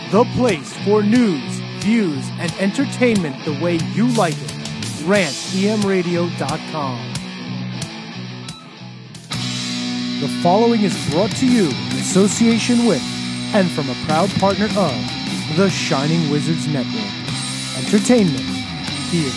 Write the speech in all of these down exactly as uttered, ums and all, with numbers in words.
the place for news, views, and entertainment the way you like it. rant e m radio dot com. The following is brought to you in association with and from a proud partner of the Shining Wizards Network. Entertainment here.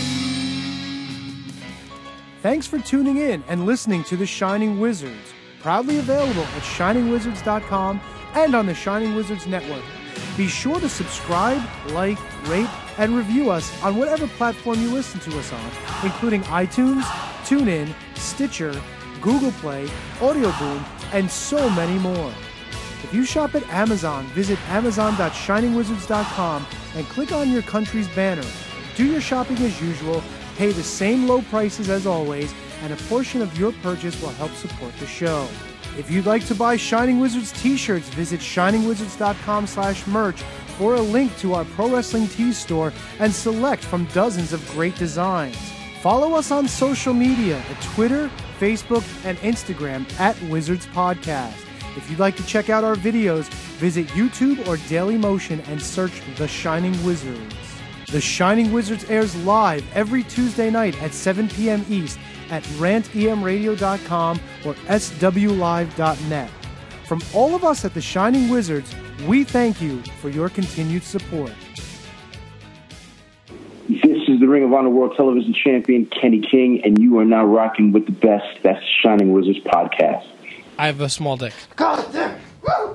Thanks for tuning in and listening to The Shining Wizards, proudly available at shining wizards dot com and on the Shining Wizards Network. Be sure to subscribe, like, rate, and review us on whatever platform you listen to us on, including iTunes, TuneIn, Stitcher, Google Play, Audio Boom, and so many more. If you shop at Amazon, visit amazon dot shining wizards dot com and click on your country's banner. Do your shopping as usual, pay the same low prices as always, and a portion of your purchase will help support the show. If you'd like to buy Shining Wizards t-shirts, visit shining wizards dot com slash merch or a link to our Pro Wrestling Tees store and select from dozens of great designs. Follow us on social media at Twitter, Facebook, and Instagram at Wizards Podcast. If you'd like to check out our videos, visit YouTube or Dailymotion and search The Shining Wizards. The Shining Wizards airs live every Tuesday night at seven p.m. East at rant e m radio dot com or s w live dot net. From all of us at The Shining Wizards, we thank you for your continued support. This is the Ring of Honor World Television Champion, Kenny King, and you are now rocking with the best, best Shining Wizards podcast. I have a small dick. God damn! Woo!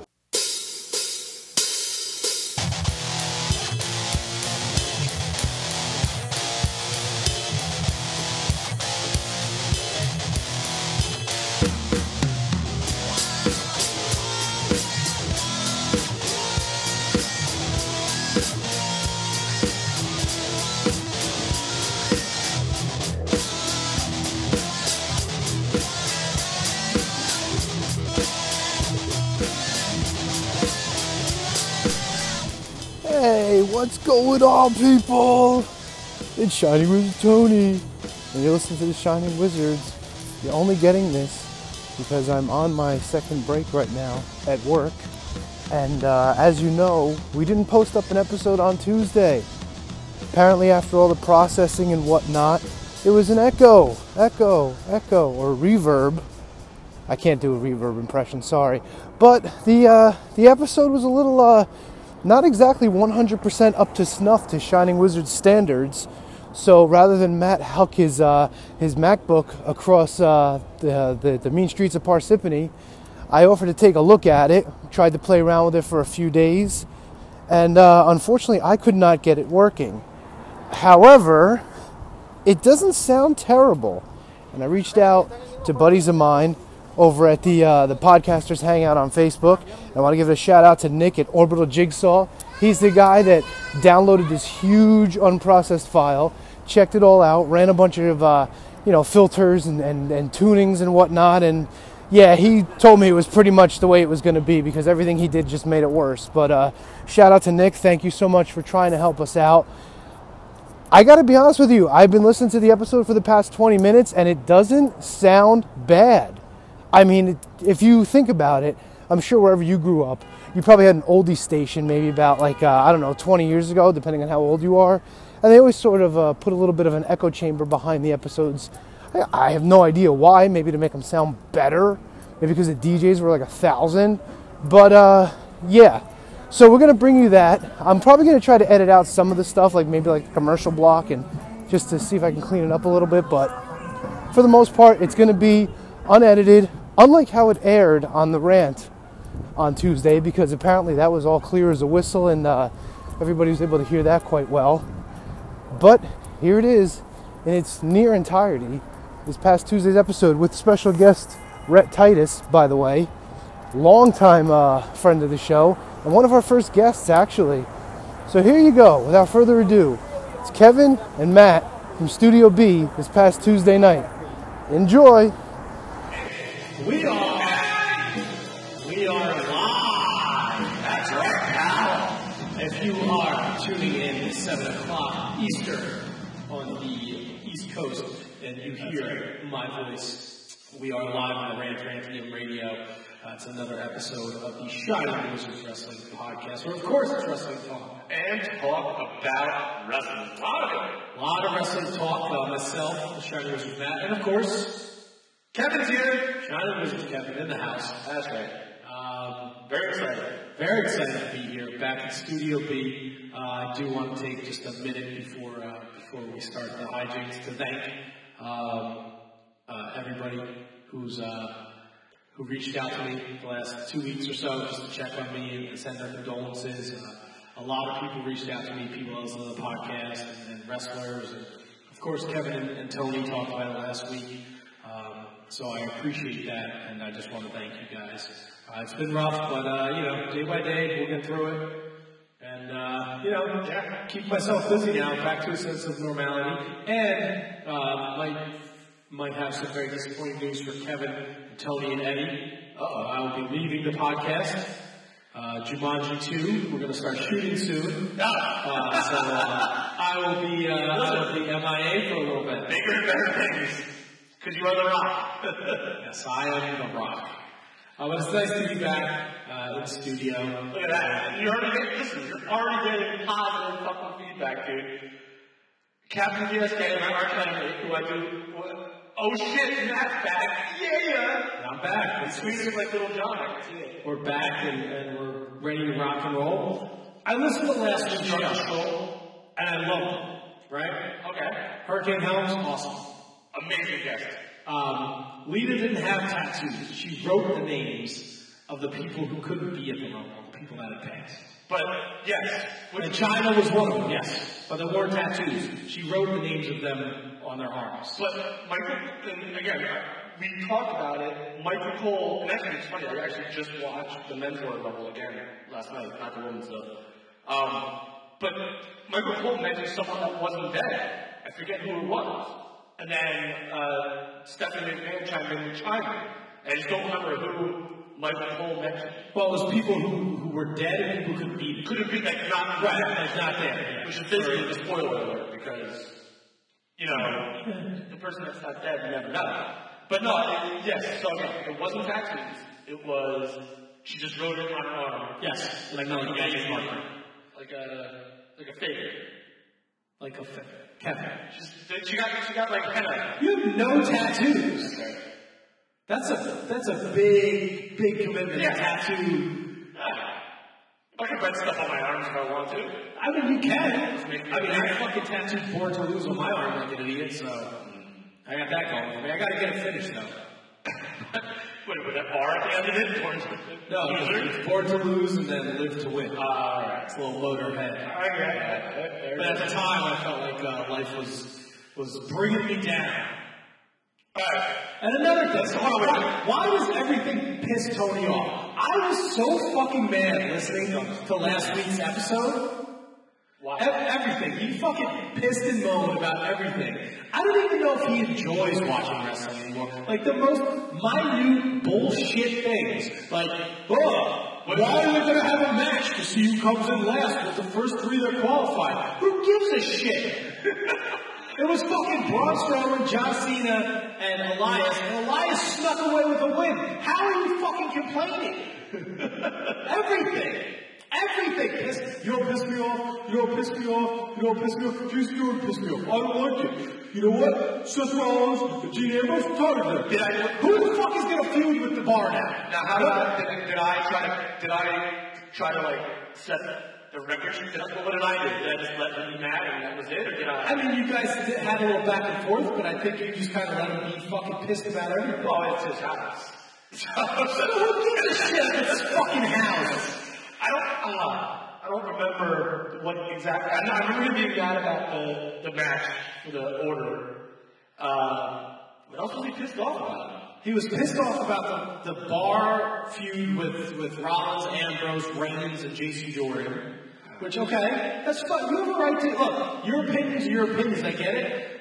Hey, what's going on, people? It's Shining Wizard Tony, and you listen to the Shining Wizards. You're only getting this because I'm on my second break right now at work, and uh, as you know, we didn't post up an episode on Tuesday. Apparently, after all the processing and whatnot, it was an echo, echo, echo, or reverb. I can't do a reverb impression, sorry, but the uh, the episode was a little. Uh, Not exactly one hundred percent up to snuff to Shining Wizards standards. So rather than Matt Halk his uh, his MacBook across uh, the, the the mean streets of Parsippany, I offered to take a look at it. Tried to play around with it for a few days, and uh, unfortunately, I could not get it working. However, it doesn't sound terrible, and I reached out to buddies of mine over at the uh, the Podcasters Hangout on Facebook. I want to give a shout out to Nick at Orbital Jigsaw. He's the guy that downloaded this huge unprocessed file, checked it all out, ran a bunch of uh, you know filters and, and, and tunings and whatnot, and yeah, he told me it was pretty much the way it was going to be because everything he did just made it worse. But uh, shout out to Nick. Thank you so much for trying to help us out. I got to be honest with you. I've been listening to the episode for the past twenty minutes, and it doesn't sound bad. I mean, if you think about it, I'm sure wherever you grew up, you probably had an oldie station maybe about like, uh, I don't know, twenty years ago, depending on how old you are. And they always sort of uh, put a little bit of an echo chamber behind the episodes. I, I have no idea why. Maybe to make them sound better. Maybe because the D Js were like a thousand. But, uh, yeah. So we're going to bring you that. I'm probably going to try to edit out some of the stuff, like maybe like the commercial block, and just to see if I can clean it up a little bit. But for the most part, it's going to be unedited. Unlike how it aired on the rant on Tuesday, because apparently that was all clear as a whistle and uh, everybody was able to hear that quite well. But here it is in its near entirety, this past Tuesday's episode with special guest Rhett Titus, by the way, longtime uh, friend of the show, and one of our first guests, actually. So here you go, without further ado. It's Kevin and Matt from Studio B this past Tuesday night. Enjoy! We are, we are live. That's right now. If you are tuning in at seven o'clock Eastern on the East Coast and you hear my voice, we are live on the Rant Rantium Radio. Uh, it's another episode of the Shining Wizards Wrestling Podcast, where of course it's wrestling talk. And talk about wrestling. A lot of it. A lot of wrestling talk. Uh, myself, the Shining Wizards Matt, and of course, Kevin's here. Shining Wizards Kevin in the house. That's right. Um, Very excited. Very excited to be here, back in Studio B. Uh, I do want to take just a minute before uh, before we start the hijinks to thank um, uh, everybody who's uh, who reached out to me the last two weeks or so just to check on me and send their condolences. Uh, a lot of people reached out to me, people listen to the podcast, and, and wrestlers, and of course Kevin and, and Tony talked about it last week. Um, so I appreciate that, and I just want to thank you guys. Uh, it's been rough, but, uh, you know, day by day, we'll get through it. And, uh, you know, yeah, keep myself busy now, back to a sense of normality. And, uh, might, might have some very disappointing news for Kevin, Tony, and Eddie. Uh-oh, I will be leaving the podcast. Uh, Jumanji two, we're going to start shooting soon. Uh, so, uh, I will be, uh, I will be M I A for a little bit. Bigger and better things. Because you are the Rock. Yes, I am the Rock. Uh, but it's nice to be back uh, in the studio. Look at that. You already get, listen, you're already getting positive fucking feedback, dude. Captain G S K, my arch enemy, who I do, what? Oh shit, Matt's back. Yeah! I'm back. It's sweet as like little John, I can see it. We're back and, and we're ready to rock and roll. I listened to last week's show, and I love it, right? Okay. Hurricane Helms, awesome. Amazing guest. Um, Lita didn't have tattoos. She wrote the names of the people who couldn't be at the Rumble, the people that had passed. But, yes. And China was one of them, yes. But there weren't tattoos. She wrote the names of them on their arms. But Michael, and again, we talked about it. Michael Cole, and actually it's funny, I actually just watched the men's Royal Rumble again last night, not the women's though. Um, but Michael Cole mentioned someone that wasn't dead. I forget who it was. And then uh, Stephanie McMahon chimed in with China. And I just don't remember who Michael Cole mentioned. Well, it was people who, who were dead and people couldn't be. Couldn't be, like, not, right, like, not there. Which is basically the spoiler alert, because, you know, the person that's not dead, you never know. But no, it, yes, so again, it wasn't tattoos. It was, she just wrote it on her arm. Yes, like, no, like a magic marker. Like a, like a fake. Like a fake. Kevin. She's, she got, she got like henna. You have no tattoos. Okay. That's a, that's a big, big commitment. Yeah. Tattoo. Yeah. I can put stuff on my arms if I want to. I mean, you can. I mean, I fucking tattooed Born to Lose on my arm like an idiot, so I got that going for me. I gotta get it finished though. Wait, was that bar at the end of it? Born to No, it's Born to Lose and then Live to Win. Uh, alright. It's a little loader head. Alright. But at the time, I felt like uh, life was was bringing me down. Alright. And another thing, why, why does everything piss Tony off? I was so fucking mad listening to, to last week's episode. Wow. E- everything. He fucking pissed and moaned about everything. I don't even know if he enjoys watching wrestling anymore. Like the most minute bullshit things. Like, oh, why are they going to have a match to see who comes in last with the first three that qualify? Who gives a shit? It was fucking Braun Strowman, John Cena, and Elias, and Elias snuck away with a win. How are you fucking complaining? Everything. Everything. Piss, you don't piss me off. You don't piss me off. You don't piss me off. She's doing piss me off. I don't like it. You know what? Seth Rollins and Gene Ambrose targeted Did I? Who the fuck is gonna feud with the bar now? Now, how did I? Did, did I try to? Did I try to like set the record? Did I, what did I do? Did I just let them be mad and that was it, or did I? I mean, you guys did, had a little back and forth, but I think you just kind of let him be fucking pissed about everything. Well, it's his house. So, who gives a shit? It's his fucking house. I don't. Uh, I don't remember what exactly. I, I remember him being mad about the the match for the order. Uh, what else was he pissed off about? He was pissed off about the, the bar feud with, with Rollins, Ambrose, Reigns, and J C Jordan. Which, okay, that's fine. You have a right to, look, your opinions are your opinions, I get it.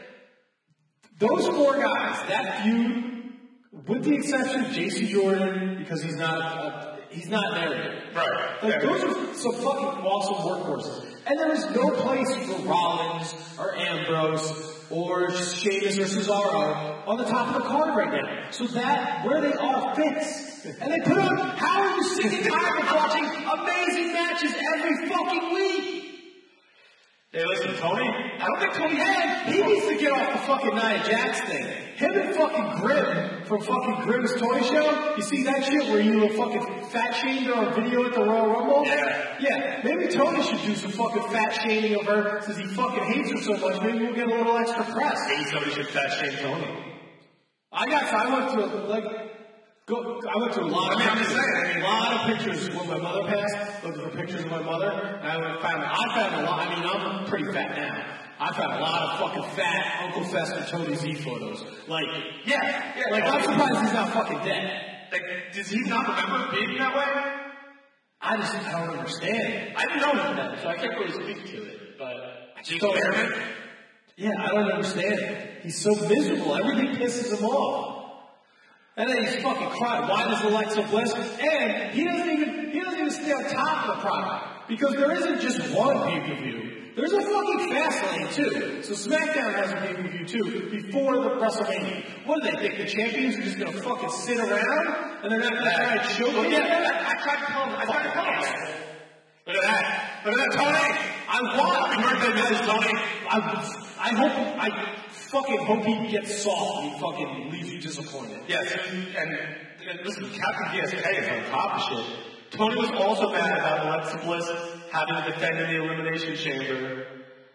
Those four guys, that feud, with the exception of J C Jordan, because he's not, uh, he's not there yet. Right. Like, those are some fucking awesome workhorses. And there is no place for Rollins, or Ambrose, or Sheamus or Cesaro on the top of the card right now. So that, where they are fits. And they put on, how are you sick and tired of watching amazing matches every fucking week? Hey, listen, Tony, I don't think Tony had. He needs to get off the fucking Nia Jax thing. Him and fucking Grim from fucking Grim's Toy Show. You see that shit where you were fucking fat shamed her on video at the Royal Rumble? Yeah. Yeah. Maybe Tony should do some fucking fat shaming of her since he fucking hates her so much. Maybe we'll get a little extra press. maybe somebody should fat shame Tony. I got. I went to like. Go, I went to a lot of I mean, I'm pictures, just saying, I mean, a lot of pictures when my mother passed. Looking for pictures of my mother, and I found I found a lot. I mean, I'm pretty fat now. I found a lot of fucking fat Uncle Fester Tony Z photos. Like, Yeah, yeah. like I'm surprised he's not fucking dead. Like, does he not remember being that way? I just I don't understand. I didn't know him then, so I can't really speak to it. But I just So- don't Yeah, I don't understand it. He's so miserable. Everything pisses him off. And then he's fucking crying. Why does Alexa Bliss? And he doesn't even he doesn't even stay on top of the product because there isn't just one pay-per-view. There's a fucking Fastlane too. So SmackDown has a pay-per-view too before the WrestleMania. What do they think? The champions are just gonna fucking sit around and they're not gonna try and show Well, them? yeah, I, I tried to tell him. I tried to tell him. Look at that. Look at that, Tony. I want Happy birthday, Missus Tony. I, I hope I fucking hope he gets soft and he fucking leaves you disappointed. Yes, and, and, and listen, Captain D S K is on top of shit. Tony was also mad about Alexa Bliss having to defend in the Elimination Chamber,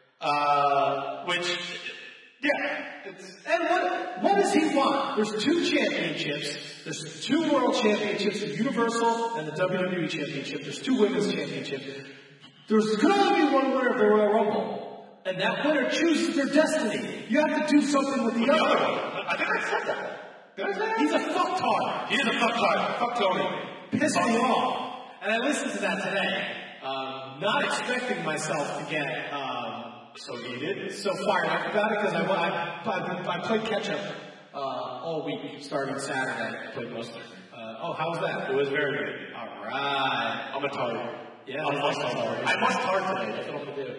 uh, which, yeah, it's, And what what does he want? There's two championships. There's two world championships, the Universal and the W W E Championship. There's two women's championships. There's going to be one winner of the Royal Rumble. And that winner chooses their destiny. You have to do something with the the other other one. one. I think I said that. Did I say that? He's a fucktard. He is a fucktard. Fuck Tony. Pissed me off. And I listened to that today, um, not expecting myself to get um, So heated. so fired up about it because I, I, I, I played catch up uh, all week starting Saturday. I played most of it. Uh, oh, how was that? It was very good. All right. I'm a tard. Yeah, I'm a that's must tard. I must tard today. That's what I'm gonna do.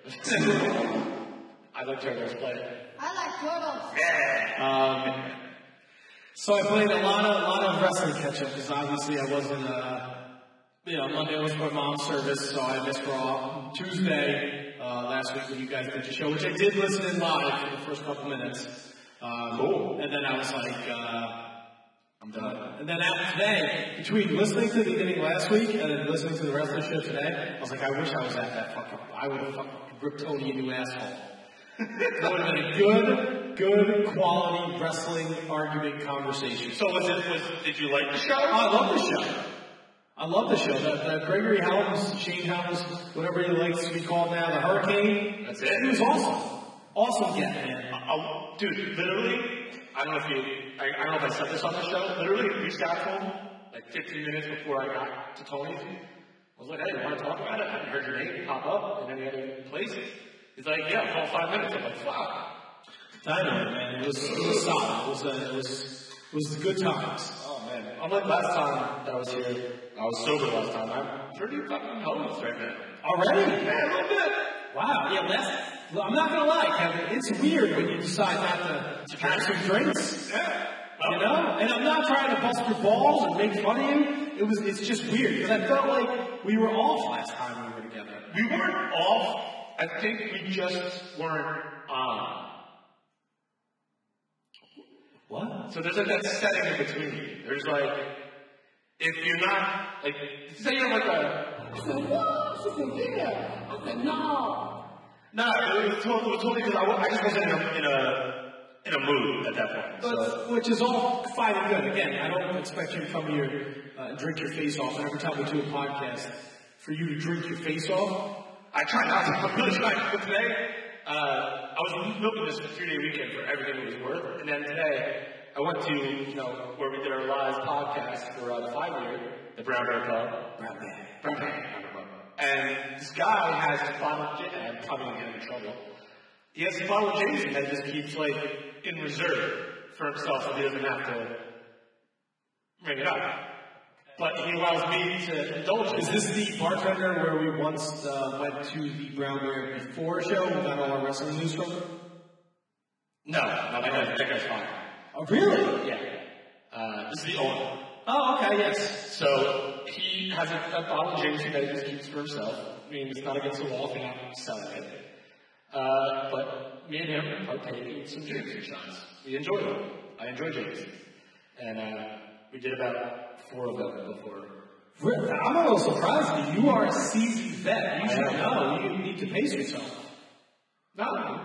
I like Turtles play. I like turtles. Yeah. Um, so I played a lot of a lot of wrestling catch up because obviously I wasn't. Uh, you know, Monday was my mom's service, so I missed Raw. Tuesday uh, last week when you guys did your show, which I did listen in live for the first couple minutes. Um, Cool. And then I was like, uh, I'm done. And then after today, between listening to the beginning last week and then listening to the rest of the show today, I was like, I wish I was at that fucking. I would have fucking ripped Tony a new asshole. That would have been a good, good quality wrestling argument conversation. So was it? Was did you like the show? I love the show. I love the show. That, that Gregory Helms, Shane Helms, whatever he likes to be called now, the Hurricane. That's it. He was awesome. Awesome guy, man. Oh, dude, literally, I don't know if you, I, I don't know if I said this on the show. Literally, reached out to him like fifteen minutes before I got to Tony's. I was like, hey, you want to talk about it? I haven't heard your name pop up in any other place. He's like, yeah, call five minutes. I'm like, fuck. Dynamite, man. It was, it was solid. It was, uh, it was, it was good times. Oh man, unlike last time that I was here, I was sober last time. I'm pretty fucking homeless right now. Already? Man, a little bit. Wow. Yeah, that's, well, I'm not going to lie, Kevin. It's weird when you decide not to have some drinks. Yeah. You know? And I'm not trying to bust your balls and make fun of you. It was, it's just weird because I felt like we were off last time we were together. We weren't off. I think we just weren't on. What? So there's like that setting in between. There's like, if you're not, like, say you're like a, I said, what? She said, yeah. I said, no. no, it was totally, it was totally because I, wa- I just wasn't in a, in a, in a mood at that point. So, But, which is all fine and good. Again, I don't expect you to come here uh, and drink your face off. And every time we do a podcast, for you to drink your face off. I tried not to, I'm really trying, but today, uh, I was milking this three-day weekend for everything it was worth, and then today, I went to, you know, where we did our live podcast for uh, the five-year, the Brown Bear Club. Brown Bear. Brown Bear Club. And this guy has this bottle of gin, I'm probably gonna get him in trouble. He has this bottle of Jameson that he just keeps, like, in reserve for himself so he doesn't have to bring it up. But he allows me to indulge in Is this the bartender where we once uh, went to the Brown Bear before show and got all our wrestling news from? No, no, that guy's, that guy's fine. Oh, really? Yeah. Uh, this is the owner. Oh, Oh, okay, yes. So he has a, a bottle of Jameson that he just keeps for himself. I mean, it's not against the wall if you're not selling it. Uh, but me and him partake in some Jameson shots. We enjoy them. I enjoy Jameson. And uh, we did about four of them before. I'm a little surprised that you are a seasoned vet. You should know. You need to pace yourself. No.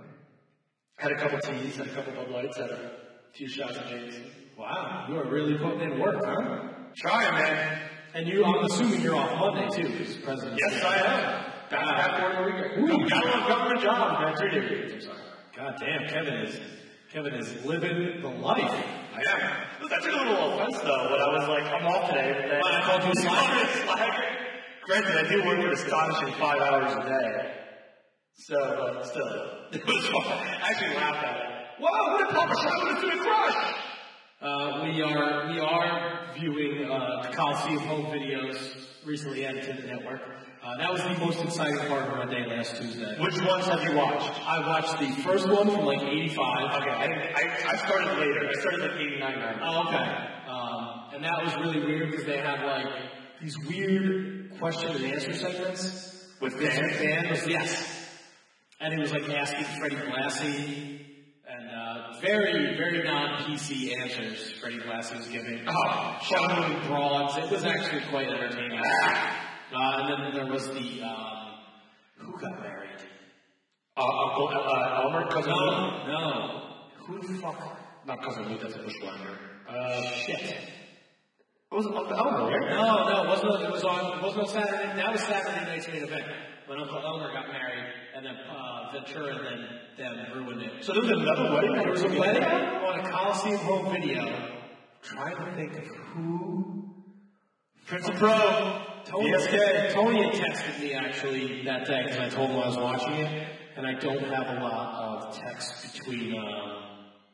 Had a couple teas, had a couple Bud Lights, had a few shots of Jameson. Wow, you are really putting in work, huh? Trying, man. And you, I'm assuming you're off Monday too, because President. Yes, I am. Back back for a weekend. Got a little government job, man. Three days. I'm sorry. God damn, Kevin is Kevin is living the life. I am. That took a little offense though when I was like, I'm off today. But then well, I called you a slacker. Granted, I do work an astonishing five hours a day. So, but still, it was fun. I actually laughed at it. Wow, what did Papa Shot do to Crush? Uh, we are we are viewing uh, Coliseum home videos recently added to the network. Uh, that was the most exciting part of my day last Tuesday. Which ones have you watched? I watched the first one from like eighty-five. Okay, I, I, I started later. I started like eighty-nine, ninety. Oh, okay. Um, and that was really weird because they had like these weird question and answer segments with fans. fans. Yes. And it was like asking Freddie Blassie. And uh, very, very non-P C answers Freddie Blassie was giving. Oh, showing broads. It was actually quite entertaining. Uh, and then there was the, um, who got married? Uh, Uncle uh, Elmer? Cousin No, Lou? no. Who the fuck? Not Cousin Lou, that's a bushwhacker. Uh, shit. It was Uncle Elmer, right? No, no, it wasn't, it was on, it wasn't on Saturday. That was Saturday night's main event. When Uncle Elmer got married, and then uh, Ventura then, then ruined it. So there was another wedding? There was a wedding on a Coliseum home video. Trying to think of who. Prince of Pro. Tony, D S K. Tony had texted me actually that day because I told him I was watching it, and I don't have a lot of text between um,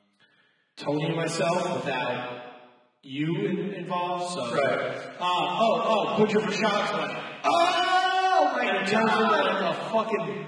Tony and myself without you in, involved. So, right. Uh, oh, oh, Butcher for Shots wedding. Oh my And it turns into like a fucking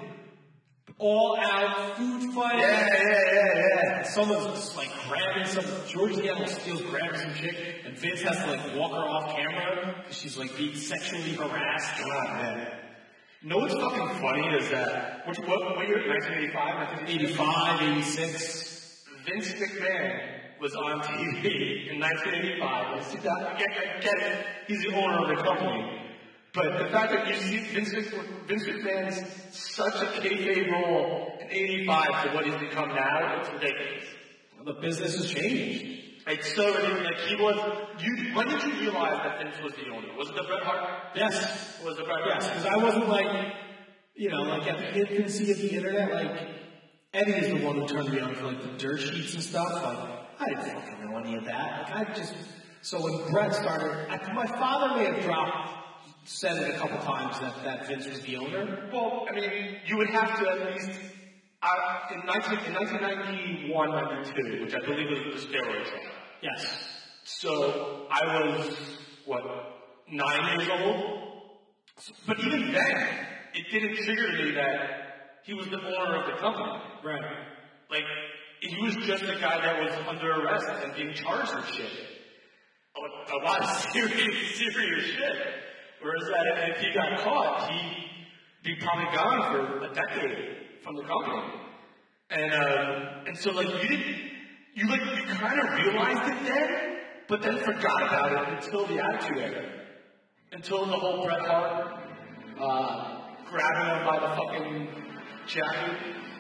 all-out food fight. Yeah, yeah, yeah, yeah. Someone's just like grabbing some, Georgie Allen Steele's grabbing some chick, and Vince has to like walk her off camera because she's like being sexually harassed. God, man. You know what's fucking funny is that, what, what, what year? nineteen eighty-five? eighty-five, eighty-six. Vince McMahon was on T V in nineteen eighty-five. And see that, get, get, get it. He's the owner of the company. But the fact that you see Vince, Vince McMahon's such a kayfabe role in eighty-five to what he's become now, it's ridiculous. Well, the business has changed. It's so ridiculous. Like he was. You, when did you realize that Vince was the owner? Was it the Bret Hart? Yes. Was it Bret Hart? Yes, because I wasn't like, you know, like at the infancy of the internet, like, Eddie is the one who turned me on for like the dirt sheets and stuff. Like, I didn't fucking know any of that. Like, I just, so when Bret started, I, my father may have dropped, said it a couple times that, that Vince was the owner. Well, I mean, you would have to at least, uh, in, nineteen, in nineteen ninety-one, ninety-two, which I believe was the steroid trial. Yes. So, I was, what, nine years old? But even then, it didn't trigger me that he was the owner of the company. Right. Like, he was just a guy that was under arrest and being charged with shit. A, a lot of serious, serious shit. Whereas that if he got caught, he'd be probably gone for a decade from the company. And uh, and so like you didn't, you like you kind of realized it then, but then forgot about it until the Attitude Era, until the whole Bret Hart uh, grabbing him by the fucking jacket,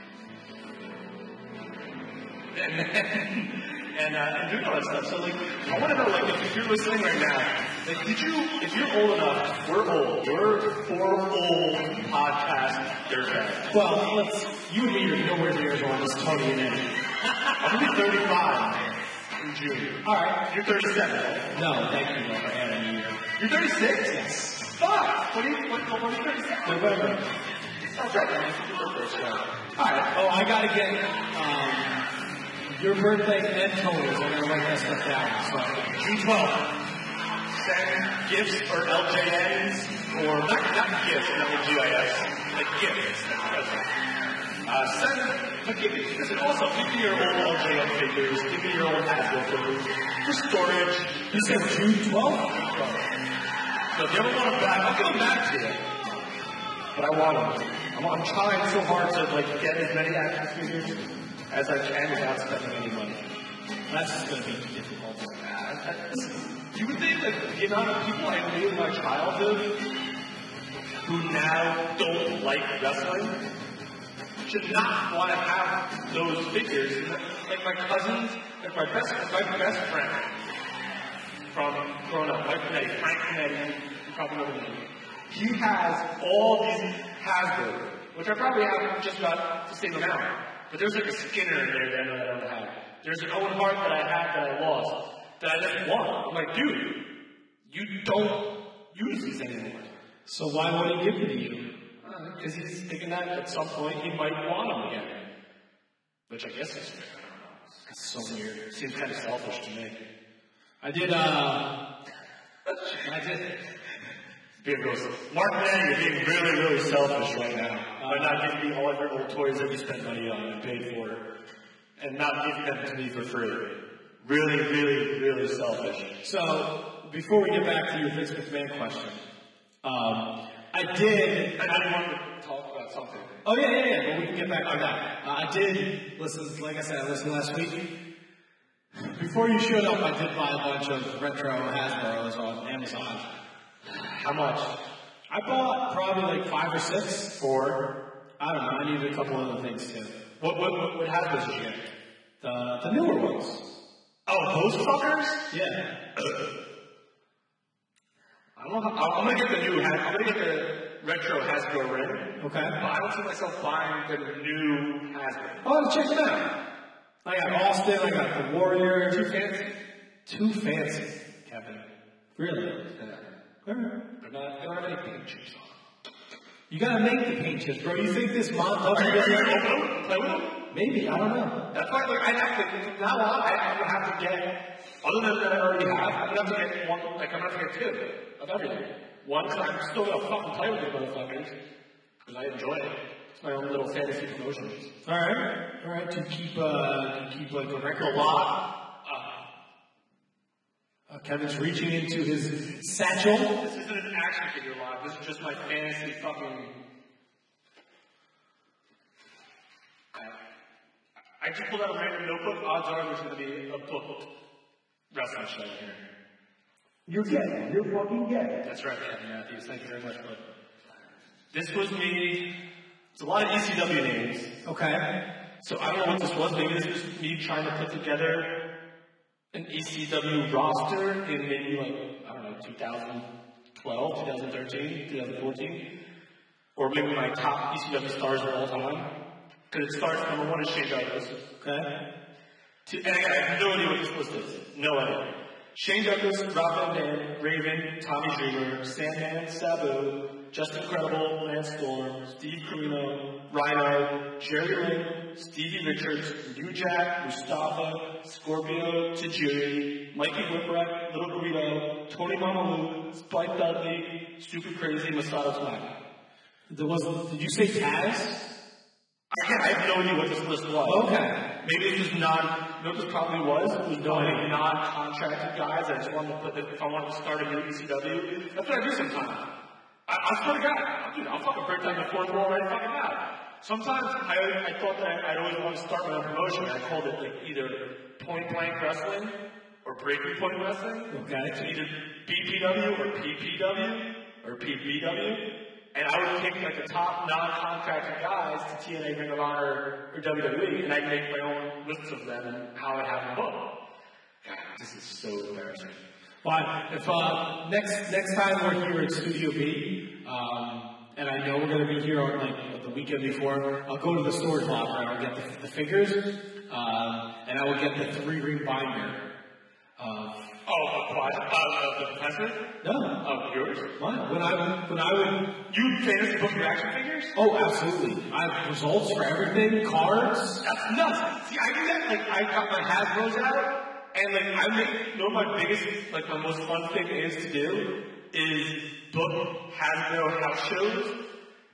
and then. And, uh, and doing all that stuff. So, like, I want to know, like, if you're listening right now, like, did you, if you're old enough, we're old. We're four old podcast dirtbags. Well, let's, you and me are nowhere near as old as Tony and Eddie. I'm going to be thirty-five in June. All right. You're thirty-seven, right? No, thank you, no, for adding a year. You're thirty-six? Yes. Fuck! What are you, what, what are you thirty-seven? November. That's right, man. It's your birthday, so. All right. Oh, I got to get, um, your birthday and Tony's. I gotta write that stuff down. So, June twelfth. Send gifts or L J Ns, or not, not gifts, not G I S, like gifts. Uh, send, but give me, listen, also, give me your old L J M figures, give me your old Hasbro figures, for storage. You said June twelfth? So if you ever want them back, I'll give them back to you. But I want them. I'm, I'm trying so hard to, like, get as many action figures as I can without spending any money. That's going to be difficult. Uh, you would think that the amount of people I knew in my childhood who now don't like wrestling should not want to have those figures. Like my cousins, like my best, my best friend from growing up, Mike Panetti, Frank Panetti, you probably know the name. He has all these Hasbro, which I probably have just about the same amount. But there's like a Skinner in there that I don't have. There's an Owen Hart that I had that I lost, that I just want. I'm like, dude, you don't use these anymore. So why would he give them to you? Because uh, he's thinking that at some point he might want them again. Which I guess is fair. I don't know. It's so weird. Seems kind of selfish to me. I did, uh... I did... Being real Mark Man, you're being really, really selfish right now. By not giving me all of your old toys that you spent money on and paid for. And not giving them to me for free. Really, really, really selfish. So, before we get back to your Vince McMahon question, um, I did... And I didn't want to talk about something. Oh, yeah, yeah, yeah, but we can get back to that. Uh, I did listen, like I said, I listened last week. Before you showed up, I did buy a bunch of retro Hasbro's on Amazon. How much? I bought probably like five or six for, I don't know, I needed a couple other things too. What, what, what, what Hasbro's did you get? The, the newer ones. Oh, those fuckers? Yeah. I don't know how, I'm gonna get the new, I'm gonna get the retro Hasbro ring. Okay. But I don't see myself buying the new Hasbro. Oh, check them out. I got Austin, I got the Warrior. Too fancy? Too fancy. Kevin. Really? Yeah. Alright. They're not, they don't have any paint chips on. You gotta make the paint chips, bro. You think this mod Are doesn't you gonna open them? Play with them? Maybe, I don't know. That's why, like, I have to, from now on, I, I would have to get, other than that I already have, I'm gonna have to get one, like, I'm gonna have to get two of everything. One, because I'm still gonna fucking play with these motherfuckers, because I enjoy it. It's my own little fantasy promotions. Alright. Alright, to keep, uh, to keep, like, a record. A lot. Uh, Kevin's reaching into his satchel. This isn't an action figure lot. This is just my fantasy fucking. I, I just pulled out a random notebook. Odds are there's going to be a book wrestling show here. You're getting. You're fucking getting. That's right, Kevin Matthews. Thank you very much, bud. This was me. It's a lot of E C W names. Okay. So I don't know what this was. Maybe this was me trying to put together an E C W roster in maybe like, I don't know, twenty twelve, twenty thirteen, twenty fourteen. Or maybe my top E C W stars of all time. Because it starts, number one is Shane Douglas. Okay. To, and again, I have no idea what this list is. No idea. Shane Douglas, Rob Van Dam, Raven, Tommy Dreamer, Sandman, Sabu, Justin Credible, Lance Storm, Steve Carino, Rhino, Jerry Lynn, Stevie Richards, New Jack, Mustafa, Scorpio, Tajiri, Mikey Whipwreck, Little Guido, Tony Mamamoo, Spike Dudley, Super Crazy, Masato Tanaka. There was, did you say Taz? Again, I have no idea what this list was. Okay. Maybe it was non, no, this probably was. It was non, non-contracted guys. I just wanted to put, the, if I wanted to start a new E C W, that's what I do sometimes. I, I swear to God, I'll, dude, I'll fucking break down the fourth wall right fucking now. Sometimes I, I thought that I'd always want to start my own promotion. I called it like either Point Blank Wrestling or Breaking Point Wrestling. Okay. So either B P W or P P W or P B W. And I would pick like the top non-contracted guys to T N A, Ring of Honor, or W W E, and I'd make my own lists of them and how I'd have them booked. God, this is so embarrassing. Fine. If uh, next next time we're here at Studio B, um, and I know we're going to be here on like the weekend before, I'll go to the storage locker and I'll get the, the figures, uh, and I will get the three-ring binder. Of Oh, of what? Uh, the professor? No. Of yours? What? When I when I would You fantasy book your action figures? oh absolutely, I have results for everything, cards. That's nuts. See, I do that. Like, I got my Hasbro's out, and like, I make. You know what my biggest, like, my most fun thing is to do is book Hasbro house shows. But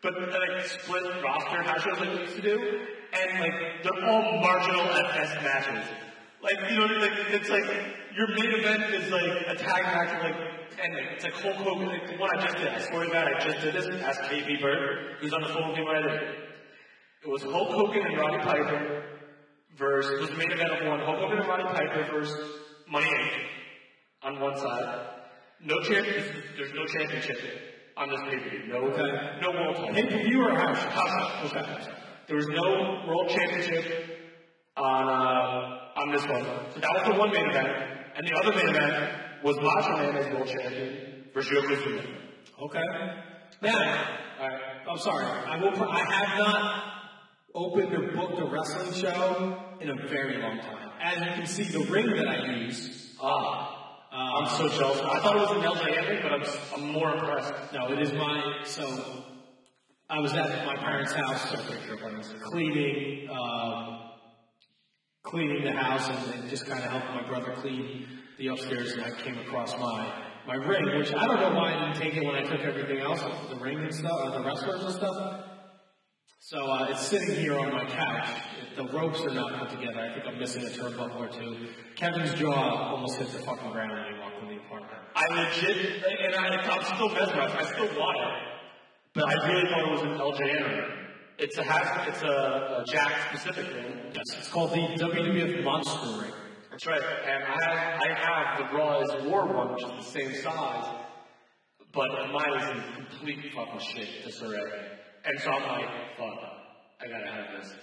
but like split roster house shows like we used to do, and like they're all marginal F S matches. Like you know, like it's like your main event is like a tag match, like and like, it's like Hulk Hogan. Like the one I just did, I swear to God, I just did this. Ask K B Bird, who's on the phone with me when I did it. It was Hulk Hogan and Roddy Piper versus it was the main event of one. Hulk Hogan and Roddy Piper versus Money Incorporated on one side. No champion. There's no championship on this pay-per-view. No, okay. no world title. Pay-per-view or house? House. Okay. There was no world championship on uh, on this one. So that was the one main event, and the other main event was Macho Man as world champion versus Yokozuna. Okay. Now, right. I'm sorry. I will. I have not opened or booked a wrestling show in a very long time. As you can see, the ring that I use. Ah. Uh, I'm so jealous. I thought it was an L J N ring, but I'm, I'm more impressed. No, it is my. So, I was at my parents' house, cleaning, um, cleaning the house, and, and just kind of helping my brother clean the upstairs, and I came across my my ring, which I don't know why I didn't take it when I took everything else, the ring and stuff, or the wrestlers and stuff. So uh, it's sitting here on my couch. The ropes are not put together. I think I'm missing a turnbuckle or two. Kevin's jaw almost hit the fucking ground when he walked in the apartment. I legit, and I, I'm still mesmerized. I still want it, but I really thought it was an L J N ring. It's a has, it's a, a Jack specific ring. Yes, it's called the W W F Monster Ring. That's right. And I have, I have the Raw is War one, which is the same size, but mine is in complete fucking shit disarray. And so I'm like, fuck, I gotta have this.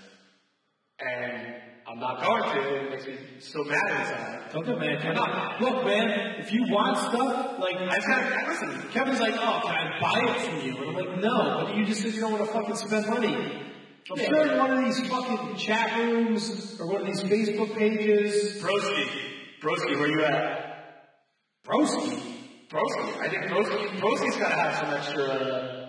And I'm not going to. It makes me so mad inside. Don't get mad, Kevin. Look, man, if you want stuff, like, I just gotta, listen. Kevin's like, oh, can I buy it from you? And I'm like, no, but you just said you don't want to fucking spend money. I'm yeah. sure in one of these fucking chat rooms or one of these Facebook pages. Broski. Broski, where you at? Broski? Broski. I think Broski, Broski's gotta have some extra, uh,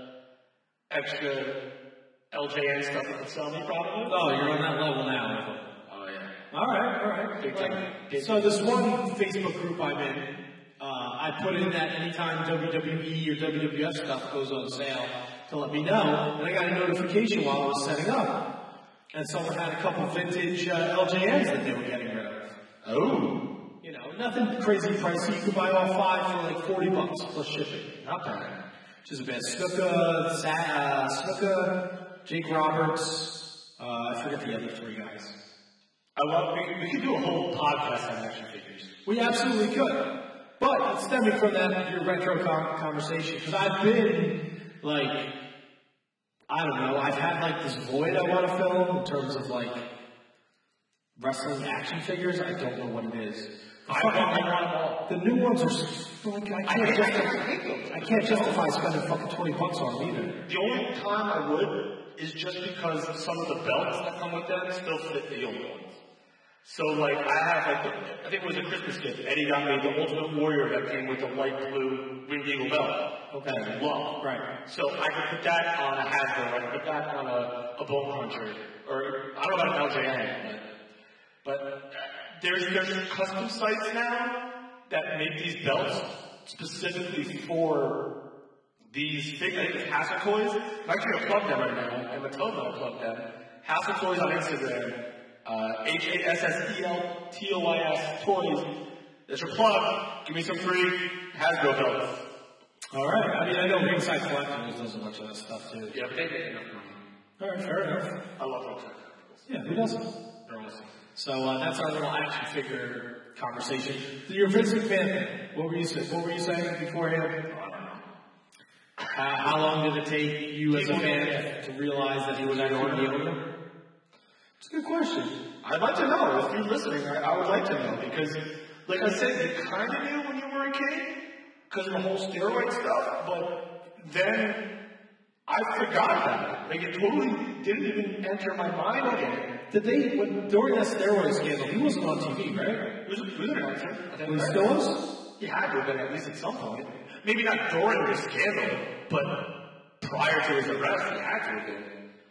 extra L J N stuff that can sell me, probably. Oh, you're on that level now. Oh, yeah. All right, all right. Big time. Big so this one Facebook group I'm in, uh, I put in that anytime W W E or W W F stuff goes on sale to let me know, and I got a notification while I was setting up. And someone had a couple vintage uh, L J Ns that they were getting rid of. Oh. You know, nothing crazy pricey. You could buy all five for like forty bucks plus shipping. Not bad. Which is a bit. Snuka, Sa- uh, Snuka, Jake Roberts, uh, I forget the other three guys. I love, we, we could do a whole podcast on action figures. We absolutely could. But it's stemming from that, your retro con- conversation. Because I've been, like, I don't know, I've had, like, this void I want to fill in terms of, like, wrestling action figures. I don't know what it is. I want, I want them all. The new ones are so, like, I can't, I, justify, I, hate I can't justify spending fucking twenty bucks on them either. The only time I would is just because some of the belts that come with them still fit the old ones. So, like, I have, like, I think it was a Christmas gift. Eddie got me the Ultimate Warrior that came with the light blue Winged Eagle belt. Okay. That I love. Right. So I could put that on a Hasbro. I could put that on a, a Bone Cruncher. Or, I don't know about an L J N, but, but uh, there's, there's custom sites now that make these belts specifically for these things. I think it's Hassel Toys. I'm actually going to plug them right now. And Matilda will plug them. Hassel Toys on Instagram. Uh, H A S S E L T O Y S Toys. That's your plug. Give me some free Hasbro belts. Alright. I mean, I know Ringside Collectibles does a bunch of that stuff too. Yeah, but they make enough money. Alright, fair enough. I love Ringside Collectibles. Yeah, who doesn't? They're awesome. So uh, that's our little action figure conversation. Your Vince McMahon, what were you saying? What were you saying beforehand? I don't know. Uh, how long did it take you as a fan to realize that he was actually the owner? It's a good question. I'd like to know. If you're listening, I, I would like to know. Because, like I said, you kind of knew when you were a kid because of the whole steroid stuff, but then I forgot about it. Like, it totally didn't even enter my mind again. Did they, when, during that steroid scandal, he wasn't on T V, right? He was, he was an announcer. I think he still was? He had to have been at least at some point. Maybe not during the scandal, but prior to his arrest, he had to have been.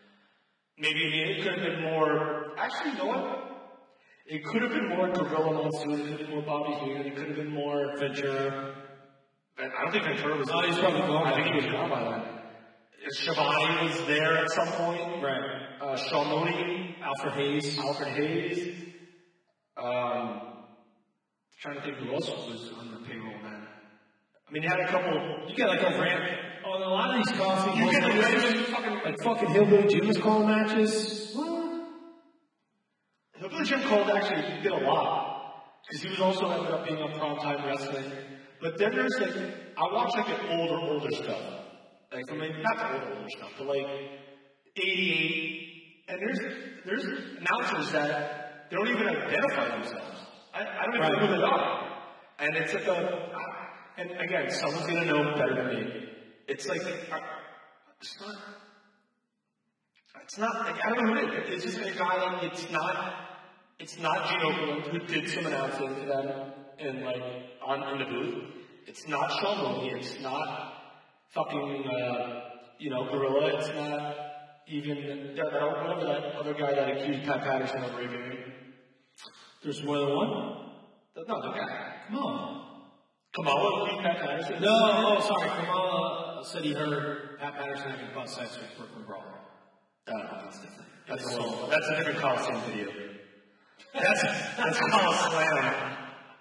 Maybe it could have been more. Actually, you know what? It could have been more Gorilla Monsoon. It could have been more Bobby Heenan. It could have been more Ventura. I don't think Ventura was. Oh, he's probably gone. I think he was gone by then. Shivani was there at some point. Right. Uh, Sean Mooney, Alfred Hayes. Alfred Hayes. Um, trying to think who else was on the payroll then. I mean, you had a couple. You get like a rant. Oh, a lot of these coffee. You get a random fucking like fucking Hillbilly Jim was calling matches. What? Hillbilly Jim called actually did a lot because he was also ended up being on primetime wrestling. But then there's like I watch like the older older stuff, like I mean not the older older stuff, but like eighty-eight, and there's there's announcers that they don't even identify themselves. I, I don't even know who they are, and it's like a and again someone's gonna know better than me. It's like uh, it's not. It's not, like, I don't know who it is. It's just a guy, like, it's not, it's not Gene Okerlund who did some announcing for them in, like, on, in the booth. It's not Sean Mooney. It's not fucking, uh, you know, Gorilla. It's not even, that, that, whatever that other guy that accused Pat Patterson of raping. There's more than one? No, the guy. Come on. Kamala accused Pat Patterson? No, oh, sorry. Kamala said he heard Pat Patterson having butt sex with Brooklyn Brawler. Uh, that's different. That's, that's, a, that's a different Coliseum video. That's that's called Slam.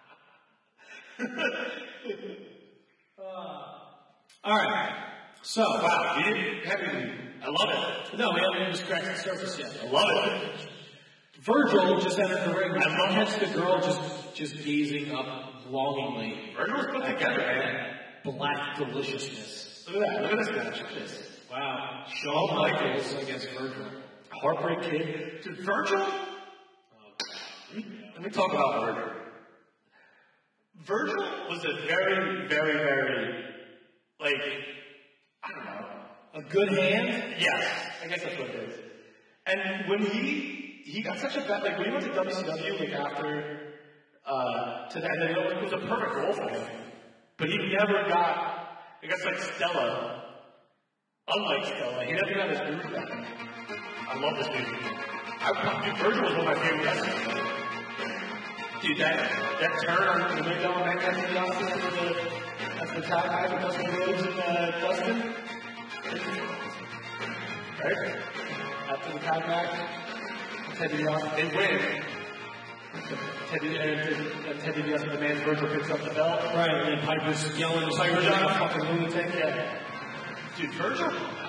uh, all right. So wow, you didn't have any. I love it. No, we haven't even scratched the surface yet. I love it. Virgil just entered the ring. I love catch the girl just just gazing up longingly. Virgil's put together, man. Black deliciousness. Look at that. Look at this match. Look at this. Wow. Shawn Michaels against Virgil. Heartbreak Kid. Dude, Virgil? Let me talk about Virgil. Virgil was a very, very, very, like, I don't know. A good hand? Yes. I guess that's what it is. And when he, he got such a bad, like, when he went to W C W, like, after, uh, to that, and it was a perfect role for him. But he never got, I guess, like, Stella. Unlike Stella, he never got his groove back. I love this movie. I, dude, Virgil was one of my favorite wrestlers. Dude, that that turn on the window on that Anthony Austin after the after the top guy with Dustin Rhodes and uh, Dustin. Right? After the top match, Teddy DiBiase, they win. Teddy and Teddy DiBiase, the man Virgil picks up the belt. Right, and then Piper's yelling, Piper's like a fucking lunatic. Yeah. Dude, Virgil?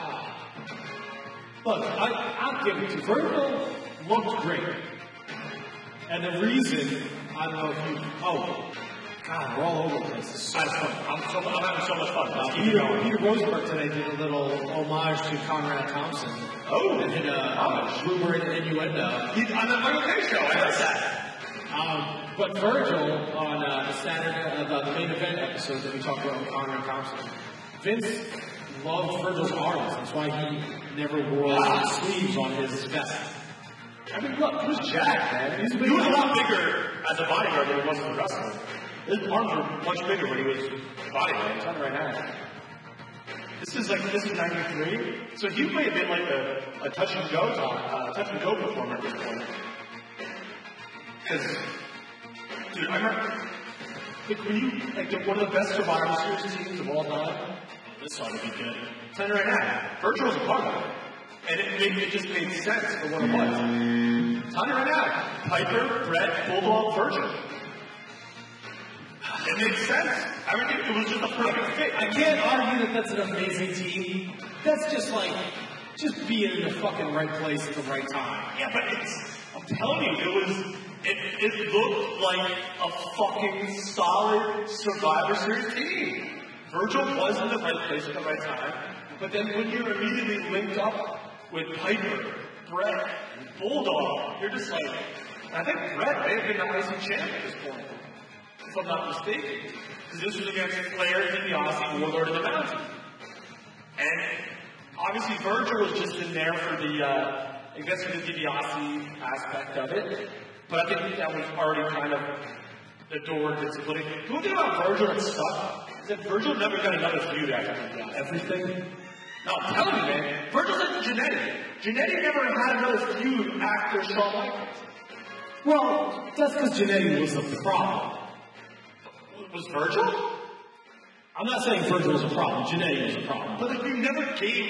Look, I, I'll give it to Virgil. Looked great. And the reason, I don't know if you, oh, God, we're all over the place. It's so fun. I'm, so, I'm having so much fun. Uh, Peter, Peter Rosenberg today did a little homage to Conrad Thompson. Oh. And did a, a rumor and innuendo. He's on the Michael K show. I heard that. Um, but Virgil, on uh, the Saturday, uh, the, the main event episode that we talked about with Conrad Thompson, Vince loved Virgil's arms. That's why he never wore wow. sleeves on his vest. I mean, look, he was jacked, man. He's, he was a lot bigger as a bodyguard than he was as a wrestler. His arms were much bigger when he was bodyguard. It's on right now. This is like, this is ninety-three. So he may have been like a, a touch and go uh, touch and go performer at this point. Because, dude, I remember, like, when you, like, the, one of the best Survivor Series teams of all time, this ought to be good. Tell you right now, Virgil was a part of it. And it, made, it just made sense for what it was. Tell you right now, Piper, Brett, Bulldog, Virgil. It made sense. I mean, it, it was just a perfect fit. I can't argue that that's an amazing team. That's just like, just being in the fucking right place at the right time. Yeah, but it's, I'm telling you, it was, it, it looked like a fucking solid Survivor Series team. Virgil was in the right place at the right time, but then when you're immediately linked up with Piper, Brett, and Bulldog, you're just like, I think Brett may have been the I C champ at this point, if I'm not mistaken, because this was against Flair, DiBiase, Warlord of the Mountain. And obviously Virgil was just in there for the, uh, I guess for the DiBiase aspect of it, but I think that was already kind of the door that's splitting. The one thing about Virgil that sucked is that Virgil never got another feud after DiBiase. Everything? No, I'm telling you, man. Virgil's like Jannetty. Jannetty never had another feud after Shawn Michaels. Well, that's because Jannetty was the problem. Was Virgil? I'm not saying Virgil was a problem. Jannetty was a problem. But like, you never gave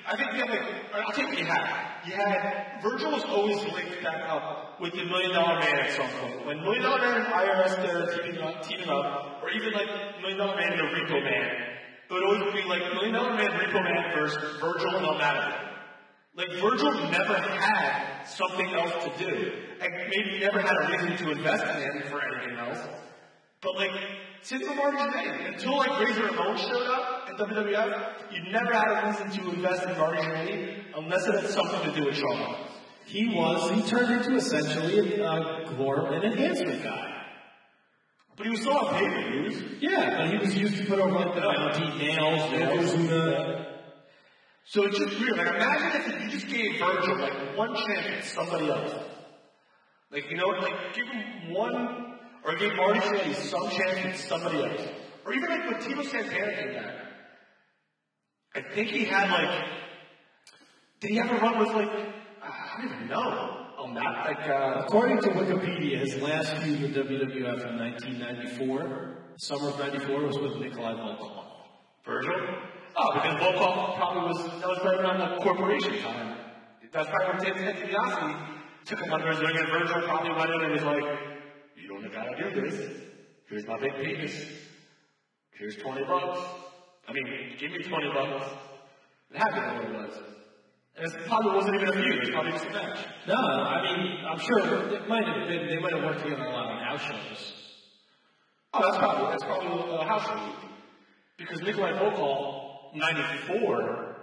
I think you had like, I'll take what you had. You had, Virgil was always linked back up with the Million Dollar Man at some point. When Million Dollar Man and I R S started teaming up, teaming up, or even like Million Dollar Man and the Repo Man, it would always be like Million Dollar Man, Repo Man versus Virgil and El Matador. Like Virgil never had something else to do. And maybe never had a reason to invest in him for anything else. But like, since the Marty Jannetty, until like Razor Ramon showed up at W W F, you never had a reason to invest in Marty Jannetty unless it had something to do with Shawn Michaels. He was, he turned into essentially a uh, glor an enhancement guy. But he was still on pay-per-views. Yeah, but he was used to put over like the Bounty, Nails, Yokozuna. So it's just weird. Like imagine if you just gave Virgil like one chance to somebody else. Like, you know, like give him one, or give Marty Jannetty some chance to somebody else. Or even like when Tito Santana came back. I think he had like, did he have a run with like, I don't even know. Oh, not like, uh, according to Wikipedia, his last feud with W W F in nineteen ninety-four, summer of ninety-four, was with Nikolai Volkov. Virgil? Oh, because Volkov probably was, that was right around the corporation time. That's probably when Ted DiBiase took him under his wing, and Virgil probably went in and was like, you don't gotta do this. Here's my big penis. Here's twenty bucks. I mean, give me twenty bucks. It had to be what it was. And it probably wasn't even a feud, it was probably just a match. No, I mean, I'm sure it might have been, they might have worked together a lot on house shows. Oh, that's probably, that's probably a house show. Because Nikolai Volkov, ninety-four,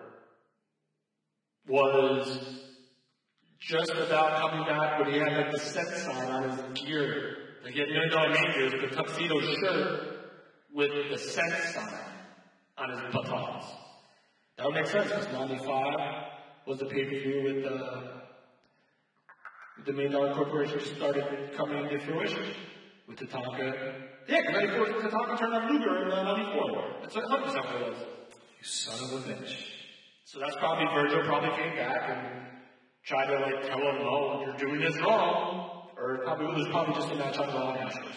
was just about coming back when he had like the set sign on his gear. Like he had Million Dollar Man gear with the tuxedo shirt with the set sign on his buttons. That would make sense because ninety-five was the pay-per-view with the, with the Million Dollar Corporation started coming into fruition with Tatanka. Yeah, because ninety-four, Tatanka turned on Luger in uh, ninety-four. That's one hundred percent what it was. You son of a bitch. So that's probably Virgil probably came back and tried to like tell him, oh, you're doing this wrong. Or probably it was probably just a match on Raw and Astros.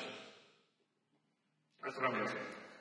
That's what I'm going to say.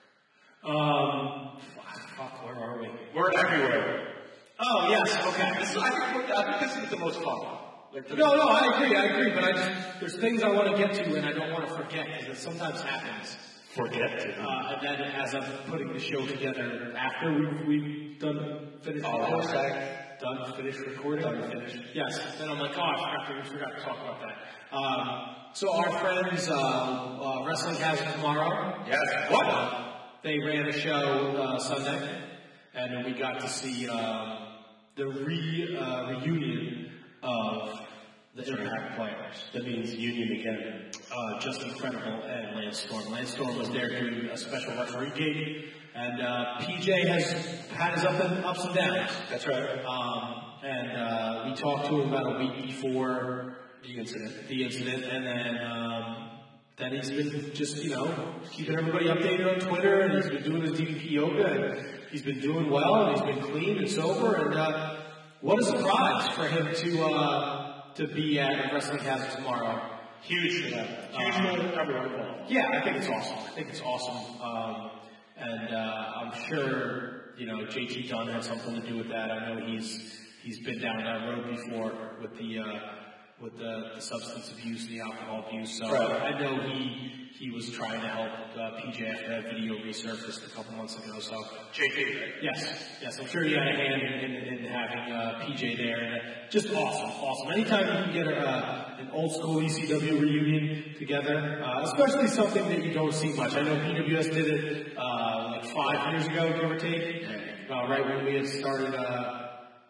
Um, fuck, where are we? We're everywhere. Oh, yes, okay. This is, I, think, I think this is the most fun. Like the, no, no, I agree, I agree, but I just, there's things I want to get to and I don't want to forget because it sometimes happens. Forget to. Uh, and then as I'm putting the show together, after we've, we've done, finished oh, recording, okay. done, finished recording, done, finished. Yes, then I'm like, oh, I forgot to, we forgot to talk about that. Um, so our friends, uh, uh, Wrestling Has It Tomorrow. Yes. What? Uh, they ran a show, uh, Sunday, and then we got to see, um, the re, uh, reunion of the Impact players. That means union again. Uh, just incredible, and Lance Storm. Lance Storm was there doing a special referee gig, and uh, P J has had his up and, ups and downs. That's right. Um, and uh, we talked to him about a week before the incident. The incident, and then um, then he's been just you know keeping everybody updated on Twitter, and he's been doing his D D P yoga, and he's been doing well, and he's been clean and sober, and uh, what a surprise for him to. Uh, to be at Wrestling Has It Tomorrow. Huge for them. Huge for everyone involved. Yeah, I think it's awesome. I think it's awesome. Um, and uh, I'm sure, you know, J T Dunn had something to do with that. I know he's he's been down that road before with the uh, with the, the substance abuse and the alcohol abuse. So right. I know he he was trying to help uh, P J after that video resurfaced a couple months ago. So J T, right? Yes, yes, I'm sure he had a hand in, in, in having uh, P J there. And, uh, just awesome, awesome. Anytime you can get a, uh, an old school E C W reunion together, uh, especially something that you don't see much. I know P W S did it uh, like five years ago, give or take, uh, right when we had started uh,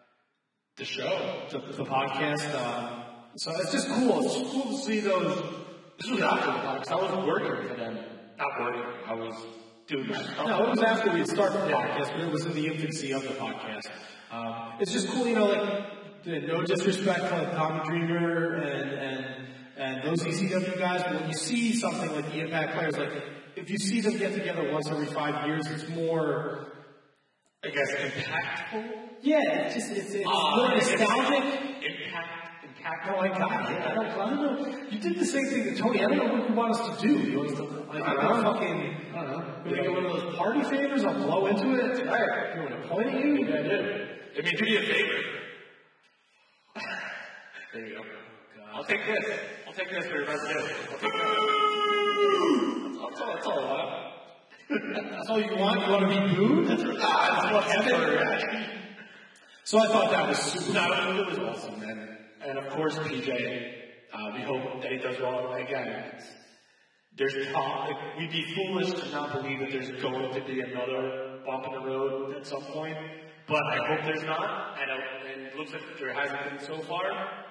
the show, the, the podcast. Uh, so it's just cool. It's just cool to see those. This was after the podcast. I wasn't working for them. Not working. I was doing my stuff. No, it was after we had started the podcast, but it was in the infancy of the podcast. Um, it's just cool, you know, like, no disrespect to like Tommy Dreamer and, and, and those E C W guys, but when you see something like the Impact players, like, if you see them get together once every five years, it's more, I guess, impactful? Yeah, it's just, it's, it's uh, more nostalgic. Impact. Oh my God! I don't, I don't know. You did the same thing to Tony. I don't know what you want us to do. You want us to like, I don't know, fucking, I don't know. You want one of those party favors? I'll blow into it. Right. You want to point at you? Yeah, I did. I mean, do me a favor. There you go. Oh, I'll take this. I'll take this for your best gift. I'll take that. That's all, that's all I want. That's all you want? You want to be booed? That's what, Ah, that's what's happening. So I thought that was super. No, it was awesome, man. And of course, P J, uh, we hope that he does well. Again, it's, there's talk, like, we'd be foolish to not believe that there's going to be another bump in the road at some point. But I hope there's not. And, uh, and it looks like there hasn't been so far.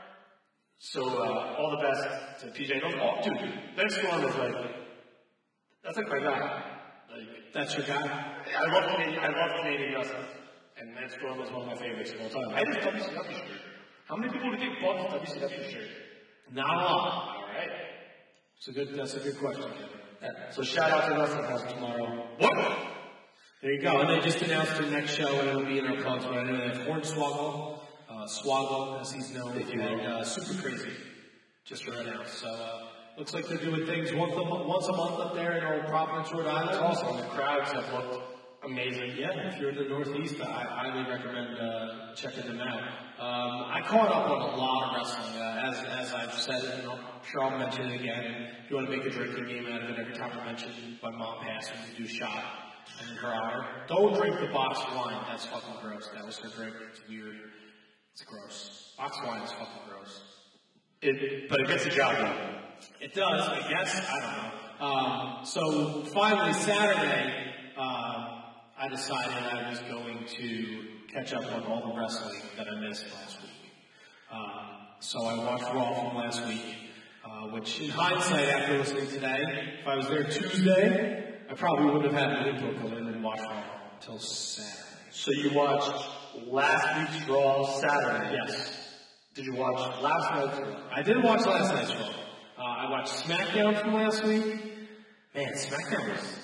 So uh, all the best to P J. Those, oh, dude, Lance Storm is like, that's like my guy. Like, That's your guy? I love Canadian, I love Canadian wrestling. And Lance Storm was one of my favorites of all time. I had his W C W shirt. How many people do you think bought the W C W shirt? Not a lot. All right. It's a good, that's a good question, Kevin. Yeah. So shout out to Wrestling House tomorrow. What? There you go. And they just announced their next show, and it'll be in our cards right now. They have Hornswoggle, uh, Swoggle, as he's known, If you and will. uh, Super Crazy, just right now. So uh, looks like they're doing things once a, mo- once a month up there in Old Providence, Rhode Island. That's awesome. The crowds have looked amazing. Yeah, if you're in the Northeast, I highly recommend uh, checking them out. Um, I caught up on a lot of wrestling, uh, as as I've said it, and I'm sure I'll mention it again. And if you want to make a drinking game out of it, every time I mention my mom passed, we do shot in her honor. Don't drink the box wine. That's fucking gross. That was her drink. It's weird. It's gross. Box wine is fucking gross. It, but it gets the job done. It does, I guess. I don't know. Um, so finally, Saturday. Uh, I decided I was going to catch up on all the wrestling that I missed last week. Um, so I watched Raw from last week, uh, which in hindsight, after listening today, if I was there Tuesday, I probably wouldn't have had an input come in and watch Raw until Saturday. So you watched last week's Raw Saturday. Yes. Did you watch last night's Raw? I did watch last night's Raw. Uh, I watched SmackDown from last week. Man, SmackDown was...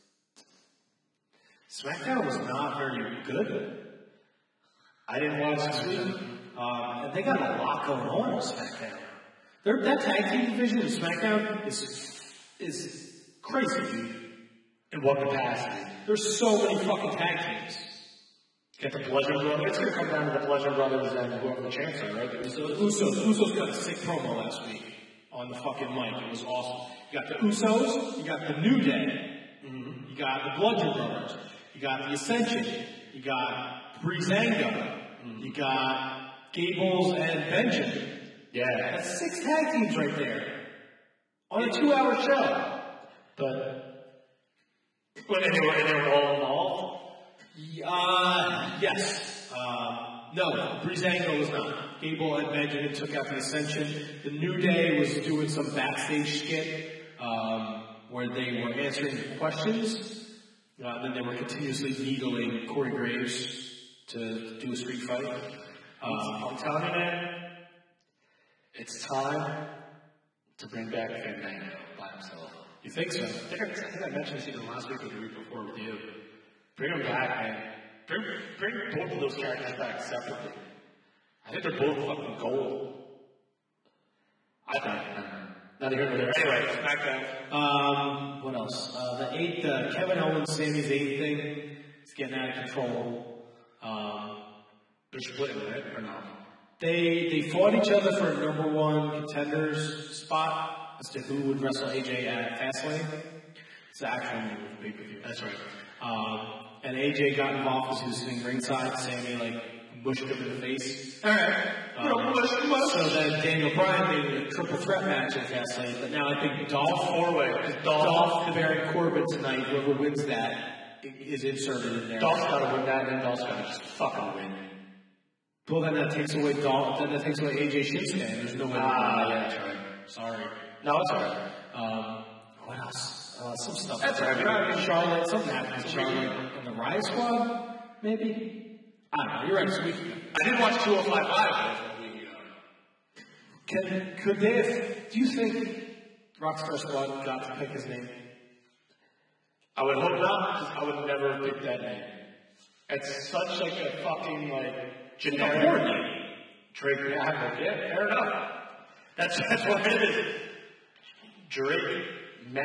SmackDown was not very good. I didn't watch this week. Um, and they got a lot going on with SmackDown. Their, that tag team division in SmackDown is is crazy, dude. In what capacity? There's so many fucking tag teams. Get the Bludgeon Brothers. It's going to come down to the Bludgeon Brothers and whoever the champs are, right? So the Usos. Usos got a sick promo last week on the fucking mic. It was awesome. You got the Usos. You got the New Day. Mm-hmm. You got the Bludgeon Brothers. You got the Ascension. You got Breezango. Mm-hmm. You got Gables and Benjamin. Yeah. That's six tag teams right there on a two-hour show. But, but and, they were, and they were all involved? Uh, yes. Uh, no, Breezango was not. Gable and Benjamin took out the Ascension. The New Day was doing some backstage skit um, where they were answering questions. Uh, and then they were continuously needling Corey Graves to do a street fight. Um, I'm telling you, man, it's time to bring back Fandango by himself. you think so? I think I, I think I mentioned this either last week or the week before with you. Bring them back, man. Bring, bring both of those characters back separately. I think they're both fucking gold. I think. Not here nor there. Anyway, SmackDown. Um, what else? Uh, the eighth, uh, Kevin Owens, Sami Zayn thing is getting out of control. Um, They're splitting, right? Or not? they they fought each other for a number one contenders spot as to who would wrestle A J at Fastlane. It's the actual name of the pay-per-view. That's right. Um, and A J got involved because he was sitting ringside. Sami like mushed him in the face. All right. Um, so then Daniel Bryan made it a triple threat match at Fastlane. But now I think Dolph Four-way. Dolph, Dolph the Baron Corbin tonight, whoever wins that, is inserted in there. Dolph's got to win that, and then Dolph's got to just fucking win. Well, then that takes away Dolph. Then that takes away A J Shinsuke. There's no way. Ah, yeah, that's right. Sorry. No, it's all right. Um, what else? Uh, some stuff. That's all right. Charlotte. Something happened to Charlotte and the Riot Squad. Maybe. I don't know. You're right. It's a week ago. I did watch two oh five Live a week ago. Can could they? Have, do you think Rockstar Squad got to pick his name? I would hope not, because I would never pick that name. It's such like a fucking like generic porn name. Drake Maverick. Yeah, fair enough. That's that's what it is. Drake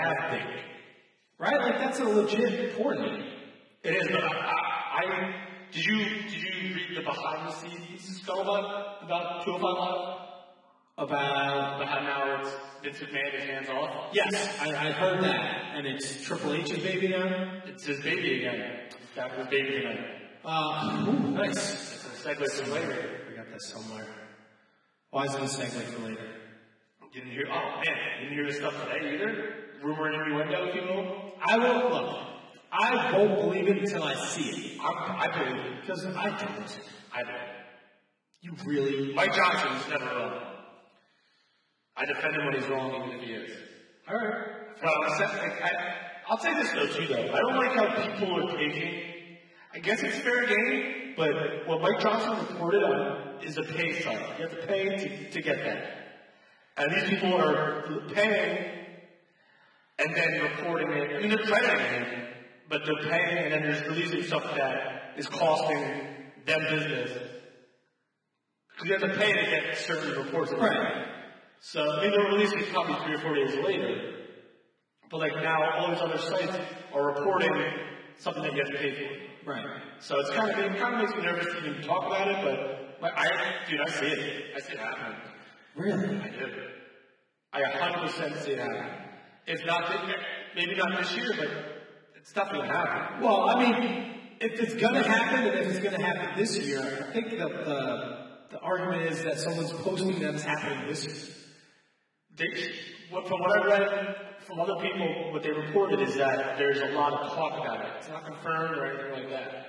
Maverick. Right? Like that's a legit porn name. It is, but I, I, I Did you did you read the behind the scenes scuttlebutt about two oh five Live? About About how now it's Vince McMahon is hands off? yes, I, I heard that, and it's Triple H's baby now. It's his baby again. It's back with his baby tonight. Uh, ooh, nice. It's a segue from later. We got that somewhere. Why is it a segue for later? You didn't hear? Oh man, you didn't hear this stuff today either. Rumor and innuendo, if you will. I won't look. I won't believe it until I see it. I'm, I believe it Because I don't. I don't. You really? Mike Johnson's never wrong. I defend him when he's wrong, even if he is. All right. But I'm sa- like, I, I'll say this though too, though. I don't like how people are taking. I guess it's fair game, but what Mike Johnson reported on is a pay site. You have to pay to, to get that. And these people are paying and then reporting it. I mean, they're crediting him, but they're paying and then they're just releasing stuff that is costing them business. Because you have to pay to get certain reports. Right. So, I mean, they're releasing it probably three or four days later. But like now, all these other sites are reporting something that you have to pay for. Right. So it's kind of, it kind of makes me nervous to even talk about it, but, but I, dude, I see it. I see it happening. Really? I do. I one hundred percent see it happening. If not, this- maybe not this year, but it's definitely going to happen. Well, I mean, if it's going to happen, and if it's going to happen this year, I think that the the argument is that someone's posting that it's happening this year. They, what, from what I read from other people, what they reported is that there's a lot of talk about it. It's not confirmed or anything like that.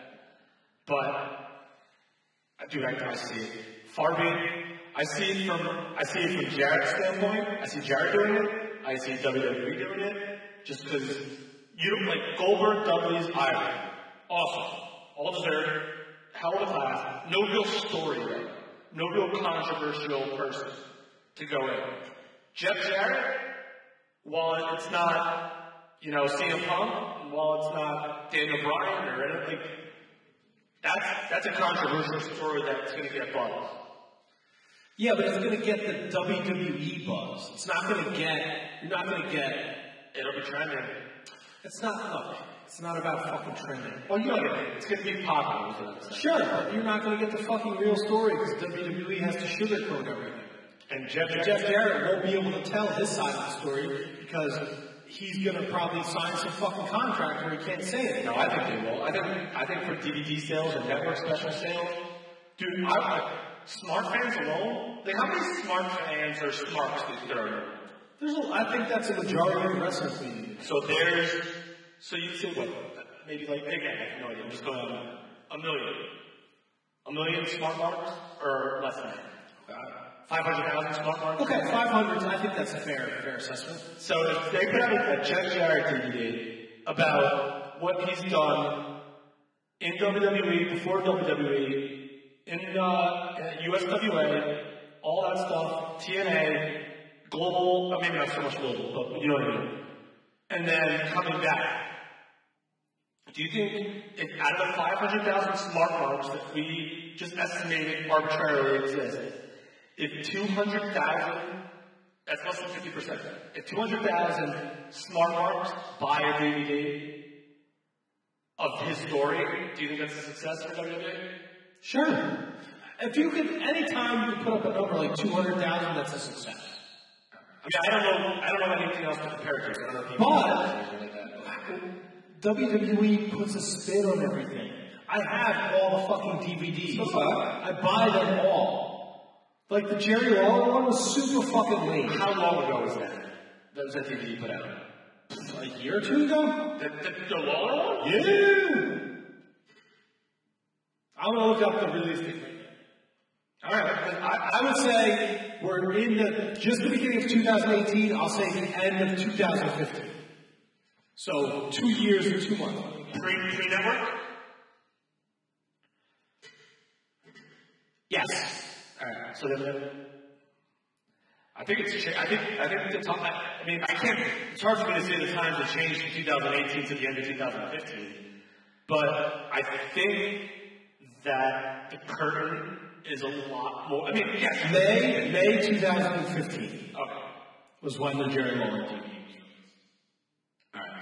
But, dude, I, I see it. Far be it. I see it from, I see it from Jarrett's standpoint. I see Jarrett doing it. I see W W E doing it. Just because you don't like Goldberg, Dudley's, Iron. Awesome. All deserved. Hell of a class. No real story there. No real controversial person to go in. Jeff Jarrett, while it's not, you know, C M Punk, and while it's not Daniel Bryan or anything, that's, that's a controversial story that's going to get buzz. Yeah, but it's going to get the W W E buzz. It's not going to get, you're not going to get, It'll be trending. it's not, look, it's not about fucking trending. Well, you know what I mean. It's going to be popular. is what I'm saying. Sure, but you're not going to get the fucking real story because W W E has to sugarcoat everything. And Jeff And Jarrett, Jeff Jarrett won't be able to tell his side of the story because he's going to probably sign some fucking contract where he can't say it. no, I think they will. I think, I think for D V D sales and network special sales, dude, I, I, smart fans alone, like how many smart fans are smarts that there are? There's a, I think that's a majority of the wrestling community. So there's, so you say what? Maybe like, again, I have no idea. I'm just going on a million. A million smart marks? Or less than that? five hundred thousand smart marks? Okay, five hundred, I think that's a fair, fair assessment. So if they put out a, a Jeff Jarrett D V D about what he's done in W W E, before W W E, in uh, U S W A, all that stuff, T N A, global, uh, maybe not so much global, but you know what I mean. And then coming back. Do you think if out of the five hundred thousand smart marks that we just estimated arbitrarily exist, if two hundred thousand, that's less than fifty percent, if two hundred thousand smart marks buy a D V D of his story, do you think that's a success for W W E? Sure. If you could, anytime you put up a number like two hundred thousand, that's a success. I mean, I don't know, I don't know anything else to compare it to. I don't know if people But- do anything like that. W W E puts a spin on everything. I have all the fucking D V Ds. I buy them all. Like the Jerry Lawler one was super fucking lame. How long ago was that? That was that D V D you put out? A year or two ago? The, the, the Lawler one? Yeah. I'm gonna look up the release date. Alright, I, I would say we're in the just the beginning of two thousand eighteen. I'll say the end of two thousand fifteen. So two years and two months. pre, pre-network? Yes. Alright, so then, I think it's, cha- I think, I think the time, I, I mean, I can't, it's hard for me to say the times have changed from two thousand eighteen to the end of two thousand fifteen, but I think that the curtain is a lot more, I mean, yes, May May twenty fifteen okay. was when the Jerry Lawler D V D. Alright,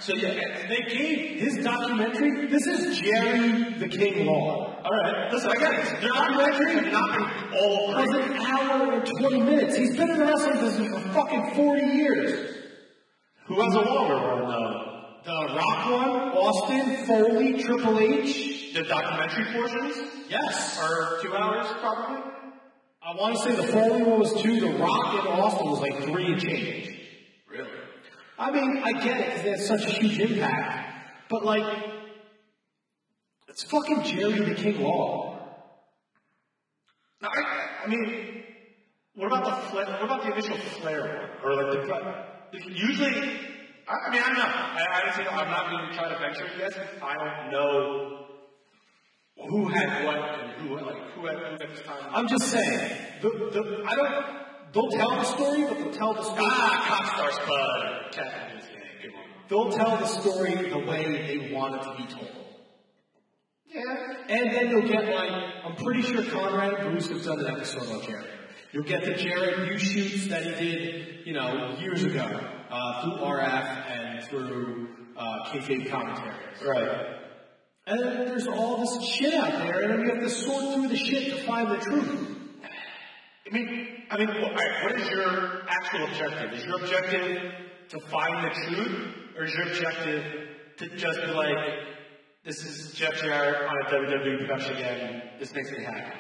So yeah, and they gave his documentary. This is Jerry the King Lawler. All right. Listen, I get it. The documentary has not been all It was an hour and twenty minutes. He's been in the wrestling business for fucking forty years. Who has a longer one, though? The Rock one, Austin, Foley, Triple H. The documentary portions? Yes. Are two hours, probably? I want to say the Foley one was two. The Rock in Austin was like three and change. Really? I mean, I get it because they had such a huge impact. But like, it's fucking Jerry the King Lawler. No, I, I mean, what about the Flair, what about the initial Flair one? Or like the, usually, I, I mean, I don't know. I, I honestly, I'm not going to try to venture a guess. I don't know who had what and who like who had who at this time. I'm just saying. The, the, I don't. They'll tell the story, but they'll tell the story. Ah, Cockstar Spud. Captain, good one. They'll tell the story the way they want it to be told. Yeah. And then you'll get like, I'm pretty sure Conrad and Bruce have done an episode on Jared. You'll get the Jared U shoots that he did, you know, years ago, uh, through R F and through uh, kayfabe commentaries. Right. And then there's all this shit out there, and then you have to sort through the shit to find the truth. I mean, I mean, what, what is your actual objective? Is your objective to find the truth, or is your objective to just be like, this is Jeff Jarrett on a W W E production again, this makes me happy?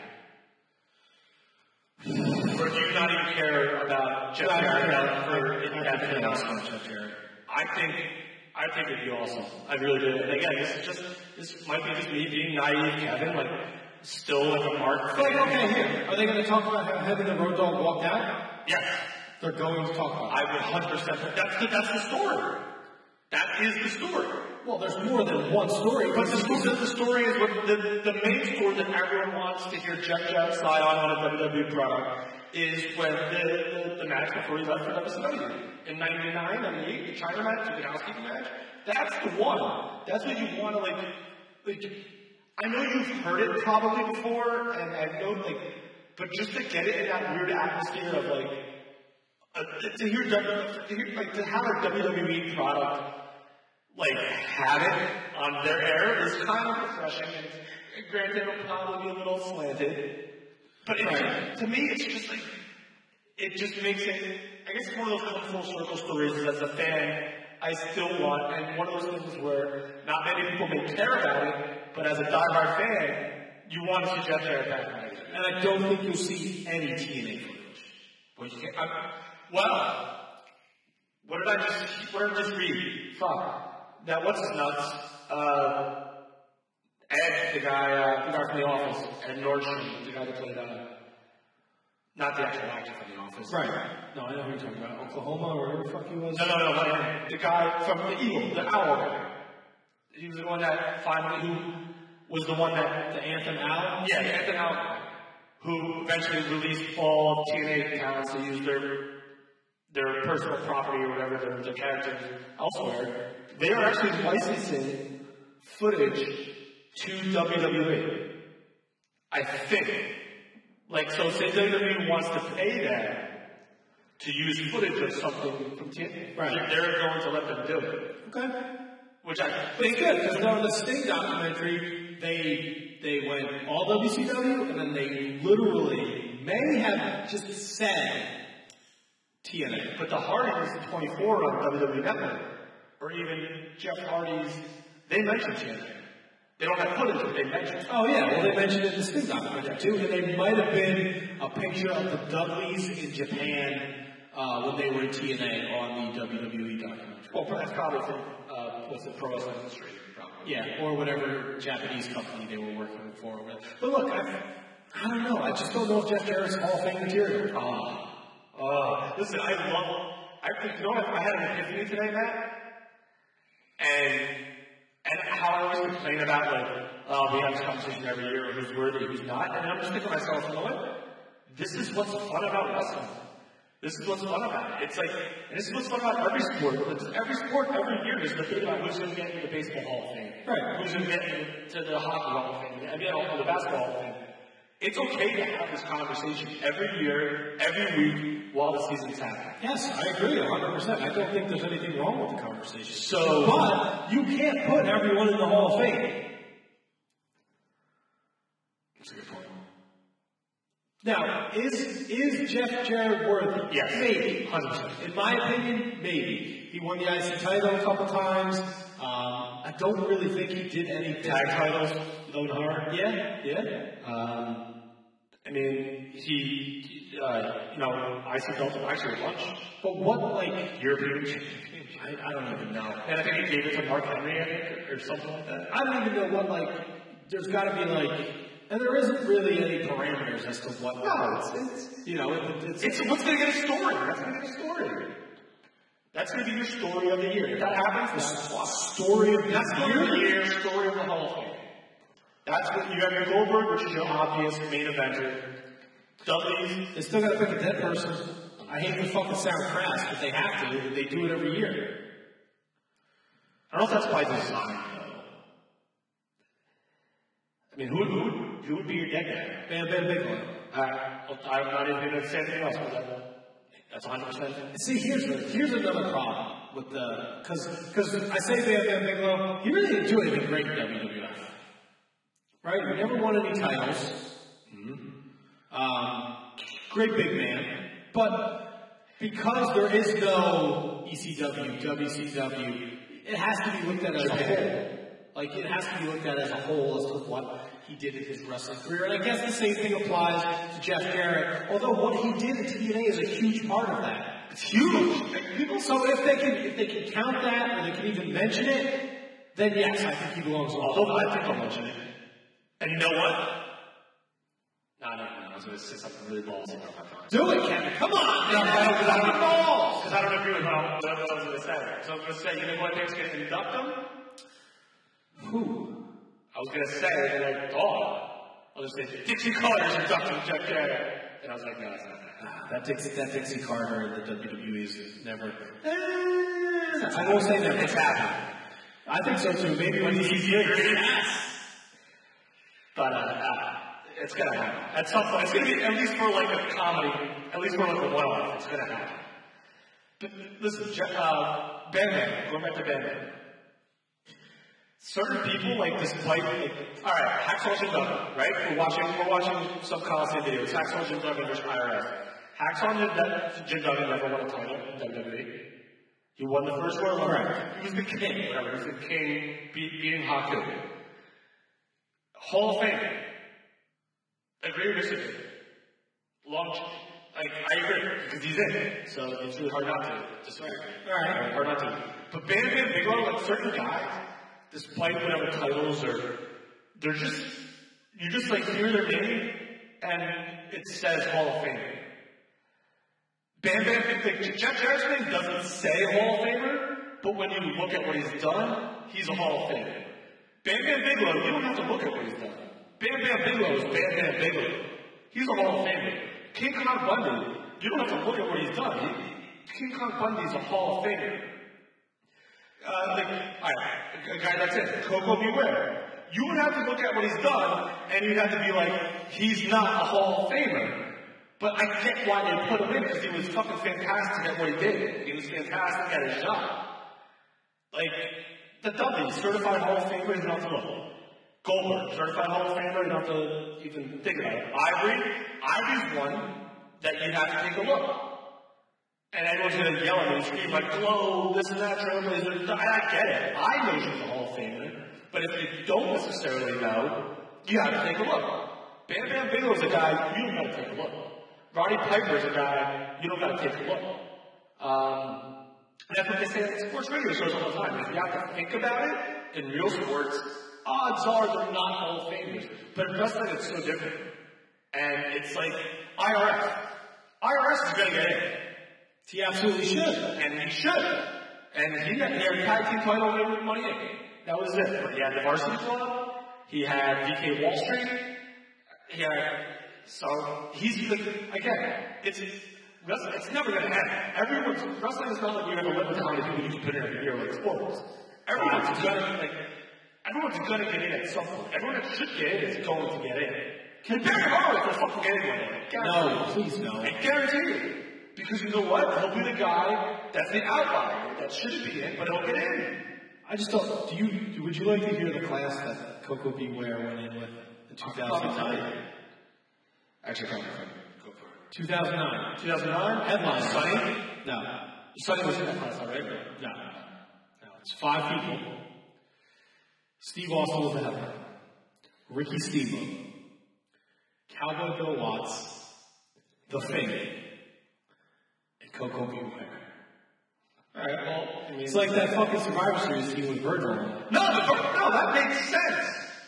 Or do you not even care about Jeff Jarrett or anything else about Jeff Jarrett? I think, I think it'd be awesome. I really do. And again, this is just, this might be just me being naive, Kevin, like, still like a mark. Like, okay, here. Are they going to talk about how Heaven and Road Dogg walked out? Yes. They're going to talk about it. I would one hundred percent. That's the, that's the story. That is the story. Well, there's more than one story. But the, the, the story is what the, the main story that everyone wants to hear Jeff Jarrett sign on on a W W E product is when the, the, the match before he left for W C W. In ninety-nine, ninety-eight, the China match, the housekeeping match. That's the one. That's what you want to like, like, I know you've heard it probably before, and I know like, but just to get it in that weird atmosphere of like, uh, to hear, to hear, like, to have a W W E product like, have it on their air is kind of refreshing. And granted, it'll probably be a little slanted. But it, right. to me, it's just like, it just makes it, I guess it's one of those come full circle stories as a fan, I still want, and one of those things where not many people may care about it, but as a diehard fan, you want to see Jeff Jarrett back. And I don't think you'll see any T N A footage. Well, you can't, I, well, what did I just, what did I just read? Fuck. Now, what's his nuts? Uh, Ed, the guy, uh, the guy from The Office, Ed Nordstrom, the guy that played, uh, not the actual actor from The Office. Right. No, I know who you're talking about. Oklahoma or whatever the fuck he was? No, no, no, not him. The guy from The Eagle, the owl guy. He was the one that finally, who was the one that, the Anthem Owl? Yeah, the Anthem Owl guy. Who eventually released all of T N A talents to use their their personal property or whatever, their, their characters elsewhere. They are actually licensing footage to W W E. I think. Like, so say W W E wants to pay them to use footage of something from T N A. Right. They're going to let them do it. Okay. Which I think good, because on the Sting documentary, they they went all W C W, and then they literally may have just said T N A. But the Hardys in twenty-four on W W E Network, or even Jeff Hardy's, they mentioned T N A. They don't have footage, but they mentioned. Oh yeah, well they mentioned it in the Sting documentary too, and they might have been a picture of the Dudleys in Japan uh, when they were in T N A on the W W E documentary. Well, that's probably from uh, what's it, Pro Wrestling Industry, probably. Yeah, or whatever Japanese company they were working for. But look, I, I don't know. I just don't know if Jeff Jarrett's Hall of Fame material. Oh, oh. Listen, I love. I you know what? I had an epiphany today, Matt, and and how I always complain about like, oh, we have this conversation every year, who's worthy, who's not, and I'm just thinking to myself, you know what? This is what's fun about wrestling. This is what's fun about it. It's like, and this is what's fun about every sport. It's every sport, every year is the thing about who's going to get into the Baseball Hall of Fame. Right. Who's going to get into the Hockey Hall of Fame, the N B A Hall, the Basketball Hall of Fame. It's okay to have this conversation every year, every week, while the season's happening. Yes, I agree one hundred percent. I don't think there's anything wrong with the conversation. So, but you can't put everyone in the Hall of Fame. That's a good point. Now, is is Jeff Jarrett worthy? Yes. Maybe. one hundred percent. In my opinion, maybe. He won the I C title a couple times. Um, I don't really think he did any Tag titles, Lone Hart. Yeah, yeah. Um, I mean, he, uh, you know, I C belts actually a bunch. But what, like, European champion. I, I don't even know. And I think he gave it to Mark Henry, I think, or something like that. I don't even know what, like, there's got to be, like, and there isn't really any parameters as to what. No, it's, it's you know, it, it's, It's what's going to get a story. That's going to get a story. That's going to be your story of the year. If that happens, that's story of the That's year. story of the year, story of the Hall of Fame. That's what you have your Goldberg, which is your obvious main eventer. Dudley, they still got to pick a dead person. I hate to fucking sound crass, but they have to. They do it every year. I don't know if that's by design, though. I mean, who would, who would, who would be your dead guy? Bam Bam Bigelow. Uh, I'm not even going to say anything else, but that, that's one hundred percent. See, here's the, here's another problem with the because because I say Bam Bam Bigelow, he really didn't do anything great in W W F, right? He never won any titles. Mm-hmm. Um, great big man, but because there is no E C W, W C W, it has to be looked at as a whole. Like, it has to be looked at as a whole as to what he did in his wrestling career. And I guess the same thing applies to Jeff Jarrett, although what he did in T N A is a huge part of that. It's huge. People, So if they can if they can count that, or they can even mention it, then yes, I think he belongs on the although I think I'll mention it. And you know what? No, no, no. I was going to say something really ballsy about my time. Do it, Kevin. Come on. No, man. no, because I don't balls. Because I don't agree with what I what I was going to say. So I was going to say, you know what thing's going to induct him? Who? I was going to say, like, oh, I was going to say, Dixie Carter's inducting Jeff Jarrett. And I was like, no, it's not that. Ah, that Dixie that Dixie Carter in the W W E is never. Eh, I won't say never. It's happening. I think so too. Maybe when he's great. But, uh, uh, it's going to happen. At some point, it's going to be, at least for like a comedy, at least for like a one-off, it's going to happen. But listen, Je- uh, Bam Bam, going back to Bam Bam. Certain people, like, despite, like, alright, Hacksaw Jim Duggan, right? We're watching, we're watching some Coliseum videos. Hacksaw Jim Duggan versus I R S. Hacksaw Jim, Jim Duggan never won a title in W W E. He won the first Royal Rumble. He was the king, whatever. He was the king, beat, beating Haku. Hall of Fame. Agree or disagree? Long, like, I agree, because he's in it. So it's really hard not to disagree. Alright, hard not to. But Bam Bam Bigelow, like, certain guys, despite whatever titles or they're just you just like hear their name and it says Hall of Fame. Bam Bam like, Jeff Jarrett's name doesn't say Hall of Famer, but when you look at what he's done, he's a Hall of Famer. Bam Bam Bigelow, you don't have to look at what he's done. Bam Bam Bigelow is Bam Bam Bigelow. He's a Hall of Famer. King Kong Bundy, you don't have to look at what he's done. He, King Kong Bundy's a Hall of Famer. Uh, like, alright, a guy that's it, Coco Beware. You would have to look at what he's done, and you'd have to be like, he's not a Hall of Famer. But I get why they put him in, because he was fucking fantastic at what he did. He was fantastic at his job. Like, the Dudley, certified Hall of Famer, you don't have to look. Goldberg, certified Hall of Famer, you don't have to even think about it. Ivory, Ivory's one that you'd have to take a look. And everyone's going to yell at me and scream like, Glow, this and that, Trailblazer. I get it. I know she's a Hall of Famer. But if you don't necessarily know, you have to take a look. Bam Bam Bigelow's a guy, you don't got to take a look. Roddy Piper's a guy, you don't got to take a look. Um, that's what they say at sports radio shows all the time. If you have to think about it, in real sports, odds are they're not Hall of Famers. But in wrestling, it's so different. And it's like I R S. I R S is going to get in. He absolutely should. And he should. And he got he had a tag team title win with Money Incorporated. That was it. But he had the Varsity Club. He had V K Wall Street. He had, so he's, the, again, it's, it's never going to happen. Everyone's, wrestling is not like we have a limit to how many people you can put in every year like sports. Everyone's going to, like, everyone's going to get in at some point. Everyone that should get in is going to get in. Can Barry Horowitz will fucking get in one. No, please no. I guarantee you. Because you know what? He'll be the guy that's the outlier that shouldn't be in, but he'll get in. I just don't. Do you? Would you like to hear the class that Coco Beware went in with in two thousand nine? Actually, come on, go for it. two thousand nine. two thousand nine? Headline. Sonny? No. Sonny was in that class already? No. No. It's five people. Steve Austin was the headline. Ricky Steamboat. Cowboy Bill Watts. The Fake. And Coco Beware. Alright, well, I mean, it's like that fucking Survivor Series team with Virgil. No, the, no, that makes sense.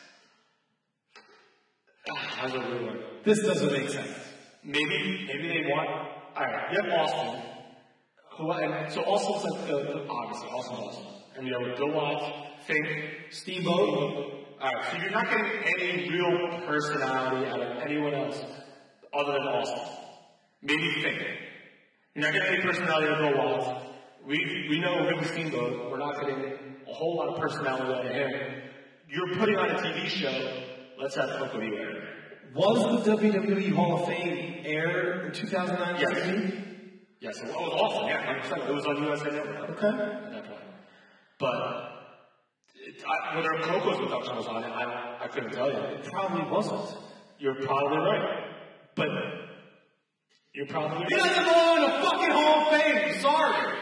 How's it really work? This doesn't make sense. Maybe, maybe they want. Alright, you have Austin. Who, and so Austin's like the, the obviously, Austin's Austin. And you know, Bill Watts, Fink, Steamboat. Alright, so you're not getting any real personality out of anyone else other than Austin. Maybe Fink. You're not getting any personality out of Bill Watts. We we know Ricky Steamboat. We're not getting a whole lot of personality out of him. You're putting on a T V show. Let's have Coco Beware. Was the W W E Hall of Fame aired in two thousand nine? Yes. Yes, it was awesome. Yeah, one hundred percent. It was on U S A Network. Okay. At that point. But it, I, whether Coco's production was on it, I, I couldn't tell you. It probably wasn't. You're probably right. But you're probably right. He doesn't belong in the fucking Hall of Fame. Sorry.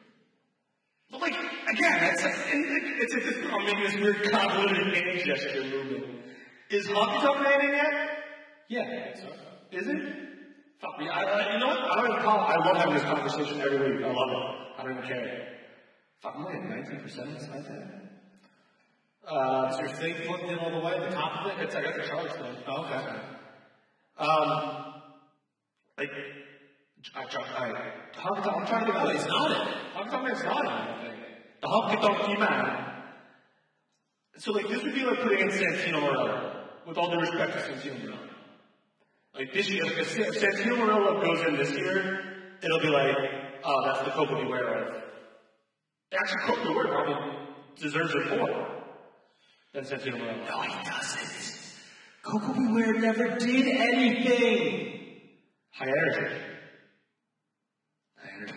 But like, again, it's like, it's like this, I'm making this weird convoluted hand gesture movement. Is Honky Tonk Man in yet? Yeah. So. Is it? Fuck me. I, I, you know what? I don't even call it. I love having this conversation every week. I love it. I don't even care. Fuck, I'm only at nineteen percent inside that. Uh, is your thing plugged in all the way? The top of it? It's, I got the Charlotte thing. Oh, okay. Um, like, I, I, Honky Tonk, I'm trying to get out. It's not it. Honky Tonk Man's not in anything. The Honky Tonk Man. So, like, this would be like putting in Santino Morello. With all due respect to Santino Morello. Like, this year, like, if Santino Morello goes in this year, it'll be like, oh, that's the Coco Beware of. Actually, Coco Beware probably deserves it more than Santino Morello. No, he doesn't. Coco Beware never did anything. High energy. High energy.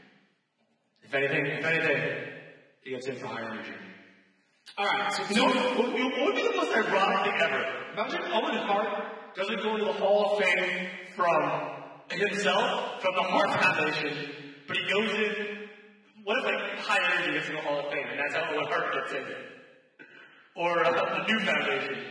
If anything, if anything, he gets in for high energy. Alright, so you know what, what, what would be the most ironic thing ever? Imagine Owen Hart doesn't go into the Hall of Fame from himself, from the Hart Foundation, but he goes in, what if like high energy gets in the Hall of Fame, and that's how Owen Hart gets in? Or uh, the new foundation.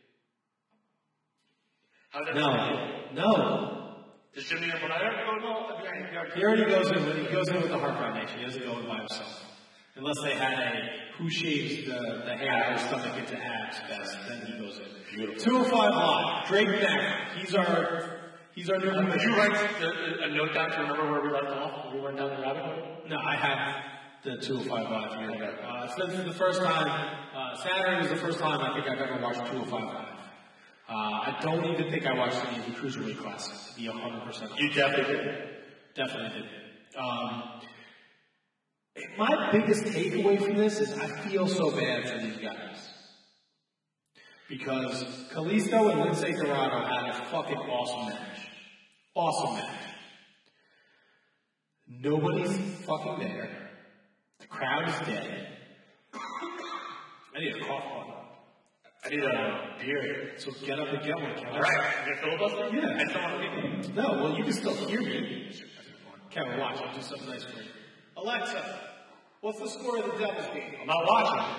How's that No. sound? No. Does Jimmy when I ever go no? He already goes in with he goes in with the Hart Foundation. He doesn't go in by himself. Unless they had a who shaves the, the hair out of his stomach into abs fest, then he goes in. Beautiful. two oh five Live, Drake Mack. He's our he's our new member. Did you write a, a note down to remember where we left off when we went down the rabbit hole? No, I have the two oh five Live here. Uh, since the first time, uh, Saturday was the first time I think I've ever watched two oh five Live. Uh, I don't even think I watched any of the Cruiserweight Classics, to be one hundred percent. You definitely did. Definitely did. Um, my biggest takeaway from this is I feel so bad for these guys. Because Kalisto and Lindsay Dorado had a fucking awesome match. Awesome match. Nobody's fucking there. The crowd is dead. I need a cough button. I need a beer. So get up and get one, Kevin. Alright, you gonna filibuster? Yeah. I don't want to be. No, well, you can still hear me. Kevin, watch. I'll do something nice for you. Alexa, what's the score of the Devils game? I'm not watching.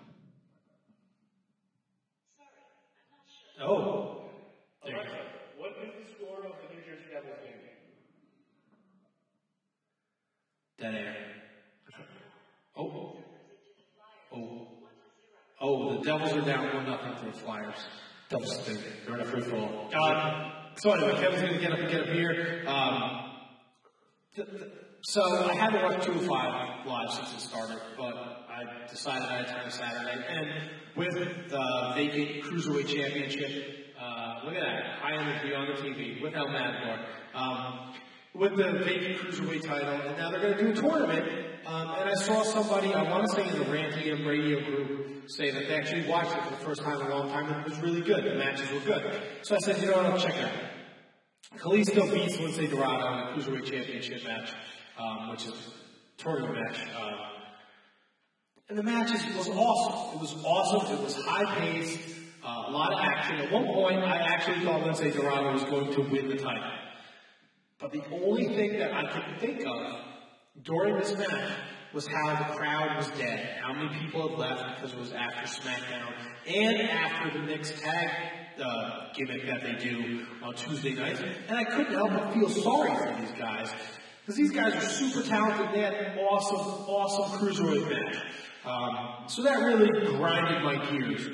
Oh. Alexa, what is the score of the New Jersey Devils game? Dead air. Oh. Oh. Oh, the Devils are down one nothing to the Flyers. Devils stink. They're in a free fall. Um, so anyway, Kevin's going to get up and get up here. Um, th- th- so I had to watch two oh five Live since it started, but I decided I had time Saturday. And with the vacant Cruiserweight Championship, uh, look at that, high energy on the T V with El Matador. Um, with the vacant cruiserweight title, and now they're going to do a tournament. Um, and I saw somebody, I want to say in the Rantium radio group, say that they actually watched it for the first time in a long time, and it was really good. The matches were good. So I said, you know what, I'll check it out. Kalisto beats Lince Dorado in a cruiserweight championship match, um, which is a tournament match. Uh, and the match is, was awesome. It was awesome. It was high paced, uh, a lot of action. At one point, I actually thought Lince Dorado was going to win the title. But the only thing that I could think of during this match was how the crowd was dead. How many people had left because it was after SmackDown and after the mixed tag uh, gimmick that they do on Tuesday nights. And I couldn't help but feel sorry for these guys because these guys are super talented. They had an awesome, awesome cruiserweight match. Um, so that really grinded my gears.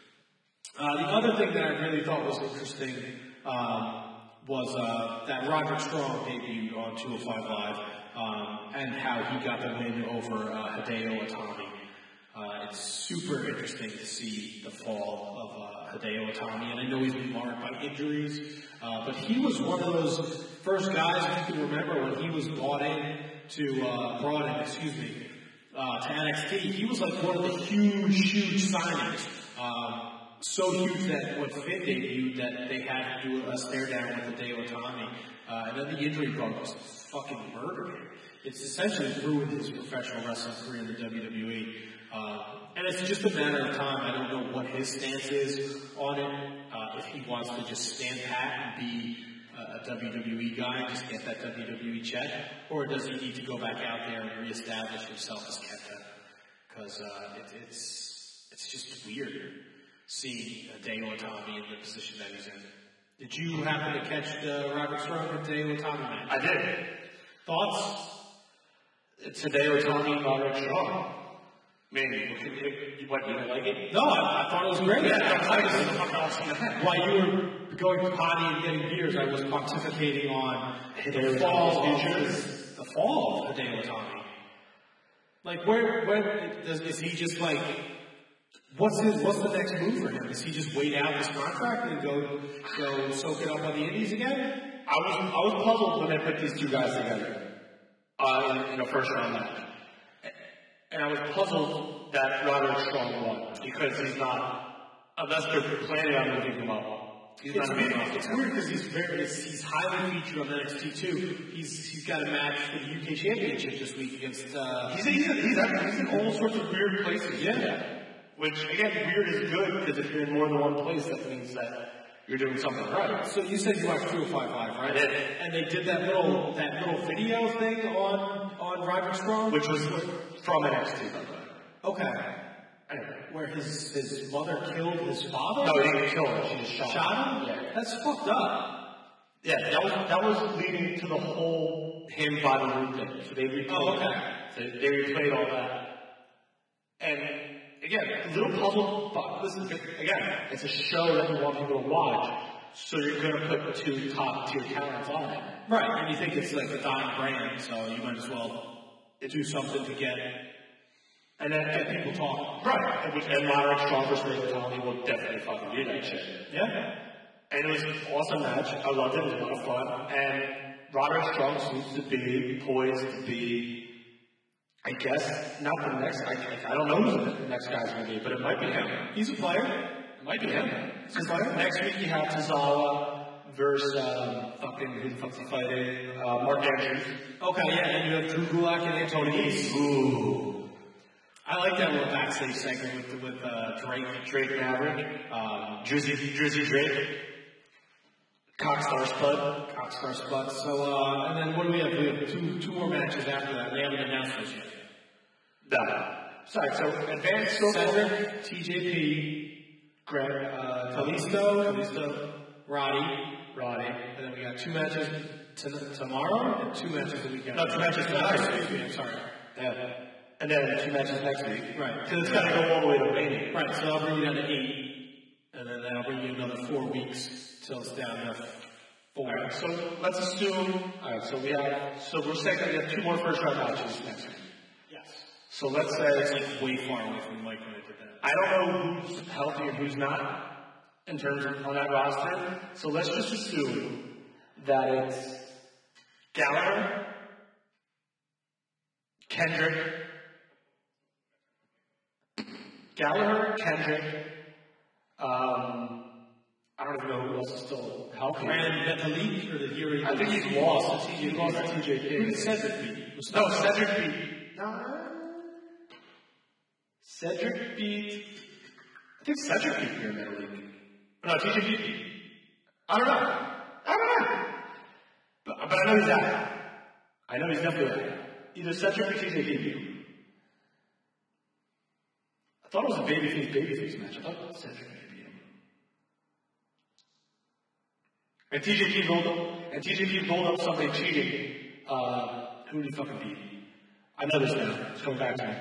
Uh, the other thing that I really thought was interesting um, was uh, that Roderick Strong debuted on two oh five Live, um, and how he got the win over uh, Hideo Itami. Uh, it's super interesting to see the fall of uh, Hideo Itami, and I know he's been marred by injuries, uh, but he was one of those first guys, if you can remember, when he was brought in to, uh, brought in, excuse me, uh, to N X T, he was like one of the huge, huge signings. Um, So huge that when Finn debuted that they had to do a stare down with Hideo Itami, uh, and then the injury bug just fucking murdered him. It's essentially ruined his professional wrestling career in the W W E. Uh, and it's just a matter of time. I don't know what his stance is on it. Uh, if he wants to just stand pat and be uh, a W W E guy, just get that W W E check, or does he need to go back out there and reestablish himself as Kenta? Because uh, it, it's it's just weird. See Hideo Itami in the position that he's in. Did you happen to catch the Robert Strong and Hideo Itami match? I did. Thoughts? It's Hideo Itami, Roderick Strong. I mean, you, what, you didn't like it? No, I, I thought it was great. Yeah, I, I, I, I, while you were going potty and getting beers, I was pontificating on the fall of the fall of Hideo Itami. Like, where, where does, is he just like? What's his, what's the next move for him? Does he just wait out his contract and go go soak it up on the Indies again? I was I was puzzled when they put these two guys together uh, in, in a first round match, and I was puzzled that Roderick Strong won because he's not, unless they're planning on moving him up. He's it's not weird, making it's weird because he's very he's highly featured on N X T too. He's he's got a match for the U K Championship this week against. Uh, he's he's, he's, he's in all sorts of weird places. Yeah. Which, again, weird is good, because if you're in more than one place, that means that you're doing something right. So you said you watched two oh five Live, right? I did. And they did that little that little video thing on on Roderick Strong? Which was from N X T, by the way. Okay. Anyway. Where his his mother killed his father? No, he didn't kill him. She just shot, shot him. him? Yeah. That's fucked up. Yeah, that was that was leading to the whole him body room thing. So they replayed oh, okay. So they replayed all that. And again, a little puzzled, but listen, again, it's a show that you want people to watch, so you're going to put two top-tier talents on it. Right, and you think it's like a dying brand, so you might as well do something to get and then get people talking. Right, and, which, and Roderick Strong versus Hideo Itami will definitely fucking do that shit. Yeah. And it was an awesome match. I loved it. It was a lot of fun. And Roderick Strong seems to be poised to be, I guess, not the next. I, I don't know who the next guy's going to be, but it might be him. He's a player. It might be him. Because next week you have Tozawa versus um, fucking who the fuck's he fighting? Uh, Mark Andrews. Okay, yeah, and you have Drew Gulak and Anthony Nese. Ooh. I like that little backstage segment with with uh, Drake, Drake Maverick, um, Drizzy, Drizzy Drake, Cockstar Spud, Cockstar Spud. So, uh, and then what do we have? We have two two more matches after that. They haven't announced those yet. No. Sorry, so Advanced Cedric, T J P, Greg, uh, Kalisto, Kalisto, Roddy, Roddy, and then we got two matches t- tomorrow and two matches the weekend. No, two matches tonight. Excuse me, I'm sorry. Yeah. And then two matches next week. Right. Because it's got to go all the way to Mania. Right, so I'll bring you down to eight, and then that'll bring you another four weeks till it's down to four. All right, so let's assume, all right, so we have, so we're saying that we have two more first round matches next week. Yes. So let's say It's like way far away from Mike when I did that. I don't know who's healthy and who's not in terms of on that roster. So let's just assume that it's Gallagher, Kendrick, Gallagher, Kendrick, um, I don't even know who else is still healthy. Brandon Metalik, or did he already? I think he's lost. He lost to T J P. Who did Cedric beat? No, Cedric beat. No. Cedric beat. I think Cedric beat here in that league. No, T J P beat. I don't know. I don't know. But, but I know he's out. I know he's definitely out. Either Cedric or T J P beat him. I thought it was a babyface babyface match. I thought Cedric beat him. And T J P rolled up. And T J P rolled up somebody cheating. Uh, who did he fucking beat? I know this now. It's coming back to me.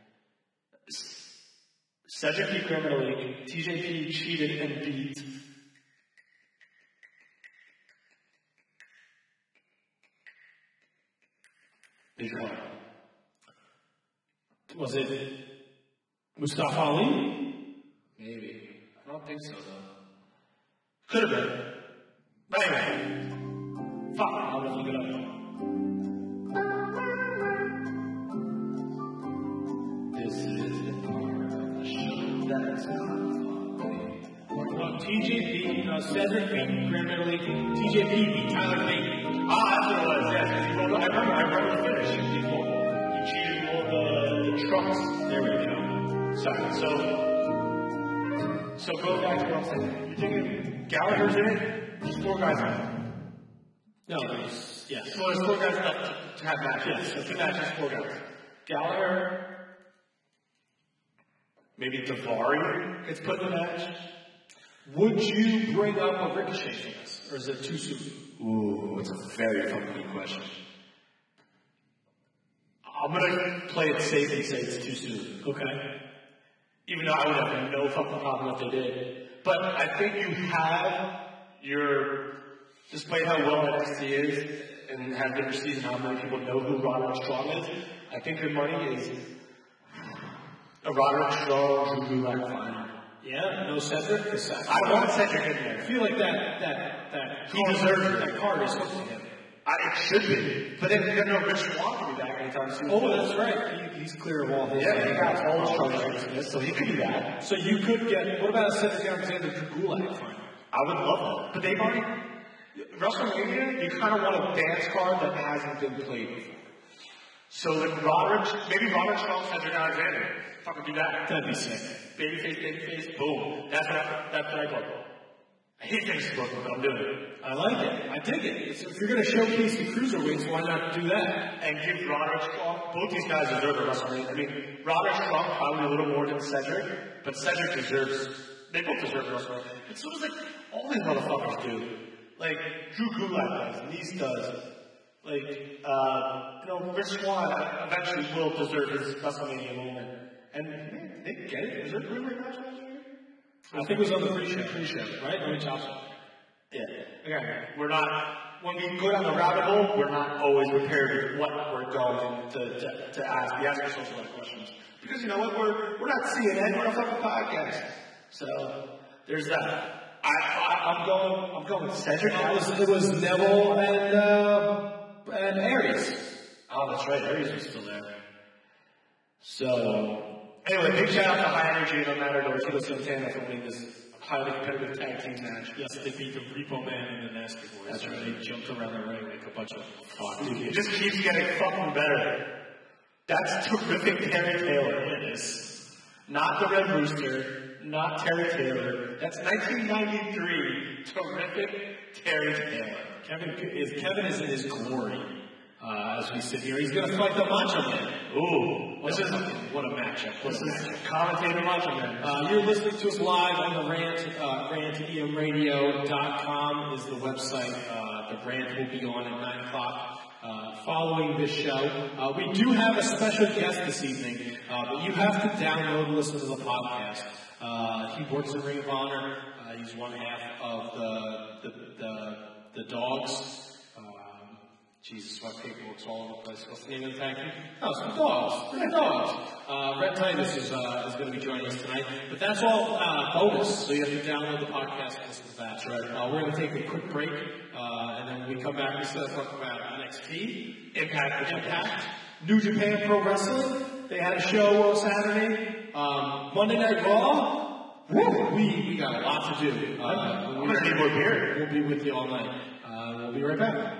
Cedric beat Graham League. T J P cheated and beat. Was it Mustafa Ali? Maybe. I don't think so, though. Could have been. But anyway. Fuck, I'll look it up. This is the part of the show that's not funny. Well, T J P, uh, Cedric beat Graham League. T J P beat Tyler Bate. Ah, that's what it was, yes. He rolled up. I remember, I remember the finish. He, he cheated all the, the trucks. There we go. Sorry, so, so go back to what I'm saying. You're thinking Gallagher's in it? There's four guys in it. No, there's, yes. Well, there's four guys left to have matches. Yes, so two matches, four guys. Gallagher, maybe Davari gets put in the match. Would you bring up a Ricochet for this, or is it too soon? Ooh, it's a very fucking good question. I'm gonna play it safe and say it's too soon. Okay. Even though I would have no fucking problem if they did. But I think you have your, displayed how well N X T is, and have been season how many people know who Roderick Strong is. I think your money is a Roderick Strong Drew Gulak final. Yeah, no Cedric. I want Cedric in there. I feel like that that that he deserves it. That card is hooked to him. I, it should be. But then you know Rich Swann can be back anytime soon. Oh, that's right. He, he's clear of all his. Yeah, he got all his charges, so he could do that. So you could get. What about a Cedric Alexander Drew Gulak final? I would love that. But they've already WrestleMania. You kind of want a dance card that hasn't been played before. So like Roderick, maybe Roderick Strong, Cedric Alexander. Fucking do that. That'd be sick. Babyface, babyface, boom. That's what I, that's what I do. I hate things broken, but I'm doing it. I like it. I dig it. It's, if you're going to showcase the cruiserweights, why not do that? And give Roderick Strong, both these guys deserve a WrestleMania. I mean, Roderick Strong probably a little more than Cedric, but Cedric deserves, they both deserve a WrestleMania. It's sort of like all these motherfuckers do. Like, Drew Gulak does, Nice does. Like, uh, you know, Rich Swann eventually will deserve his WrestleMania moment. And man, they get it. Is there a cruiserweight match last year? I think it was on the pre-show, pre-show, right? Let me talk about it. Yeah. Again, we're not, when we go down the rabbit hole, we're not always prepared with what we're going to, to, to ask. We ask ourselves a lot of questions. Because you know what? We're, we're not C N N, we're a fucking podcast. So, there's that. I, I, I'm going, I'm going with Cedric. It was, it was Neville and, uh, and Aries. Oh, that's right. Aries was still there. So, anyway, big shout out to High Energy and Matador Tito Santana for winning this highly competitive tag team match. Yes, they beat the Repo Man and the Nasty Boys. That's right. They jumped around the ring like a bunch of fuck. Dude, it just keeps getting fucking better. That's terrific Terry Taylor. It is. Not the Red Rooster. Not Terry Taylor. That's nineteen ninety-three. Terrific Terry Taylor. Kevin is Kevin is in his glory. Uh, as we sit here, he's going to fight the Macho Man. Ooh, this is what a matchup! What this a is matchup. commentator Macho Man. Uh, you're listening to us live on the Rant. Uh, rant E M radio dot com is the website. Uh, the Rant will be on at nine o'clock. Uh, following this show, uh, we do have a special guest this evening, uh, but you have to download and listen to the podcast. Uh, he works in Ring of Honor. Uh, he's one half of the the the, the Dogs. Jesus, my paperwork's all over the place. What's the name of the tag team? Oh, it's the Dogs. They're the Dogs. Uh, Red Titus is, uh, is going to be joining us tonight. But that's all uh, bonus, so you have to download the podcast and listen to that. Right. Uh, we're going to take a quick break. Uh, and then when we come back, we start talking about N X T, Impact, Impact, New Japan Pro Wrestling. They had a show on Saturday. Um, Monday Night Raw. Woo, we, we got a lot to do. Uh, I'm going to need more beer. We'll be with you all night. Uh, we'll be right back.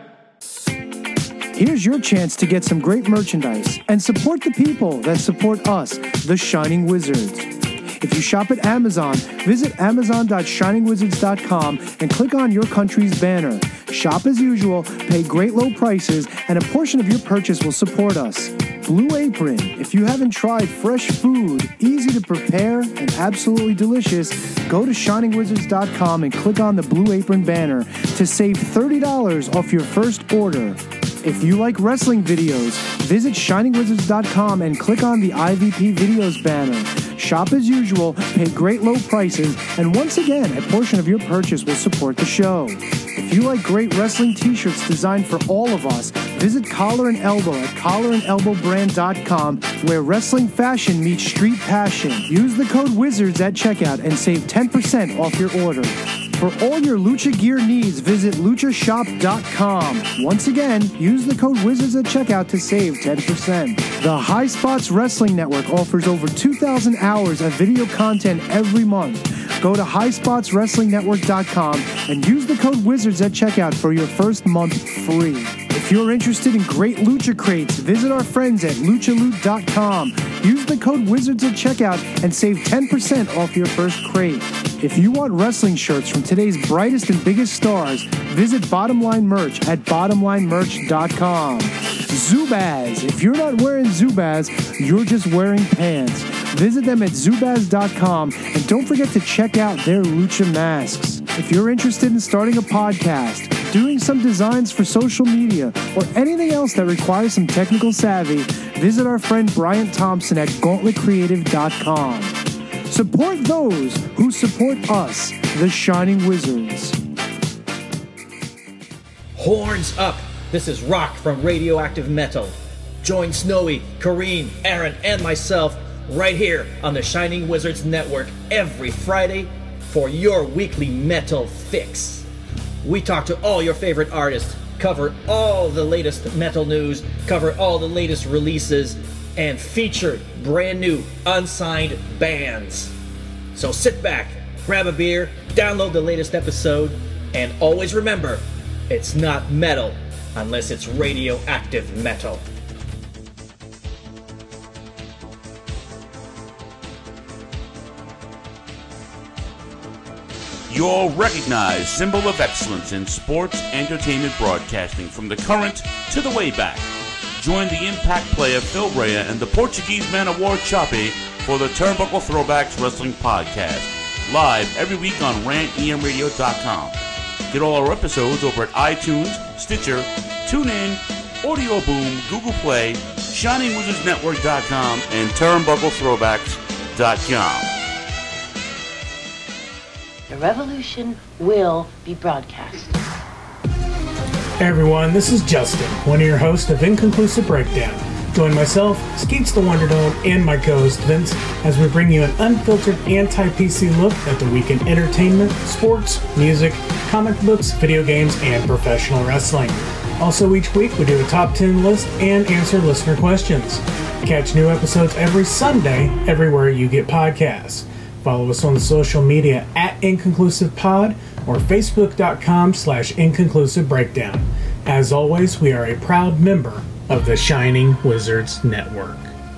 Here's your chance to get some great merchandise and support the people that support us, the Shining Wizards. If you shop at Amazon, visit amazon dot shining wizards dot com and click on your country's banner. Shop as usual, pay great low prices, and a portion of your purchase will support us. Blue Apron. If you haven't tried fresh food, easy to prepare, and absolutely delicious, go to shining wizards dot com and click on the Blue Apron banner to save thirty dollars off your first order. If you like wrestling videos, visit shining wizards dot com and click on the I V P Videos banner. Shop as usual, pay great low prices, and once again, a portion of your purchase will support the show. If you like great wrestling t-shirts designed for all of us, visit Collar and Elbow at collar and elbow brand dot com, where wrestling fashion meets street passion. Use the code WIZARDS at checkout and save ten percent off your order. For all your Lucha gear needs, visit lucha shop dot com. Once again, use the code WIZARDS at checkout to save ten percent. The High Spots Wrestling Network offers over two thousand hours of video content every month. Go to high spots wrestling network dot com and use the code WIZARDS at checkout for your first month free. If you're interested in great Lucha crates, visit our friends at lucha loot dot com. Use the code WIZARDS at checkout and save ten percent off your first crate. If you want wrestling shirts from today's brightest and biggest stars, visit Bottom Line Merch at bottom line merch dot com. Zubaz. If you're not wearing Zubaz, you're just wearing pants. Visit them at zubaz dot com and don't forget to check out their Lucha masks. If you're interested in starting a podcast, doing some designs for social media, or anything else that requires some technical savvy, visit our friend Brian Thompson at gauntlet creative dot com. Support those who support us, the Shining Wizards. Horns up! This is Rock from Radioactive Metal. Join Snowy, Kareem, Aaron, and myself right here on the Shining Wizards Network every Friday for your weekly metal fix. We talk to all your favorite artists, cover all the latest metal news, cover all the latest releases, and feature brand new unsigned bands. So sit back, grab a beer, download the latest episode, and always remember, it's not metal unless it's radioactive metal. Your recognized symbol of excellence in sports entertainment broadcasting from the current to the way back. Join the Impact player Phil Rea and the Portuguese man of war Choppy for the Turnbuckle Throwbacks Wrestling Podcast, live every week on rant e m radio dot com. Get all our episodes over at iTunes, Stitcher, TuneIn, Audio Boom, Google Play, shining wizards network dot com, and turnbuckle throwbacks dot com. The revolution will be broadcast. Hey everyone, this is Justin, one of your hosts of Inconclusive Breakdown. Join myself, Skeets the Wonder Dome, and my co-host Vince as we bring you an unfiltered anti-P C look at the week in entertainment, sports, music, comic books, video games, and professional wrestling. Also, each week we do a top ten list and answer listener questions. Catch new episodes every Sunday everywhere you get podcasts. Follow us on the social media at InconclusivePod or Facebook.com slash Inconclusive Breakdown. As always, we are a proud member of the Shining Wizards Network.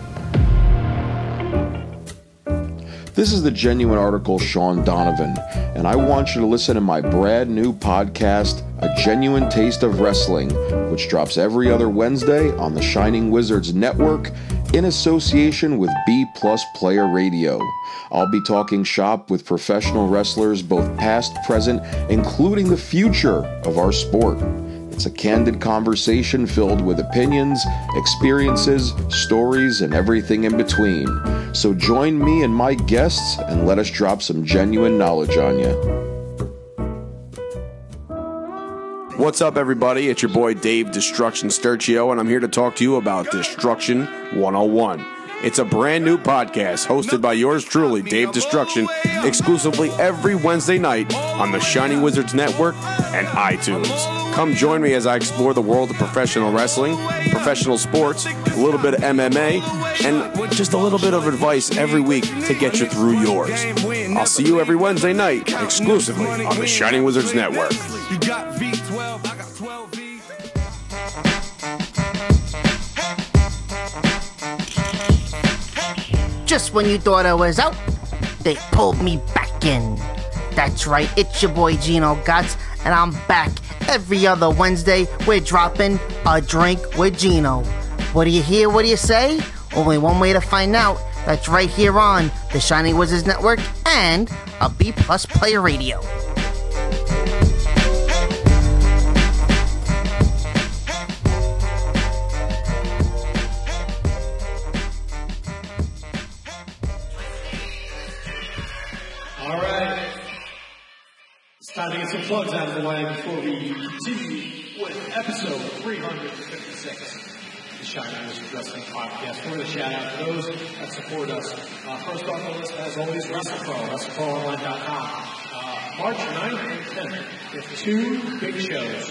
This is the Genuine Article Sean Donovan, and I want you to listen to my brand new podcast, A Genuine Taste of Wrestling, which drops every other Wednesday on the Shining Wizards Network in association with B Plus Player Radio. I'll be talking shop with professional wrestlers, both past, present, including the future of our sport. It's a candid conversation filled with opinions, experiences, stories, and everything in between. So join me and my guests and let us drop some genuine knowledge on you. What's up, everybody? It's your boy Dave Destruction Sturcio, and I'm here to talk to you about Destruction one oh one. It's a brand new podcast hosted by yours truly, Dave Destruction, exclusively every Wednesday night on the Shining Wizards Network and iTunes. Come join me as I explore the world of professional wrestling, professional sports, a little bit of M M A, and just a little bit of advice every week to get you through yours. I'll see you every Wednesday night, exclusively on the Shining Wizards Network. You got V twelve, I got twelve V. Just when you thought I was out, they pulled me back in. That's right, it's your boy Gino Gotts, and I'm back every other Wednesday. We're dropping a drink with Gino. What do you hear? What do you say? Only one way to find out. That's right here on the Shining Wizards Network and a B Plus Player Radio. All right. It's time to get some plugs out of the way before we continue with episode three fifty-six. The Shining Wizards Wrestling Podcast. We're going to shout out to those that support us. Uh, first off the list, as always, WrestlePro, Wrestle Pro Online dot com. Uh, March ninth and tenth, with two big shows.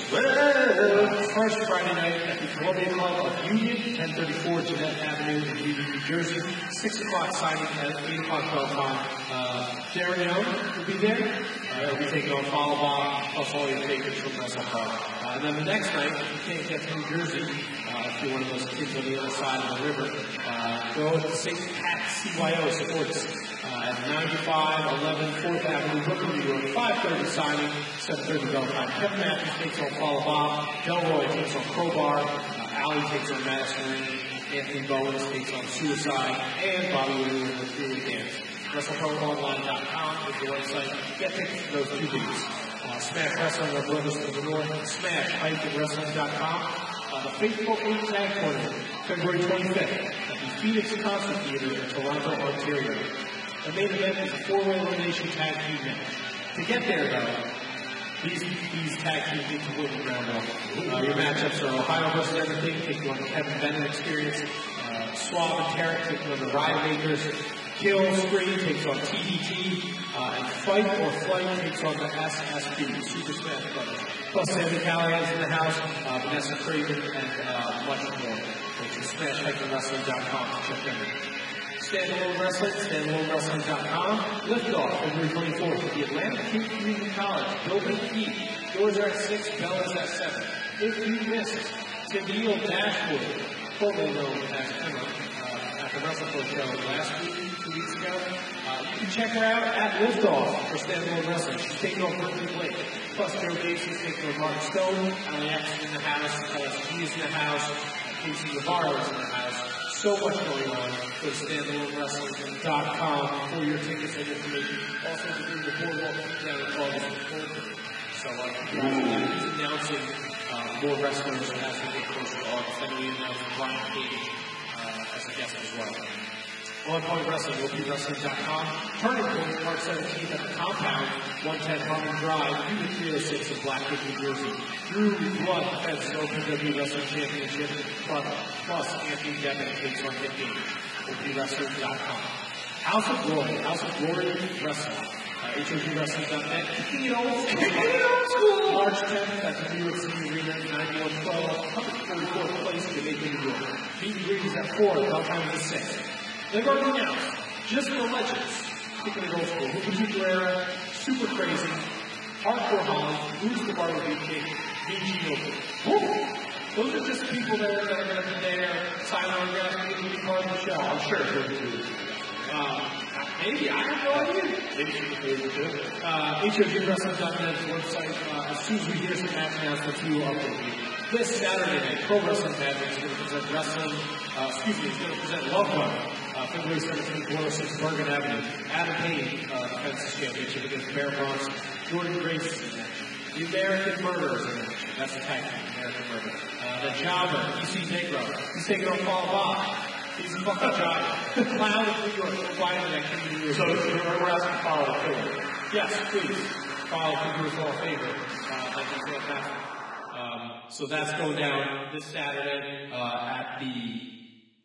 Uh, first Friday night at the Columbia Club of Union, ten thirty-four Jeanette Avenue in Union, New Jersey. six o'clock signing at eight o'clock bell time. Uh, Darren Young will be there. Uh, he'll be taking on Follow Bob, plus all your takers from WrestlePro. Uh, and then the next night, if you can't get to New Jersey, uh, if you're one of those kids on the other side of the river, uh, go to Saint Pat C Y O Sports uh, at ninety-five eleven fourth Avenue, Brooklyn, New York. five thirty signing, seven thirty bell time. Kevin Matthews takes on Follow Bob. Delroy takes on Crowbar. Uh, Allie takes on Madison Ring. Anthony Bowens takes on Suicide. And Bobby Lee with Really Dance. Wrestle Pro Online dot com is the website. Get tickets for those two beats. Uh, Smash Wrestling, our brothers to the north. Smash Wrestling dot com. Uh, the Faithful Eight Tag Tournament, February twenty-fifth, at the Phoenix Concert Theater in Toronto, Ontario. The main event is a four-way elimination tag team match. To get there, though, these, these tag teams need to win the round one. Uh, your matchups are Ohio versus Everything, taking on the Kevin Bennett Experience. Uh, Suave and Tarek taking on the Riot Makers. Kill Screen takes on T D T. Uh, and Fight or Flight takes on the S S B, Super Smash Brothers. Plus, Sammy Callahan's in the house, uh, Vanessa Craven, and uh, much more. Which is Smash Wrestling dot com to check them out. Standalone Wrestling, Standalone Wrestling dot com. Liftoff, February twenty-fourth at the Atlanta Cape Community College, Building E. Doors are at six, bell is at seven. If you missed Tennille Dashwood, formerly known as Emma, uh, at the WrestlePro show last week, two weeks ago, uh, you can check her out at Liftoff for Standalone Wrestling. She's taking on Brooklyn Blake. Plus, Joe Gacy is taking on Mark Stone. Allie X is in the house. L S G is in the house. Casey Navarro is in the house. So much going on. Go to Standalone Wrestling dot com for your tickets and information. Also, to do the boardwalk down in August and October. So, uh, he's announcing uh, more wrestlers as we get closer to August. Then we announced Brian Cage uh, as a guest as well. On Point Wrestling, O P Wrestling dot com. Turning Point, March seventeenth at the Compound, one ten Harmon Drive, Unit three oh six in Blackwood, New Jersey. Drew Blood defends the O P W Wrestling Championship, plus, plus Anthony Devin takes on Hit Game. O P Wrestling dot com. House of Glory, House of Glory Wrestling. Uh, H O G Wrestling dot net. Kicking it old school. March tenth at the New York City Arena, ninety-one twelve, one forty-fourth place in Macon, New York. Meet and greet is at four, bell time is at six. They've already announced, just for the legends, kicking it old school. Luigi Guerrera, Super Crazy, Hardcore Holland, Bruce the Barber Beefcake, V G Open. Those are just people that are, that are going to be there, sign autographs, and going to be part of the show. I'm sure they're going to do it. Um, maybe, I have no idea. Maybe you can do it. Uh, H O G Wrestling dot net's website, uh, as soon as we hear some match announcements, we will update you. This Saturday night, Pro Wrestling Magic is going to present wrestling, uh, excuse me, is going to present Love One. Uh, February seventeenth, one oh six Bergen Avenue. Adam Payne uh, defends his championship against Bear Bronx. Jordan Grace is in there. The American Murderers in there. That's the tag team, American Murder. Uh, the Java, E C Negro. He's taking on Paul Bob. He's a fucking Java. Clown of New York. Fighting that King of New York. So we're asking to follow the favor. Yes, please. Follow King of New York favor. Uh, that is fantastic. Um, so that's going down this Saturday uh, at the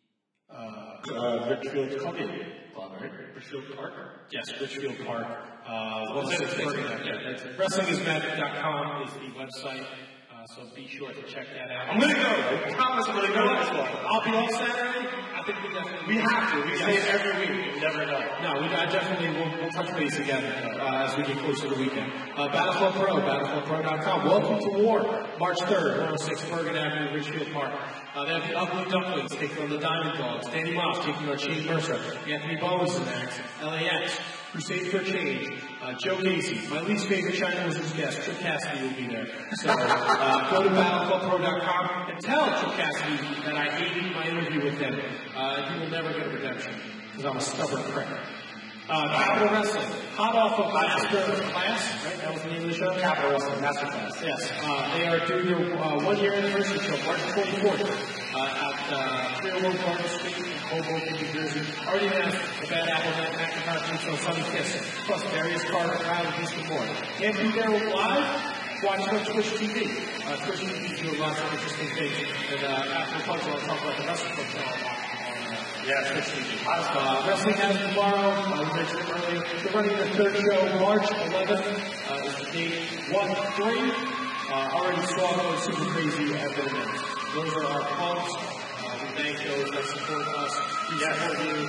Uh, uh, Richfield Clubbing Club, right? Richfield Park? Yes, Richfield Park. Uh, one oh six Bergen. Yeah, that's wrestling is magic dot com is the website. Uh, so be sure to check that out. I'm gonna go. I promise I'm gonna go to this one. I'll be on Saturday. I think we definitely we have to. We yes. say it every week. We never know. No, we I definitely will we'll touch base again uh, as we get closer to the weekend. Uh, Battlefield Pro, battlefield pro dot com. Welcome to War, March third, one oh six Bergen Avenue, Richfield Park. Uh, they have the Ugly Ducklings taking on the Diamond Dogs. Danny Moss taking on Shane Mercer. Anthony Bowens and Max. L A X. Crusade for Change. Uh, Joe Casey. My least favorite Shining Wizards guest, Trip Cassidy, will be there. So uh, go to battlefield pro dot com and tell Trip Cassidy that I hated my interview with him. Uh, he will never get a redemption because I'm a stubborn prick. Uh, Capital Wrestling, hot off of Master Class, right? That was the name of the show? Capital Wrestling, Master Class. Yes. Uh, they are doing their uh, one-year anniversary show, March twenty-fourth, uh, at uh, three oh one Garden Street in Hoboken, New Jersey. Already announced the Bad Apple Matt McIntyre show, Sunny Kiss, plus Darius Carter, Crowd, and Easton Moore. Can't be there live? Watch it on Twitch T V. Uh, Twitch T V is doing lots of interesting things. And uh, after the punch, I'll talk about the wrestling folks on Yeah, Twitch T V. Uh, wrestling has tomorrow. Uh, we mentioned it earlier. They're running their third show, March eleventh. Uh, is the date one three. Uh, already saw those super crazy at the event. Those are our punks. Uh, we thank those that support us. We support you.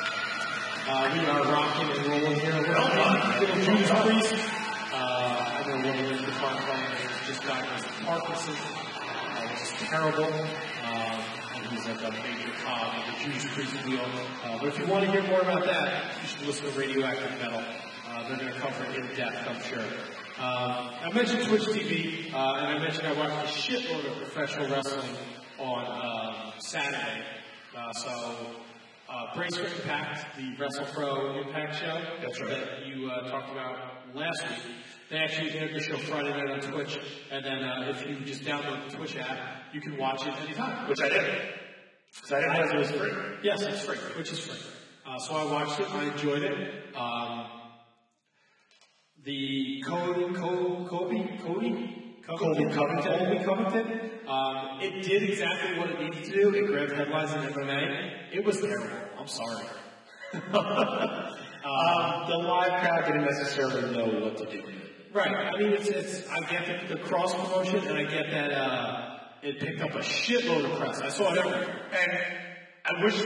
Uh, we are rocking and rolling here. We're on little Judas Priest. Uh, I know one of the fun players just diagnosed with Parkinson's, uh, which is terrible. Um, and he's like a major cog in the Judas Priest wheel. Uh, but if you want to hear more about that, you should listen to Radioactive Metal. Uh, they're going to cover it in depth, I'm sure. Um, I mentioned Twitch T V, uh, and I mentioned I watched a shitload of professional wrestling on uh, Saturday. Uh, so, uh, Brace for Impact, the WrestlePro Impact show That's right. that you uh, talked about last week. They actually did the show Friday night on Twitch, and then uh, if you just download the Twitch app, you can watch it anytime. Which I did. Because I didn't realize it was free. Yes, it's free. Twitch is free. Uh, so I watched it. I enjoyed it. Um, the Cody, Cody, Kobe, Cody, Colby Covington. Colby Covington. Um, it did exactly what it needed to do. It grabbed headlines in M M A. It was terrible. I'm sorry. um, the live crowd didn't necessarily know what to do with it. Right. I mean, it's, it's, I get the, the cross promotion, and I get that, uh, it picked up a shitload of press. I saw it everywhere. And I wish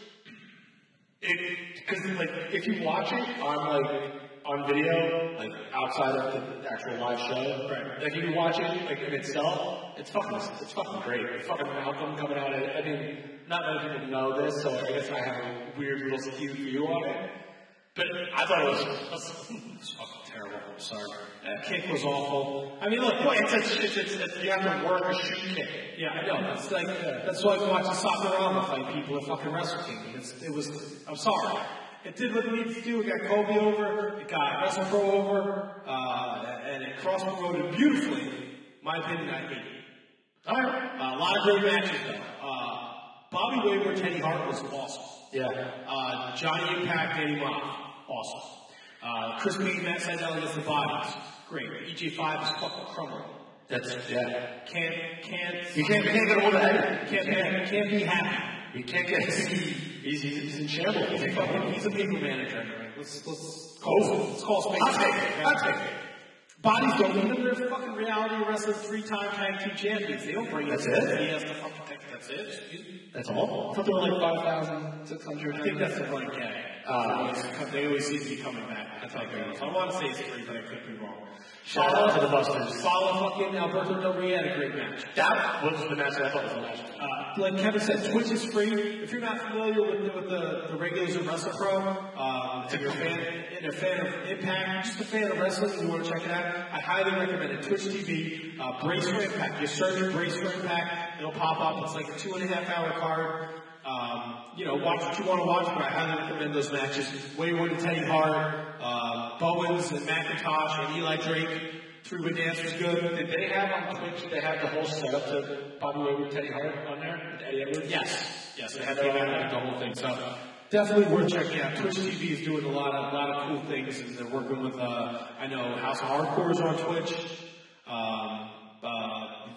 it, because, like, if you watch it on, like, on video, like, outside of the actual live show, right. Like, if you watch it, like, in itself, it's fucking, it's fucking great. It's fucking Malcolm coming out at it. I mean, not many people know this, so I guess I have a weird little skewed view on it. But I thought it was, it was fucking terrible. I'm sorry. That kick was awful. I mean, look, well, it's, it's, it's, it's, it's, you have to work a shoot kick. Yeah, I know. That's like, uh, that's why I watch the Sakuraba fight people at fucking Wrestle Kingdom. It's, it was, I'm sorry. It did what it needed to do. It got Kobe over. It got WrestlePro over. Uh, and it cross-promoted beautifully. My opinion, I hate it. All right. Uh, a lot of great matches, though. Uh, Bobby Wayward, Teddy Hart was awesome. Yeah. Uh, Johnny Impact, Danny Moff, awesome. Uh, Chris Payne, Matt Sydal against the Bodies, great. E J five is fucking crumbling. That's, yeah. Can't, can't. You can't, you can't get hold of Eddie. Can't, can't, can't be happy. You can't get, he's, he's, he's in shambles. He's a fucking, he's a people manager. Let's, let's call, let's call space. I'll take it. I'll take it. Bodies don't need them. They're fucking reality wrestling three-time tag team champions. They don't bring That's it. it? He has to fucking take That's it. That's all? I thought there were like five thousand six hundred. I think that's the running gag. Uh, they always seem to be coming back. That's how it goes. I want to say it's three, but I could be wrong. Shout out to the Busters. Follow fucking Alberto Del Rio had a great match. That was the match that I thought was the match. Uh, like Kevin said, Twitch is free. If you're not familiar with the, with the, the regulars of WrestlePro, um, if you're a fan, and a fan of Impact, just a fan of wrestling, and you want to check it out, I highly recommend it. Twitch T V, uh, Brace for Impact. You search Brace for Impact, it'll pop up. It's like a two and a half hour card. Um, you know, watch what you want to watch, but I highly recommend those matches. Wayward and Teddy Hart, uh, Bowens and McIntosh and Eli Drake. Three-way dance was good. Did they have on Twitch, they have the whole setup to Bobby Wayward, Teddy Hart on there? Eddie Edwards? Yes. Yes, they had the, the whole thing. So definitely worth checking out. Twitch T V is doing a lot of, a lot of cool things, and they're working with, uh, I know House of Hardcore is on Twitch. Um, uh,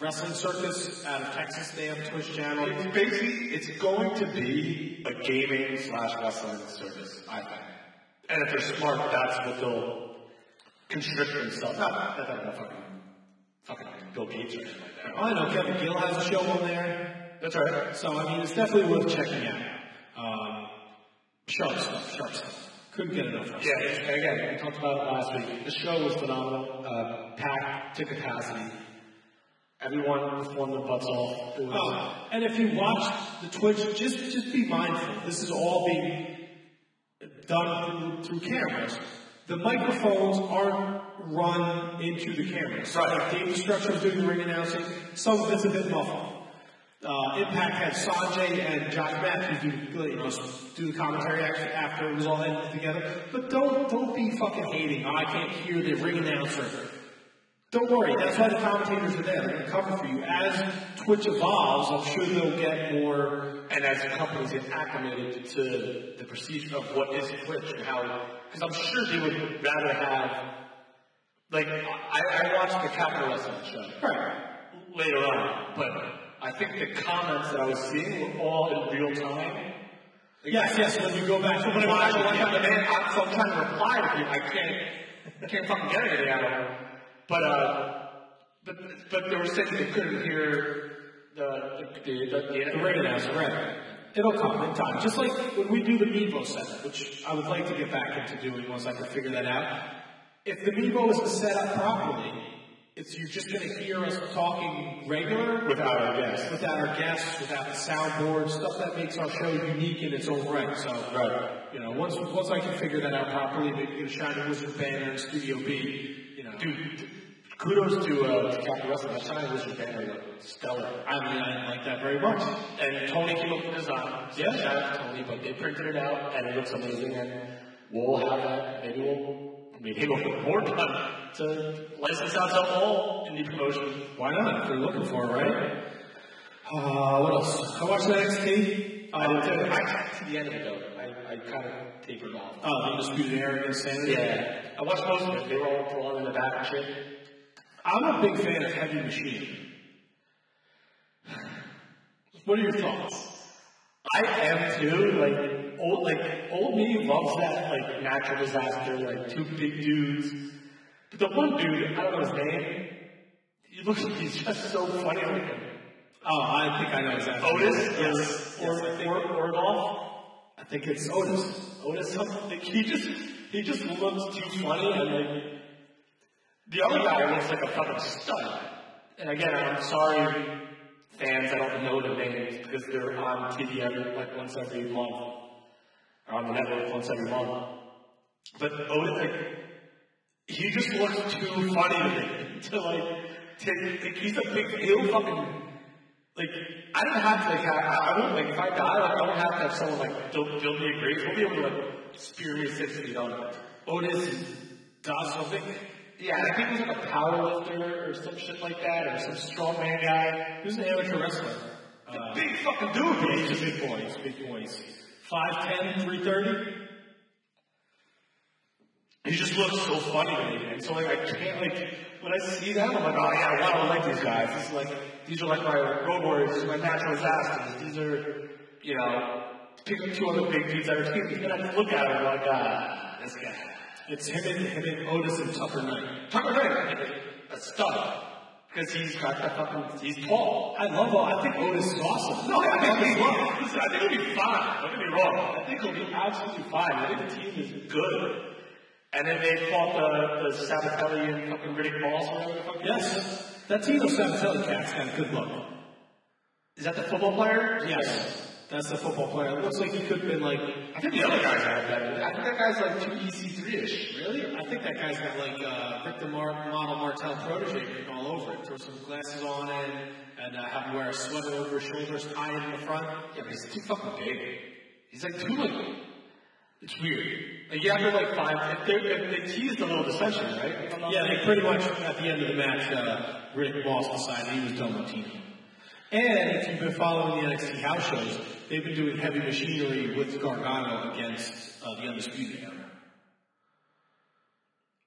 Wrestling Circus out of Texas. They have a Twitch channel. It's basically, it's going to be a gaming slash wrestling circus, I think. And if they're smart, that's what they'll constrict themselves. Not that they're not fucking, fucking Bill Gates or anything like that. Oh, I know Kevin Gill has a show on there. That's right. So, I mean, it's definitely worth checking out. Um, sharp stuff, sharp stuff. Couldn't get enough of it. Yeah, again, we talked about it last week. The show was phenomenal. Uh, packed to capacity. Everyone performed their butts off. It was, oh, and if you watch the Twitch, just just be mindful. This is all being done through, through cameras. The microphones aren't run into the cameras. Right. Like Dave Destruction was doing the ring announcing. Some of it's a bit muffled. Uh, Impact had Sanjay and Josh Matthews do, you know, do the commentary after, after it was all ended together. But don't don't be fucking hating. Oh, I can't hear the ring announcer. Don't worry. That's why the commentators are there. They're going to cover for you. As Twitch evolves, I'm sure they'll get more. And as companies get acclimated to the procedure of what is Twitch and how, because I'm sure they would rather have, like, I, I watched the Capital Wrestling show right. later on, but I think the comments that I was seeing were all in real time. Like, yes, yes. When you go back to when I watch the man, I'm, so I'm trying to reply to you. I can't, I can't fucking get anything out of them. But uh, but but they were saying they couldn't hear the the the, the, the, the ring announcer, right? It'll come in time. Just like when we do the Mevo set, which I would like to get back into doing once I can figure that out. If the Mevo isn't set up properly, it's you're just going to hear us talking regular without our guests, without our guests, without the soundboard, stuff that makes our show unique in its own right. So, right. you know, once once I can figure that out properly, maybe get a Shining Wizard banner in Studio B. You know, dude, kudos to uh, to Capital Wrestling. That Shining Wizard banner is stellar. I mean, I like that very much. And Tony came up with the design. Yeah, shout out to Tony, but they printed it out and it looks amazing. And we'll have that. Maybe we'll. Maybe we'll get more done to license out to all indie promotion. Why not? If they're looking for it, right? Uh, what else? I watched N X T. I did too. I got to the end of it though. I, I kind of tapered off. Oh, the Undisputed Era Insanity? Yeah. I watched most of it. They were all brawling in the back and shit. I'm a big fan of Heavy Machine. What are your thoughts? I am too. Like old, like old me loves that like natural disaster, like two big dudes. But the one dude, I don't know his name. He looks like he's just so funny looking. Oh, I think I know exactly. Otis, yes, or yes, or or Orloff. I think it's Otis. Otis, something. Like, he just he just looks too funny, and like the other guy looks like a fucking stud. And again, I'm sorry. Fans, I don't know the names because they're on T V every, like once every month, or on the network once every month. But Otis, like, he just looks too funny to me. To like, to, like he's a big, he'll fucking, like, I don't have to, like, I, I won't, like, if I die, like, I don't have to have someone, like, build, build me a grave. He'll be able to, like, spear me six feet under. Otis does something. Yeah, I think he was like a power lifter or some shit like that, or some strongman guy. He was an amateur wrestler. Uh, big fucking dude, but he's a big boy. He's a big boy. five ten, three thirty He just looks so funny to me, and so like I can't like when I see them, I'm like, oh yeah, wow, I like these guys. This is like these are like my road warriors, these are my natural disasters. These are, you know, pick up two other big dudes that are teams. Then I just look at them like, ah, this guy. It's him and, him and Otis and Tucker Knight. Tucker Knight, a stud. Because he's got that fucking, he's tall. I love all, I think Otis is awesome. No, I think he's fine. Listen, I think he'll be fine. Don't get me wrong. I think he'll be absolutely fine. I think the team is good. And then they fought the, the Sabatelli and fucking Riddick Moss or whatever the fuck. Yes. That team of Sabatelli cats got a good look. Is that the football player? Yes. That's the football player. It looks like he could have been like. I think the other guys have that. I think that guy's like two E C three-ish. Really? I think that guy's got like uh, Victor Mar- Model Martel protege written all over it. Throw some glasses on and, and uh, have him wear a sweater over his shoulders, tie it in the front. Yeah, but he's too fucking big. He's like too like. It's weird. Like, yeah, they're like five. If they're, if they teased a little dissension, right? Yeah, they pretty much at the end of the match, uh, Riddick Moss decided he was done with Tino. And if you've been following the N X T house shows, they've been doing heavy machinery with Gargano against uh, the Undisputed Era.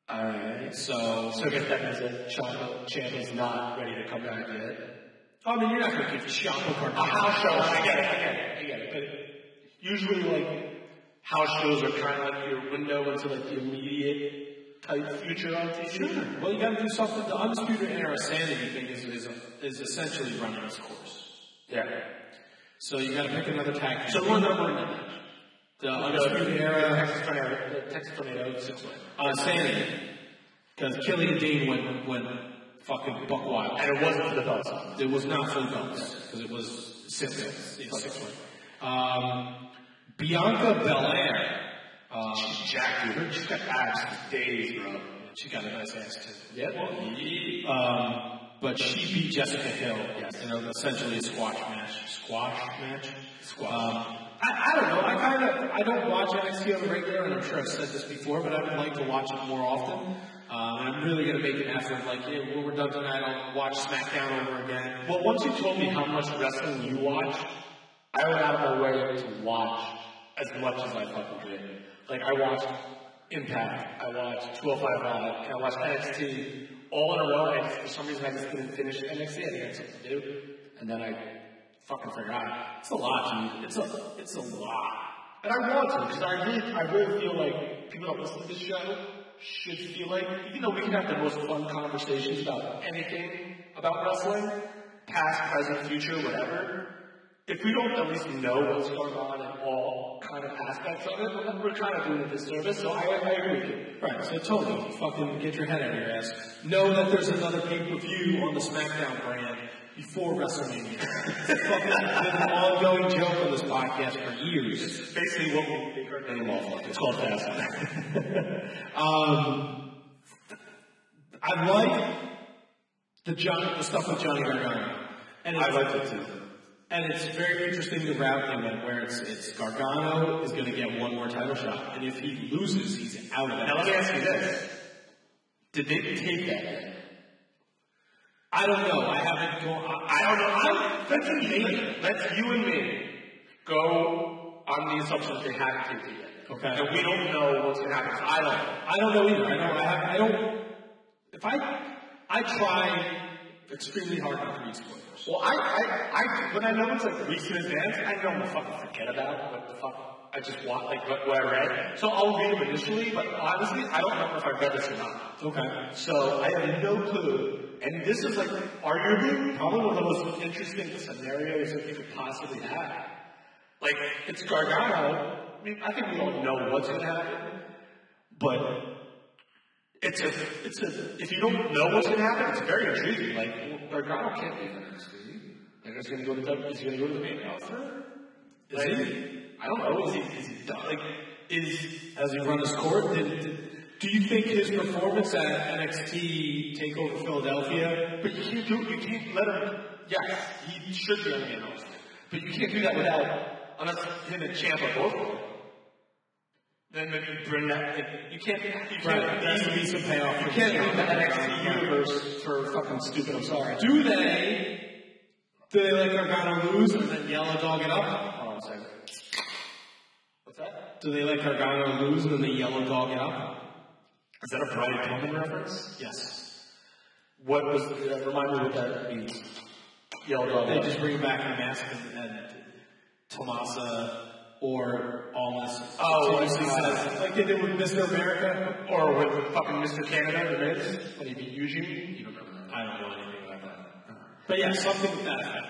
Alright, so, so I guess that means that Ciampa Champ is not ready to come back yet. I mean, you're not going to give Ciampa Gargano a house show. I get it, I get it, I get it. But usually, like, house shows are kind of like your window into like the immediate type future on T V. Sure. Well, you got to do something. The Undisputed Era Sanity thing is, is, is essentially running its course. Yeah. So you got to pick another tag team. So one number one. The Undisputed Era, Texas Tornado, the Texas Tornado, six way. Uh, Sanity. Because Killian Dean went, went fucking buck wild. And it wasn't for the belts. It was not for the belts. Because it was six, yeah, six way. Um, Bianca Belair. Um, she's jacked, dude. She's got abs for days, bro. She got a nice ass, too. Yeah, well, yeah. Um, but she beat Jessica Hill. Yes. In a, essentially a squash match. Squash match? Squash. Um, I, I don't know. I kind of, I don't watch N X T on the regular, and I'm sure I've said this before, but I would like to watch it more often. Um, and I'm really going to make an effort, like, yeah, when we're done tonight, I'll watch SmackDown over again. Well, once you told me how much wrestling you watch, I went out of my way to watch as much as I fucking did. Like, I watched Impact, I watched two oh five Live, and I watched N X T all in a row, and for some reason I just didn't finish N X T. I had something to do, and then I fucking forgot. It's a lot, dude. It's a, it's a lot. And I want to, because I really, I really feel like people that listen to this show should feel like, even though we can have the most fun conversations about anything about wrestling, past, present, future, whatever, if we don't at least know what's going on in all kind of aspects of it, we're, we're kind of doing a disservice, so I, I agree with you. Right, so totally, fucking get your head out of your ass. Know that there's another pay-per-view on the SmackDown brand before WrestleMania. It's fucking been an ongoing joke on this podcast for years. It's basically what we think our name off. It's called Fastlane. um, I like the John, the stuff with Johnny Gargano. And I like it too. And it's very interesting the route they went, where it's, it's Gargano is going to get one more title shot, and if he loses, he's out of it. Now let me ask you this: did they take that? I don't know. I haven't gone. I, I don't know. I, let's me. Let's you and me go on the assumption that they haven't taken it yet. Okay. And we don't know what's going to happen. I don't. I don't know either. I don't. I, have, I don't. If I, I try extremely hard not to read spoilers. Well, I, I, I, when I know it's like weeks in advance, I know I'm gonna fucking forget about what the fuck I just want, like what, what I read. So I'll read them initially, but honestly, I don't remember if I read this or not. Okay. So I have no clue. And this is like arguably probably one of the most interesting scenarios that you could possibly have. Like, it's Gargano. I mean, I think we all know what's gonna happen, but it's a, it's a, if you don't know what's gonna happen, it's very intriguing. Like, Gargano can't be N X T. Like, he's gonna go to the, he's gonna go to the main roster. Is like, he? I don't know. Is he, is he done? Like, is, has he run his court? Did, did, do you think his performance at N X T TakeOver Philadelphia? But you can't do, you can't let him, yes, he should be on the main roster. But you can't do that without, unless him and Ciampa both go. Then maybe you bring that, like, you can't, you can't, right, there has to be some payoff. You can't bring the N X T universe for fucking stupid, I'm sorry. Do they, do they let Gargano lose and then yellow dog it up? Hold on a second. What's that? Do they let Gargano lose and then they yellow dog it up? Is that a Brian Pillman reference? Yes. What was, uh, remind me what that means. Yellow dog. They just bring him back in a mask and, and Tomasa or Almas. Oh, uh, like they did with Mister America? Or with fucking Mister Canada, the Miz, when he beat Eugene? You don't remember that. I don't know anything about that. But yeah, something with that effect.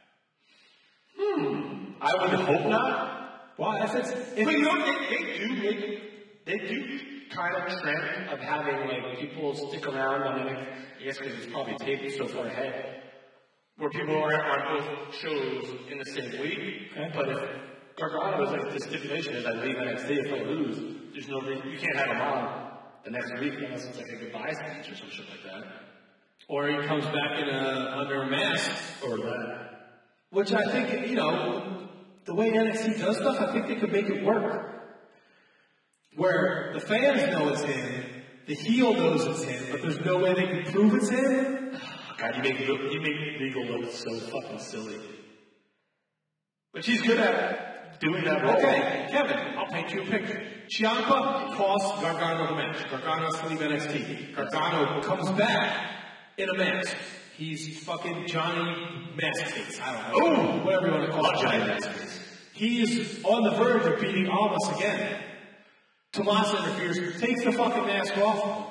Hmm. I would hope not. Well, if it's... If but you know, they, they do make, they do kind of trend of having, like, people stick around on the next, I guess because it's probably taped so far ahead, where people are on both shows in the same week. Okay. But if Gargano is like the stipulation is I leave N X T if I lose, there's no reason, you can't have him on the next week unless it's like a goodbye speech or some shit like that. Or he comes back in a, under a mask. Or that. Which I think, you know, the way N X T does stuff, I think they could make it work. Where the fans know it's him, the heel knows it's him, but there's no way they can prove it's him. God, you make, you make Regal look so fucking silly. Which he's good at. doing that role. Okay, Kevin, I'll paint you a picture. Ciampa costs Gargano the match. Gargano's leaving N X T. Gargano comes back in a mask. He's fucking Johnny Maskface. I don't know. Ooh, whatever you want to call it. Johnny Maskface. He's on the verge of beating Almas again. Tomas interferes, takes the fucking mask off.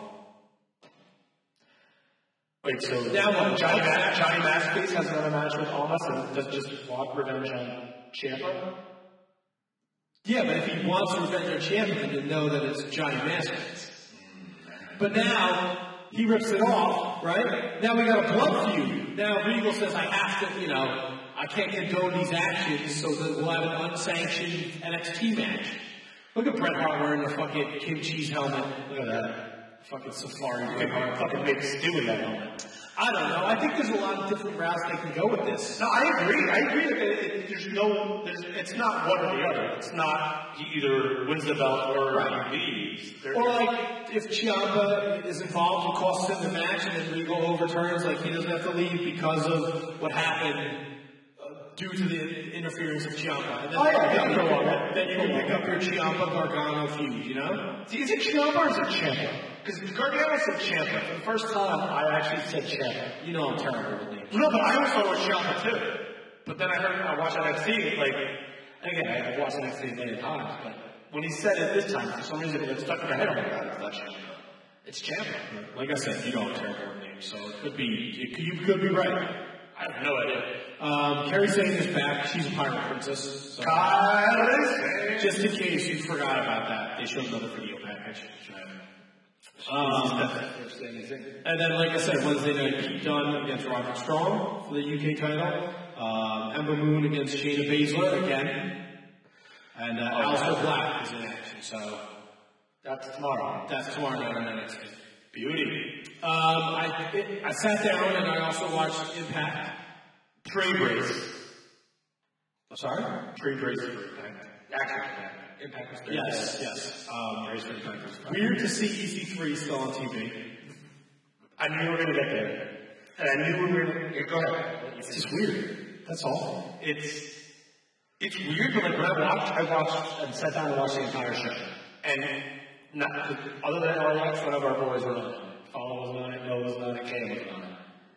Wait, so now what? Johnny, Mas- Johnny Maskface has another match with Almas and does just want revenge on Ciampa? Yeah, but if he wants to revenge on Ciampa, then know that it's Johnny Maskface. But now he rips it off, right? Now we got a blood feud. Now Regal says, I have to, you know, I can't condone these actions, so that we'll have an unsanctioned N X T match. Look at Bret Hart wearing the fucking Kim Cheese helmet. Look at that. Fucking safari. Bret Hart fucking makes stew with that helmet. I don't know. I think there's a lot of different routes they can go with this. No, I agree. I agree that it, it, there's no, there's, it's not one or the other. It's not he either wins the belt or right. he leaves. There's or like if Ciampa is involved and costs him the match, and then Regal overturns, like he doesn't have to leave because of what happened due to the interference of Ciampa. And then, oh, yeah, yeah, then, yeah. then you can pick up your Ciampa-Gargano feud, you know? See, is it Ciampa or is it Ciampa? Because Gargano said Ciampa. For the first time, I actually said Ciampa. You know I'm terrible with names. No, but I always thought it was Ciampa too. But then I heard, I watched N X T, like, again, I've watched N X T a million times, but when he said it this time, for some reason it stuck in my head. I'm like, God, it's not Ciampa. It's Ciampa. Like I said, you know I'm terrible with names, so it could be, it could, you could be right. I have no idea. Um, Kairi Sane is back. She's a pirate princess. So just in case you forgot about that, they showed another video package. Um, and then, like I said, Wednesday night, Pete Dunne against Roderick Strong for the U K title. Um, Ember Moon against Shayna Baszler again. And uh, oh, Aleister Black is in action. So that's tomorrow. That's tomorrow night on N X T. Beauty. Um, I, it, I sat down and I also watched Impact. Pre-brace. I'm sorry? Pre-brace for Impact. Actually, Impact. Impact was there. Yes, yes. Um, weird to see E C three still on T V. I knew we were going to get there. And I knew we were going to... Go ahead. It's just weird. That's all. It's... It's weird, but like when I watched, I watched and sat down and watched the entire show. And... Not, other than L A X, none of our boys were on it. Follow was on it, Noah was on it, Kay was on it.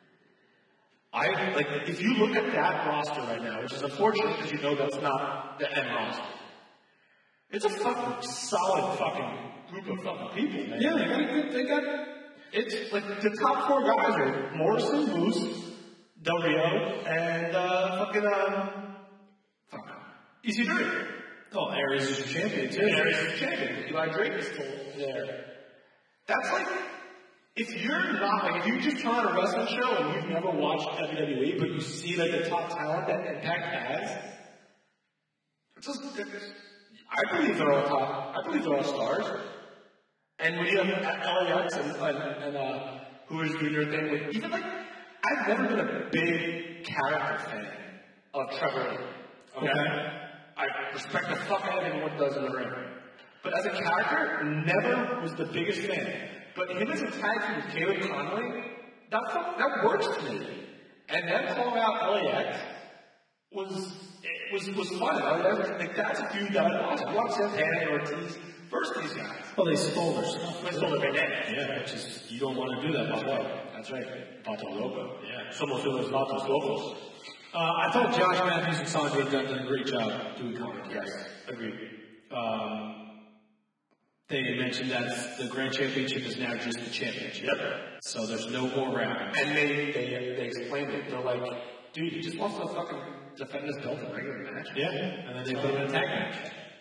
I, like, if you look at that roster right now, which is unfortunate because you know that's not the end roster, it's a fucking solid fucking group of fucking people, man. Yeah, they got a good, they got, it's like the top four guys are Morrison, Moose, Del Rio, and, uh, fucking, um, fuck, E C three. Oh, Aries is your champion, too. Aries is your champion. Eli Drake is still there. That's like, if you're not, like, if you just turn on a wrestling show and you've never watched W W E, but you see, like, the top talent that Impact has, it's just, it's, I believe they're all top. I believe they're all stars. And when you have L A X and, and, and uh, who is doing their thing with, even, like, I've never been a big character fan of Trevor Lee. Okay? okay. I respect the fuck out of him and what he does in the ring. But as a character, never was the biggest fan. But him as a tag team with Caleb Conley, that fuck, that works to me. And then calling out L A X was it was was fun. I was like, that's a dude that I watched. I watched Santana and Ortiz versus these guys. Well, they stole their stuff. They stole their name. Yeah, which is you don't want to do that. That's right. That's right. Pato Loco. Yeah. Somos de los Patos Locos. Uh, I thought Josh Matthews and Sanjay Dutt did a great job doing comedy. Yes, agreed. Um, they mentioned that the Grand Championship is now just the championship. Yep. So there's no more rounds. And they, they they explained it. They're like, dude, he just wants to fucking defend his belt in a regular match. Yeah. And then they put him in a tag match.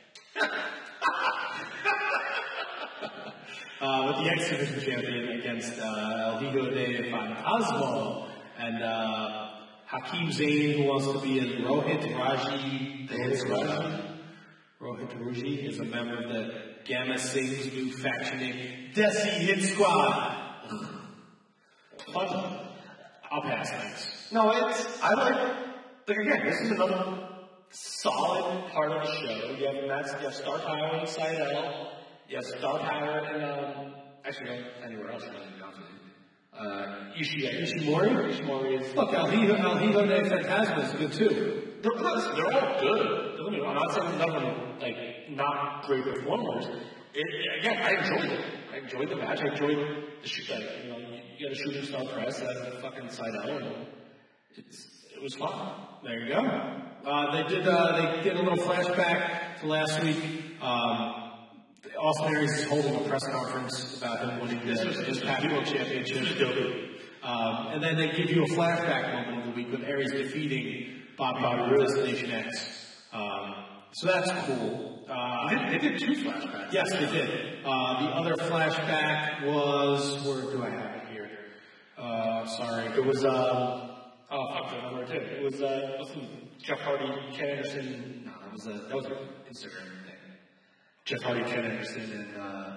uh, with the X Division champion against uh, El Hijo de Fantasma and uh, Hakeem Zayn, who wants to be in Rohit Raji. Raji. Rohit Raji is a member of the Gamma Singh's new faction named Desi Hit Squad. Fun. I'll pass, thanks. No, it's, I like, like again, this is another solid part of the show. You have Matt, you have Star Power in Seidel. You have Star Power in, um, actually, no, anywhere else, really, to be honest with you. Uh, Ishii, Ishimori? Ishimori is... Look, El Hijo, El Hijo de Fantasma is good too. they're, listen, they're all good. Don't get me wrong, I'm not saying none of them, like, not great performers. It, again, I enjoyed it. I enjoyed the match. I enjoyed the shoot. Like, you know, you got a shooting star press at fucking Seidel, and it's, it was fun. There you go. Uh, they did. Uh, they did a little flashback to last week. Um, Austin Aries is holding a press conference about him winning this this Pac-twelve championship. Um, and then they give you a flashback moment of the week with Aries defeating Bob Bobby Roode at Nation X. Um, so that's cool. Uh, they, did, they did two flashbacks. Yes, they did. Uh, the other flashback was, where do I have it here? Uh, sorry. It was, um, oh, fuck, the number two. It was, uh, wasn't Jeff Hardy, Ken Anderson. No, that was a, that was an Instagram thing. Jeff Hardy, Ken Anderson, and, uh,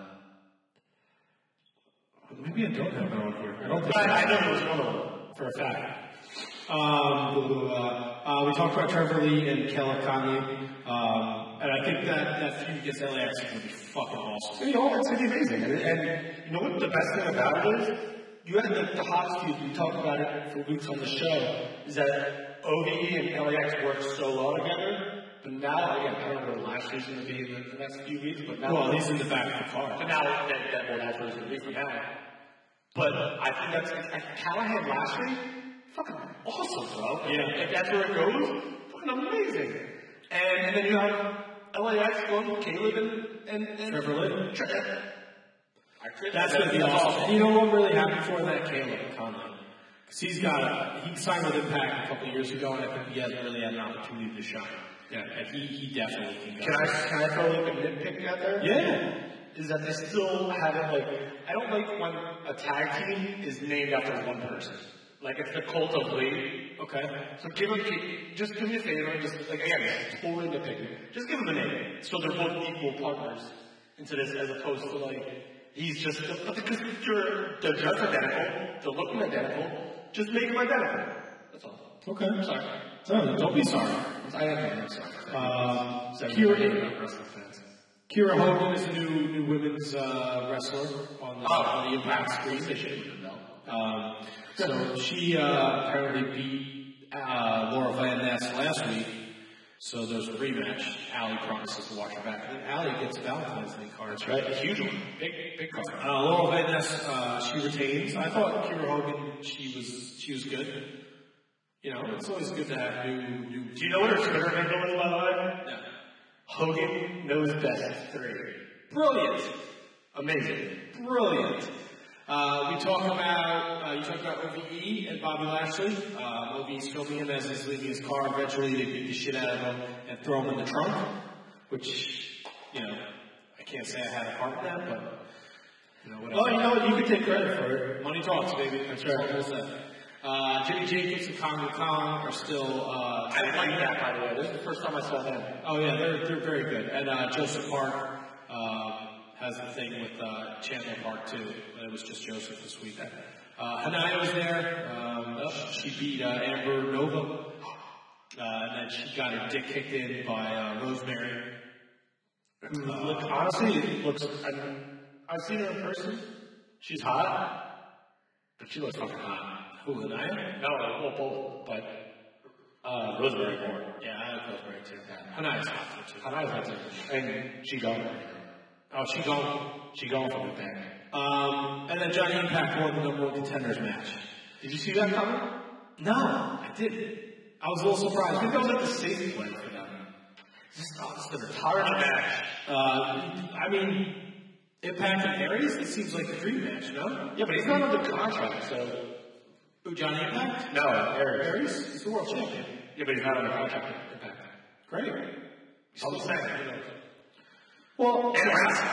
maybe I don't have it on here. I don't think I, I know it was one of them, for a fact. Um, uh, uh, we talked about Trevor Lee and Kelly Conley, um, and I think that that feud against L A X is going to be fucking awesome. You know, it's going to be amazing. And, and you know what the best thing about it is? You had the, the hottest feud, we talked about it for weeks on the show, is that O V E and L A X worked so well together, but now, again, I don't know what Lashley's going to be in the, the next few weeks, but now... Well, he's in the back of the car. But now, that, that, well, that's what he's going to be for now. But I think that's, like, Callahan Lashley, fucking awesome, bro. Yeah. If that's where it goes, fucking amazing. And, and then you have L A X going with Caleb and, and, and Trevor Lee. Trevor. That's going to be awesome. And you know what I'm really happy for? That Caleb Conley. Because he's got a, he signed with Impact a couple of years ago, and I think he hasn't really had an opportunity to shine. Yeah. And he, he definitely can go. Can I, can I throw like a nitpick out there? Yeah. Is that they still haven't, like, I don't like when a tag team is named after one person. Like, it's the Cult of Lee. Okay. So give them, just do me a favor, just, like, again, it's totally nitpicking. Just give them a name. So they're both equal partners into this, as opposed to, like, he's just, but because you're, they're just identical, they're looking identical, just make them identical. That's all. Okay. I'm sorry. No, don't be sorry. I am, I'm sorry. Um, so Kira, Kira Hogan is a new, new women's uh, wrestler on the, oh, on the Impact screen. Um, so she uh, apparently beat uh, Laura Van Ness last week. So there's a rematch. Allie promises to watch her back. And then Allie gets a Valentine's Day card. That's right. A huge one. Big, big card. Uh, Laura Van Ness, uh, she retains. I thought Kira Hogan, she was, she was good. You know, it's always good to have new, new. Do you know what her Twitter handle is, by the way? No. Hogan knows best three. Brilliant. Amazing. Brilliant. Uh, we talk about, uh, you talk about O V E and Bobby Lashley. Uh, O V E's filming him as he's leaving his car. Eventually they beat the shit out of him and throw him in the trunk, which, you know, I can't say I had a part in that, but, you know, whatever. Well, you know what? You can take credit for it. Money talks, baby. That's right. We'll say. Uh, Jimmy Jacobs and Congo Kong are still, uh, I like that, by the way. This is the first time I saw them. Oh, yeah, they're, they're very good. And, uh, Joseph Park, uh, has the thing with, uh, Chandler Park, too. It was just Joseph this week. Uh, Hanaya was there. Um, she beat, uh, Amber Nova. Uh, and then she got her dick kicked in by, uh, Rosemary. Uh, Look, honestly, it looks, I'm, I've seen her in person. She's hot. But she looks fucking hot. Who, Hanaya? No, well, both, but, uh, Rosemary more. Yeah, I like Rosemary too. Yeah. Hanaya's hot too. Hanaya's hot too. And she gone. Oh, she gone. She gone from the back. Um, and then Johnny Impact won the number one contenders match. Did you see that coming? No, I didn't. I was a little surprised. I think that was like the safety play for them. Just, oh, it's the retirement match. Uh, I mean, Impact and Aries, it seems like a dream match, no? Yeah, but he's not under contract, so. Who, Johnny Impact? No, Aries. Aries? He's the world champion. Yeah, but he's not under contract with Impact. Great. He's still saying. Well, and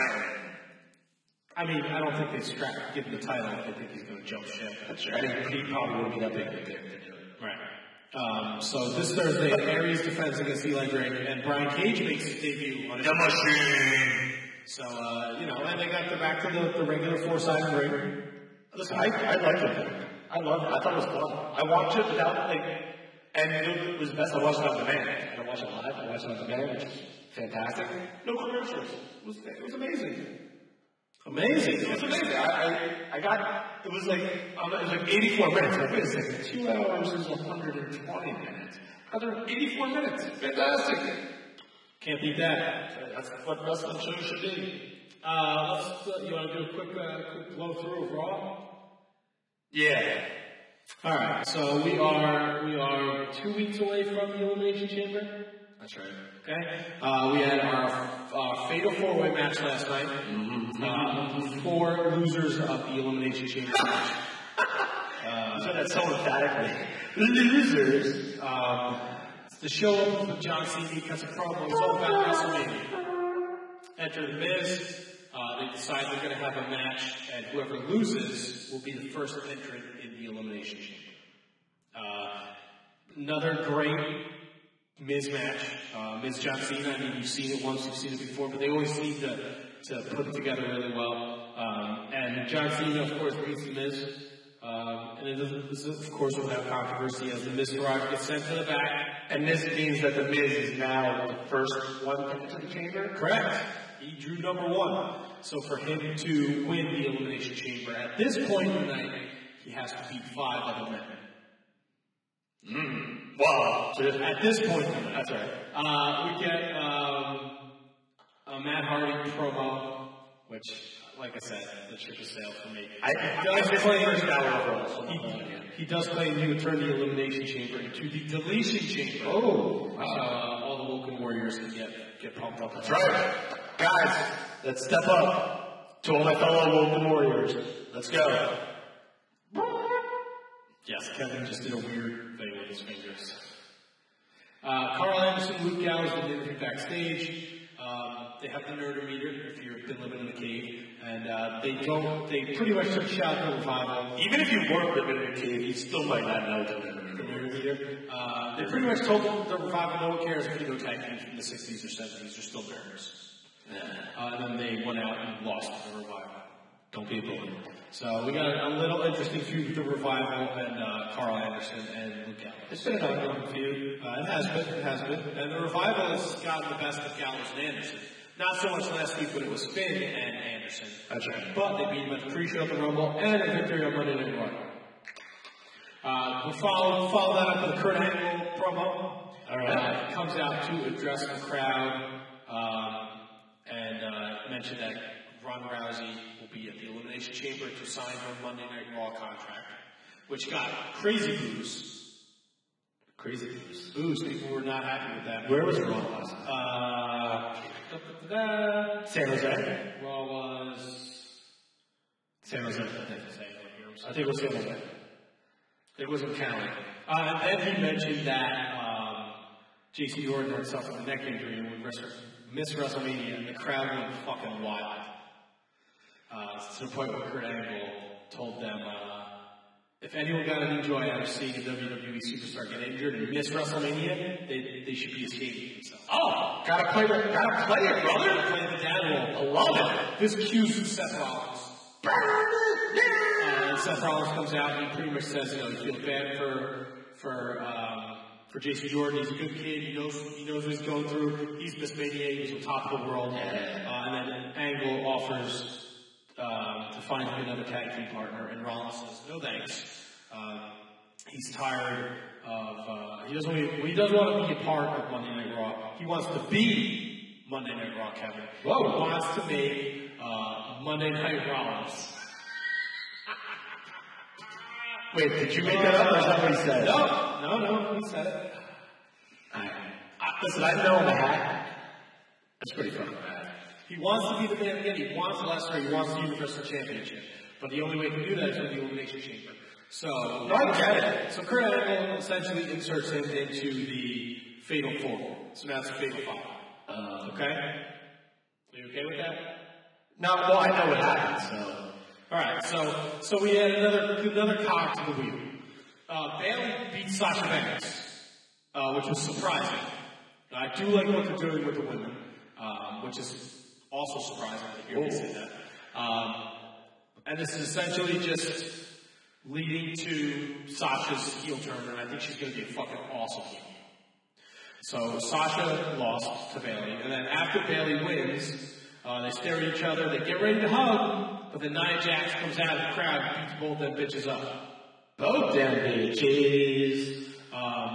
I mean, I don't think they strap give him the title. I think he's going to jump ship. That's right. I think he probably wouldn't be that big of a dick to do it. Right. Um, so this Thursday, Aries defends against Eli Drake, and Brian Cage makes his debut on his The Machine. So, uh, you know, and they got the back to the, the regular four-sided ring. Listen, I, I liked it. I loved it. I thought it was fun. I watched it without, like, and it was best. I watched it on demand. I don't watch it live. I watched it on demand, which is fantastic. No commercials. It was, it was amazing. Amazing. It was amazing. I, I, I got, it was like, um, it was like eighty-four minutes. Like, wait a second, two hours is one hundred twenty minutes. Another eighty-four minutes. Fantastic. Can't beat that. That's what wrestling shows should be. Uh, let's, uh, you want to do a quick, uh, quick blow through of Raw? Yeah. All right. So we are we are two weeks away from the Elimination Chamber. That's right. Okay. Uh, we had our uh, Fatal Four Way match last night. Mm-hmm. Uh, four losers of the Elimination Chamber match. Uh, you said that so emphatically. Losers. Um, it's the show up with John Cena because of promo. It's all about WrestleMania. Enter the Miz. Uh, they decide they're going to have a match, and whoever loses will be the first entrant in the Elimination Chamber. Uh, another great Miz match. Uh, Miz John Cena. I mean, you've seen it once, you've seen it before, but they always seem to to put it together really well. Um, and John Cena, of course, beats the Miz. Um, and it is, this is, of course, without controversy, as the Miz Garage gets sent to the back. And this means that the Miz is now the first one to enter the chamber? Correct. He drew number one. So for him to win the Elimination Chamber at this point in the night, he has to beat five other men. Mm. Wow. So at this point in the night, that's right. Uh, we get um, a Matt Hardy promo, which, like I said, the ship has sailed for me. I, I, I does claim, overall, he, he does claim he would turn the Elimination Chamber into the Deletion Chamber. Oh. So uh, all the Woken Warriors can get, get pumped up. That's right. Guys, let's step up to all my fellow Woken Warriors. Let's go. Yes, Kevin just did a weird thing with his fingers. Uh, Carl Anderson, Luke Gallows, and interview backstage. Um, they have the Nerder meter if you've been living in the cave, and uh, they don't. They pretty much took shot at the Revival. Even if you weren't living in the cave, you still might not know the Nerder meter. Uh, they pretty much told the Revival no one cares if you go tag teams from the sixties or seventies. They're still Nerders. Uh, and then they went out and lost the Revival. Don't be a bully. So we got a little interesting feud with the Revival and uh, Carl Anderson and Luke Gallows. It's been an ongoing feud. Uh, it has been. It has been. And the Revival has gotten the best of Gallows and Anderson. Not so much last week when it was Finn and Anderson. That's right. But they beat him at the pre-show at the Rumble and a victory on Monday Night Raw. Uh, we'll follow, follow that up with a Kurt Angle promo. All right. Uh, comes out to address the crowd um, and uh, mention that Ronda Rousey will be at the Elimination Chamber to sign her Monday Night Raw contract, which got crazy boos. Crazy boos. Boos. People were not happy with that. Where was Raw last night? Uh, San Jose. Raw was San Jose. I think, I think it was San Jose. It wasn't Cali. Uh, and then he mentioned that um, J C Jordan had suffered a neck injury and would miss WrestleMania, and the crowd went fucking wild. Uh, to the point where Kurt Angle told them, uh, if anyone got any joy out of seeing a W W E superstar get injured and miss WrestleMania, they, they should be ashamed of themselves. Oh, gotta play the, gotta play it, brother. Gotta play the dad role. I love it. This cues Seth Rollins. Uh, and Seth Rollins comes out and he pretty much says, you know, he feels bad for, for, um, for J C Jordan. He's a good kid. He knows, he knows what he's going through. He's Miss Mania. He's on top of the world. Uh, and then Angle offers, Um, to find another tag team partner, and Rollins says, no thanks. Uh, he's tired of, uh, he doesn't, he doesn't want to be a part of Monday Night Raw. He wants to be Monday Night Raw, Kevin. Whoa. He wants to make, uh, Monday Night Rollins. Wait, did you make that up, or is that what he said? No, no, no, he said it. I, I, listen, I know I'm a hack. That's pretty funny. He wants to be the man again. He wants Lesnar. He wants the Universal Championship. But the only way he can do that is with the Elimination Chamber. So, no, I get it. So Kurt Angle essentially inserts him into the Fatal Four. So now it's a Fatal Five. Uh, okay? Are you okay with that? No, well, I know what happened, so. Alright, so, so we had another, another cog to the wheel. Uh, Bayley beat Sasha Banks, uh, which was surprising. I do like what they're doing with the women, um, which is also surprising to hear me say that. Um, and this is essentially just leading to Sasha's heel turn, and I think she's going to be a fucking awesome heel. So Sasha lost to Bayley, and then after Bayley wins, uh, they stare at each other, they get ready to hug, but then Nia Jax comes out of the crowd and beats both them bitches up. Both them bitches. Um,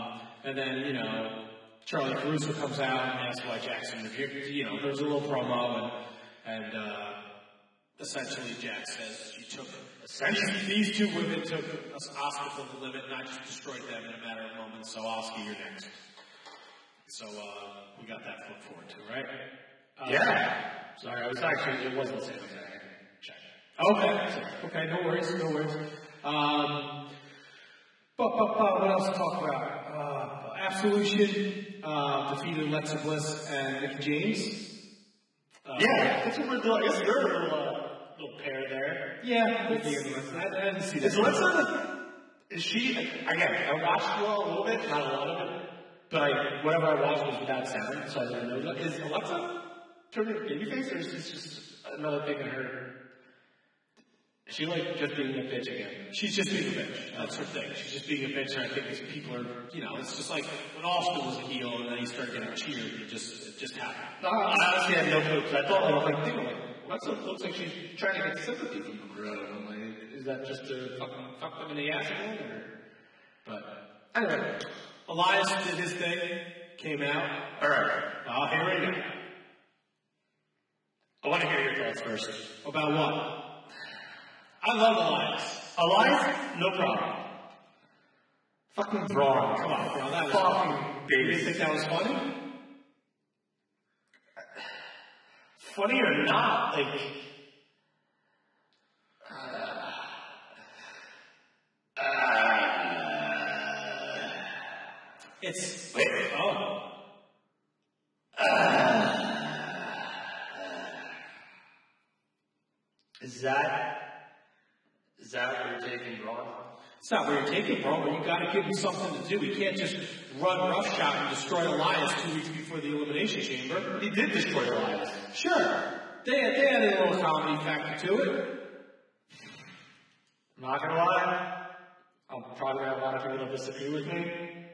And then, you know, Charlie Caruso comes out and asks why Jackson refused. You know, there's a little promo, and, and uh, essentially Jack says she took, essentially these two women took Asuka to the limit, and I just destroyed them in a matter of moments, so Asuka, you're next. So, uh, we got that to look forward to, right? Uh, Yeah. Sorry, I was actually, it wasn't the same exact check. Okay, sorry. Okay, no worries, no worries. Um, but, but, but, what else to talk about? Uh, Absolution, uh, defeated Alexa Bliss and Mickie James. Uh, yeah, that's what we're doing. I guess they're a little, uh, little pair there. Yeah, Mickie and Alexa. I, I didn't see that. Is Alexa, is she, again, I watched Raw a little bit, not a lot of it. But I, whatever I watched was without sound, so I didn't know that. Is Alexa turning babyface, or is this just another thing in her? Is she like just being a bitch again? She's just being a bitch. That's her thing. She's just being a bitch, and I think these people are, you know, it's just like when Austin was a heel, and then he started getting cheered. It just, it just happened. No, I honestly had no clue, because I thought, I was like, thinking, like, Alexa looks like she's trying to get sympathy from the crowd. I'm like, is that just to fucking fuck them in the ass again, or? But anyway. Elias did his thing, came out. Alright, well, here we go. I want to hear your thoughts first. About what? I love Elias. Elias? No problem. Fucking Braun. Come on, bro. That was fucking baby. You think that was funny? Funny or not, like... Uh, uh, It's wait. Oh. Uh, is that is that what you're taking, Braun? It's not where you're taking, bro, but you got to give him something to do. He can't just run roughshod and destroy Elias two weeks before the Elimination Chamber. He did destroy Elias. Sure, they had, they had a little comedy factor to it. I'm not gonna lie, I'm probably gonna have a lot of people that disagree with me.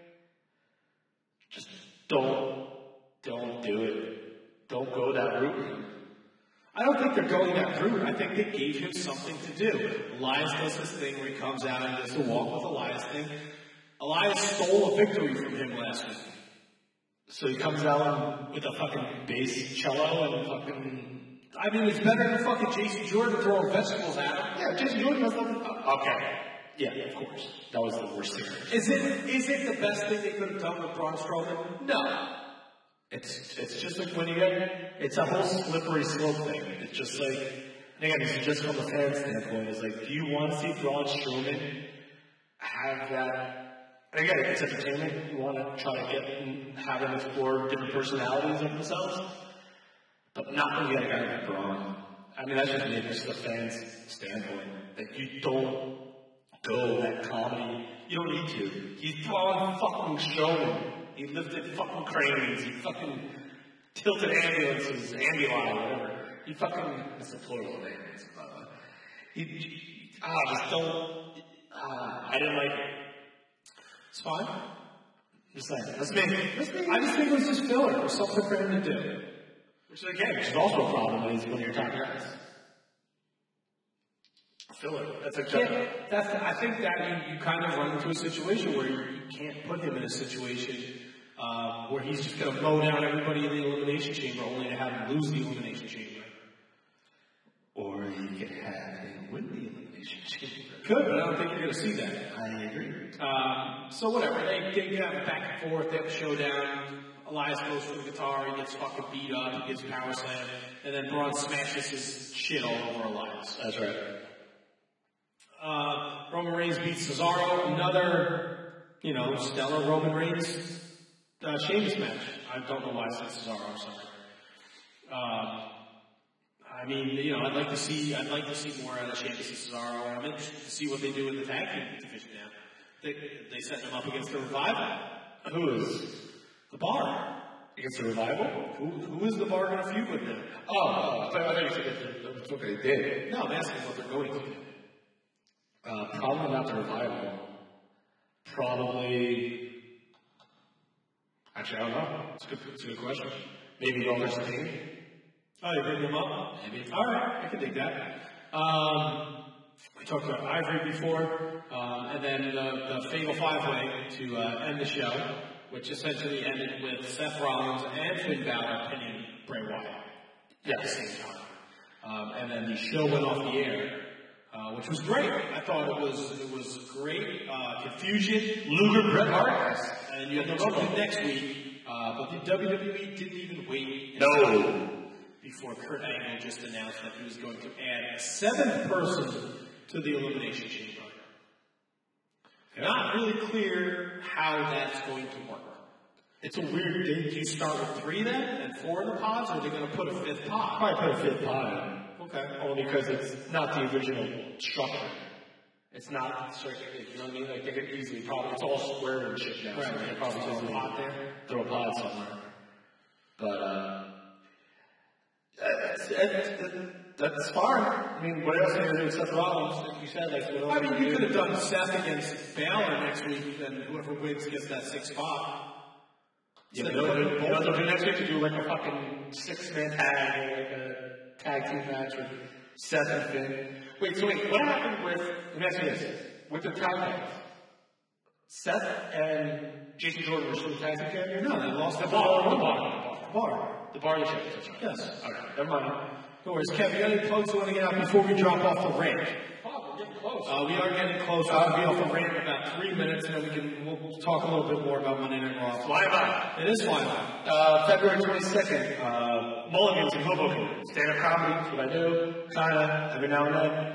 Just don't, don't do it. Don't go that route. I don't think they're going that route. I think they gave him something to do. Elias does this thing where he comes out and does the walk with Elias thing. Elias stole a victory from him last week. So he comes out with a fucking bass cello and fucking... I mean, it's better than fucking Jason Jordan throwing vegetables at him. Yeah, Jason Jordan was fucking... Okay. Yeah, of course. That was the worst thing. Is it, is it the best thing they could have done with Braun Strowman? No. It's it's just like when you get, it's a whole slippery slope thing. It's just like, and again, it's just from a fan standpoint. It's like, do you want to see Braun Strowman have that? And again, it's entertainment. You want to try to get and have them explore different personalities of themselves, but not when you get a guy like Braun. I mean, that's just me, just the fans' standpoint. Like, you don't go that comedy. You don't need to. He's Braun fucking Strowman. He lifted fucking cranes. He fucking tilted ambulances, ambuli, whatever. He fucking, it's a plural of ambulance. Uh, he, he, ah, just don't, ah, I didn't like it. It's fine. Just saying. That's me. That's me. I just think it was just filler. It was something for him to do. Which, again, which is also a problem is when you're talking about filler. That's a yeah, that's, I think that you, you kind of run into a situation where you, you can't put him in a situation um, where he's just going to mow down everybody in the Elimination Chamber only to have him lose the Elimination Chamber. Or you could have him win the Elimination Chamber. Could, but I don't think you're going to see that. I agree. Um, so whatever, they, they have a back and forth, they have a showdown. Elias goes for the guitar, he gets fucking beat up, he gets power slam, and then Braun smashes his shit all over Elias. That's right. Uh, Roman Reigns beats Cesaro. Another, you know, stellar Roman Reigns uh, Sheamus match. I don't know why I said Cesaro. I'm sorry. Um, I mean, you know, I'd like to see, I'd like to see more out of Sheamus and Cesaro. I'm interested to see what they do in the tag team division now. They they set them up against the Revival. Who is the Bar against the Revival? Who who is the Bar going to feud with them? Oh, uh, I thought you said that's what they did. No, I'm asking what they're going to do. Uh, probably not the Revival. Probably. Actually, I don't know. It's a good, it's a good question. Maybe Roller Sting. Oh, you bring them up? Maybe. All right, I can dig that. Um, we talked about Ivory before, um, and then the, the Fatal Five Way to uh, end the show which essentially ended with Seth Rollins and Finn Balor pinning Bray Wyatt at the same time. Um, and then the show went off the air, uh, which was great. I thought it was it was great. Uh, confusion, Luger, Bret Hart, and you have to go to next week. Uh, but the W W E didn't even wait No. before Kurt Angle just announced that he was going to add a seventh person to the Elimination Chamber. Not really clear how that's going to work. It's a weird thing. Do you start with three then and four in the pods, or are they going to put a fifth pod? Probably put a fifth pod in. Okay. Only because it's not the original structure. It's not circular, you know what I mean? Like they could easily probably, it's all square and shit now. Right, So they right. could probably Throw a just pod there. throw a pod somewhere. But, uh, that's, that's, that's fine. I mean, what else are you going to do with Seth Rollins? Like you said, like, what I mean, you could have done Seth against Balor next week, then whoever wins gets that sixth spot. Yeah, but they'll do, you know, they'll do next week to do like a fucking six-man tag, or like a tag team match with Seth and Finn. Wait, so wait, what happened with, let me ask you this, with the tag teams? Seth and Jason Jordan were still tag team champions? No, they lost the the bar. bar. The bar. The bar. The bar of the champions. Yes. Okay, never mind. No worries. Kev, you got any plugs you want to get out before we drop off the rant? Oh, we're getting close. Uh, we are getting close. I'll be off the rant in about three minutes, and then we can we'll talk a little bit more about Monday Night Raw. Fly by. It is flying by. Uh, February twenty-second, uh, Mulligan's in Hoboken. Stand-up comedy, that's what I do, kinda, every now and then.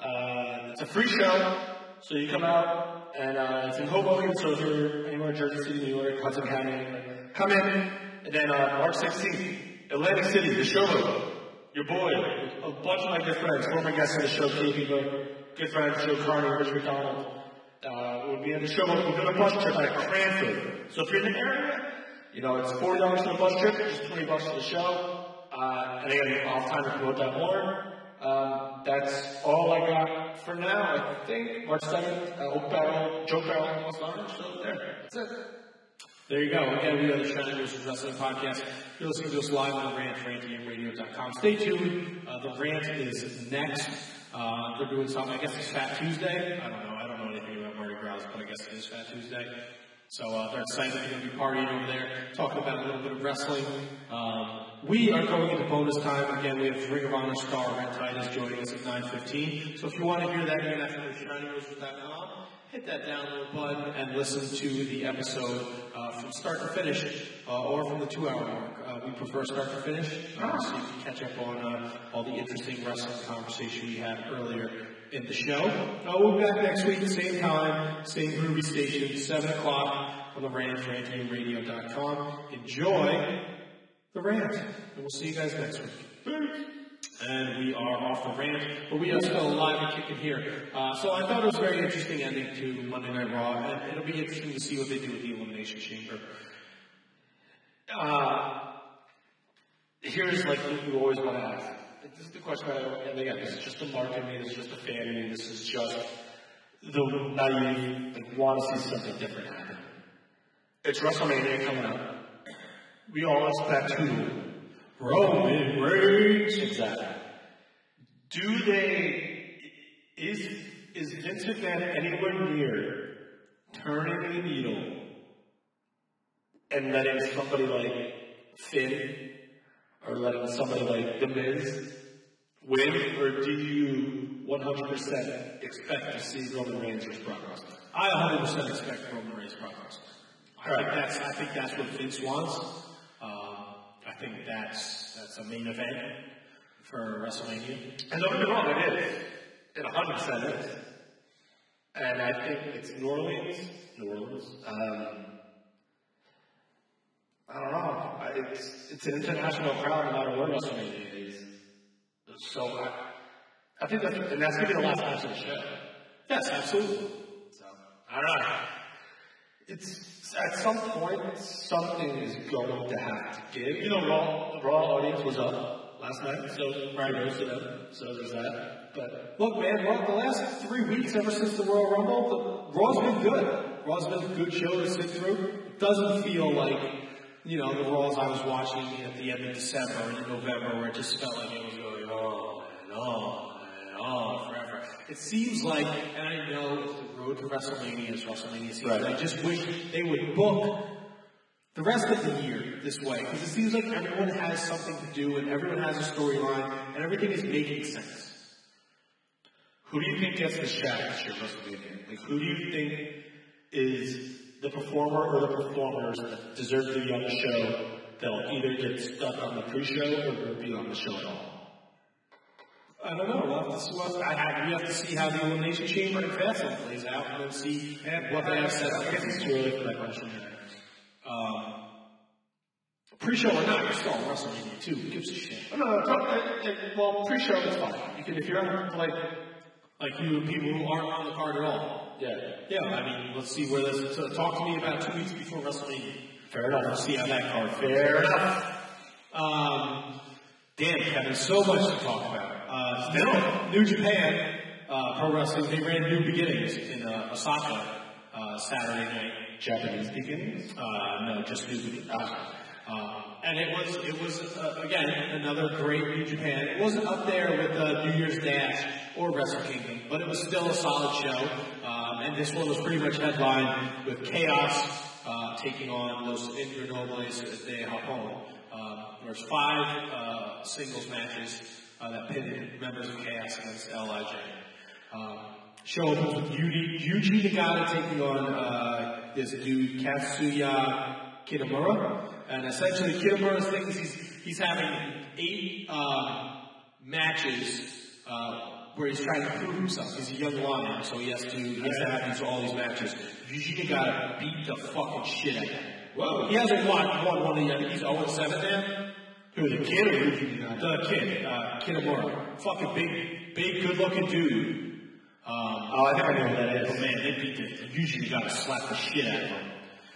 Uh, it's a free show, so you come out, and uh, it's in Hoboken, so if you're anywhere in Jersey City, New York, Hudson County, come in. And then uh, March sixteenth, Atlantic City, the showroom. Your boy, a bunch of my good friends, former guests on the show, K P Burke, good friends, Joe Carney, Rich McDonald, uh, will be on the show. We're doing a bus trip out of Cranford. So if you're in the area, you know, it's forty dollars for the bus trip, just twenty bucks for the show. Uh, and again, I'll have time to promote that more. Um, that's all I got for now, I think. March seventh, uh, Oak Barrel, Joe Barrel, Los Angeles, so there. That's it. There you go. Again, we are the Shining Wizards Wrestling Podcast. You're listening to us live on the rant, rant t m radio dot com. Stay tuned. Uh, the rant is next. Uh, they're doing something. I guess it's Fat Tuesday. I don't know. I don't know anything about Mardi Gras, but I guess it is Fat Tuesday. So uh, they're excited. They're going to be partying over there, talking about a little bit of wrestling. Um, we are going into bonus time. Again, we have Ring of Honor star Red Titus joining us at nine fifteen. So if you want to hear that, you're going to have to go to shining wizards dot com. Hit that download button and listen to the episode uh, from start to finish, uh, or from the two-hour mark. Uh, we prefer start to finish, uh, so you can catch up on uh, all the interesting wrestling conversation we had earlier in the show. Uh, we'll be back next week, same time, same groovy station, seven o'clock on the rant, rant t m radio dot com. Enjoy the rant, and we'll see you guys next week. Peace. And we are off the rant, but we are still alive and kicking here. Uh, so I thought it was a very interesting ending to Monday Night Raw, and it'll be interesting to see what they do with the Elimination Chamber. Uh, here's like what you always want to ask. This is the question, I, and again, this is just a mark in me, this is just a fan in me, this is just the naive, like, want to see something different happen. It's WrestleMania coming up. We all expect who? Roman Reigns. Exactly. Do they, is, is Vince McMahon anywhere near turning the needle and letting somebody like Finn or letting somebody like The Miz win? Or do you one hundred percent expect to see Roman Reigns versus Brock Lesnar? I one hundred percent expect Roman Reigns Brock Lesnar. I Right. think that's I think that's what Vince wants. Um, I think that's that's a main event for WrestleMania. And don't get me wrong, it is. It one hundred percent is. And I think it's New Orleans. New Orleans. Um, I don't know. I- It's it's an international crowd no matter where WrestleMania is. So I, I think that's, and that's going to be the last match of the show. Yes, absolutely. So, I don't know. It's, at some point, something is going to have to give. You know, Raw, the Raw audience was up last night, so right goes to them. So there's that. But Look, man, Raw, the last three weeks, ever since the Royal Rumble, the Raw's been good. Raw's been a good show to sit through. It doesn't feel like, you know, the Raws I was watching at the end of December and in November, where it just felt like it was going on and on and on forever. It seems like, and I know the road to WrestleMania is WrestleMania season, Right. I just wish they would book the rest of the year this way, because it seems like everyone has something to do and everyone has a storyline and everything is making sense. Who do you think gets the shaft this year, WrestleMania? Like, who do you think is the performer or the performers that deserve to be on the show that'll either get stuck on the pre-show or will be on the show at all? I don't know. We'll have to see what I have. We have to see how the Elimination Chamber and Fastlane plays out, and then see what they have set up. I guess it's too early for that question. Um, pre-show or not, you're still on WrestleMania too. Who gives a shit? Oh, no, no, talk, uh, uh, well, pre-show is fine. You can, if you're on, like, like you people who aren't on the card at all. Yeah, yeah. I mean, let's see where this. So talk to me about two weeks before WrestleMania. Fair enough. Let's see how that card. Fair enough. Um, damn, Kevin, so much to talk about. Uh, still, New Japan uh, Pro Wrestling, they ran New Beginnings in uh, Osaka uh, Saturday night. Japanese beginnings? Uh, no, just New Beginnings. Uh, uh, and it was, it was uh, again, another great New Japan. It wasn't up there with uh, New Year's Dash or Wrestle Kingdom, but it was still a solid show. Um, and this one was pretty much headlined with Chaos uh, taking on Los Ingobernables de Japón. Um, there's five uh, singles matches uh, that pitted members of Chaos against L I J. Um, show opens with Yuji, Yuji Nagata taking on uh, this dude Katsuya Kitamura, and essentially Kitamura's thing is he's he's having eight uh, matches uh, where he's trying to prove himself. He's a young lion, so he has to he has to have these all these matches. Yuji Nagata beat the fucking shit out of him. Whoa! He hasn't won won one of the. He's zero and seven now. Who, the kid or Yuji Nagata? The kid, uh, Kitamura, fucking big, big, good-looking dude. Um, oh, I think I know who that is. But man, they beat the, usually got to slap the shit out of him.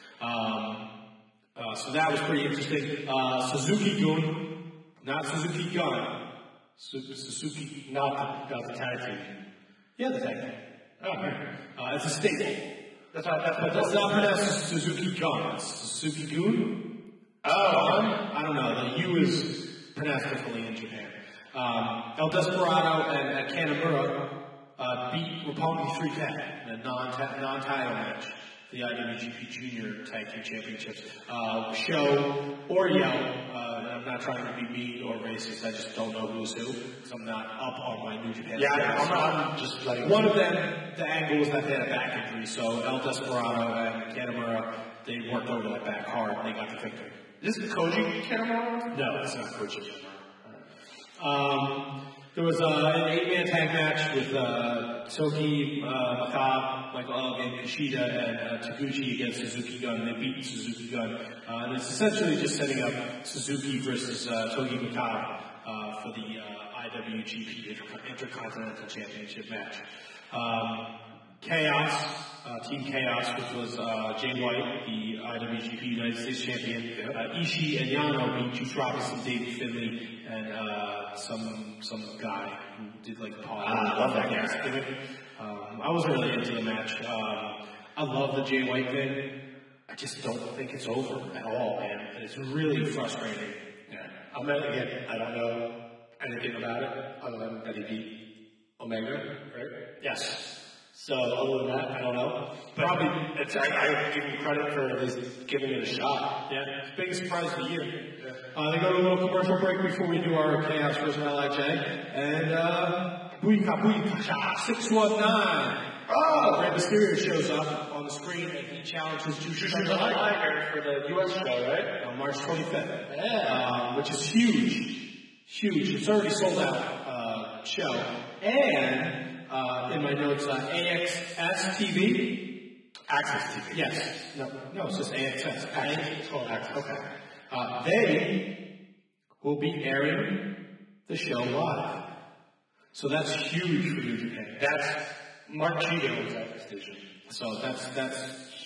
Um, uh, so that was pretty interesting. Uh, Suzuki Gun, not Suzuki Gun. Su- Suzuki, not the, not the tag team. Yeah, the tag team. Oh, right. Uh, it's a staple. That's not, that's, that's not pronounced Suzuki Gun. It's Suzuki Gun? Oh, I don't know. The U is pronounced differently in Japan. Um, El Desperado and, and Kanemaru Uh, beat Roppongi three ten in a non-title match for the I W G P Junior Tag Team Championships. Uh, show Oriel, uh, I'm not trying to be mean or racist, I just don't know who's who, because I'm not up on my New Japan. Yeah, I'm, not, I'm just like... One of them, the angle was that they had a back injury, so El Desperado and Kanemaru, they worked over that back hard, and they got the victory. Is this Koji Kanemaru? No, it's not Koji Kanemaru. Um... There was uh, an eight-man tag match with uh, Togi, uh, Makabe, Michael Elgin, Kushida, and uh, Taguchi against Suzuki Gun. They beat Suzuki Gun. Uh, and it's essentially just setting up Suzuki versus uh, Togi Makabe uh, for the uh, I W G P Inter- Intercontinental Championship match. Um, Chaos, uh, Team Chaos, which was uh, Jay White, the I W G P United States Champion. Uh, Ishii and Yano beat Juice Robinson, David Finlay, and uh, some some guy who did like Paul. I love that guy. Um, I wasn't really into the match. Um, I love the Jay White thing. I just don't think it's over at all, man. And it's really frustrating. Yeah. I'm not, again, I don't know anything about it other than that he beat Omega, right? Yes. So other than that, I don't know. But probably, it's, I, I give him credit for at least giving it a shot. Yeah, it's the biggest surprise of the year. Yeah. Uh, they go to a little commercial break before we do our Chaos versus L I J. And, uh, Booyaka Booyaka six one nine. Oh! Rey Mysterio shows up on the screen and he challenges Juice Robinson for the U S show, right? On March twenty-fifth. Yeah. Um, which is huge. Huge. It's already sold out, uh, show. And, Uh, in my notes, uh, A X S T V. Access T V. Yes. No, no, it's just A X S. It's called Access. Okay. Uh, they will be airing the show live. So that's huge for New Japan. That's Mark Cheeto owns that station. So that's that's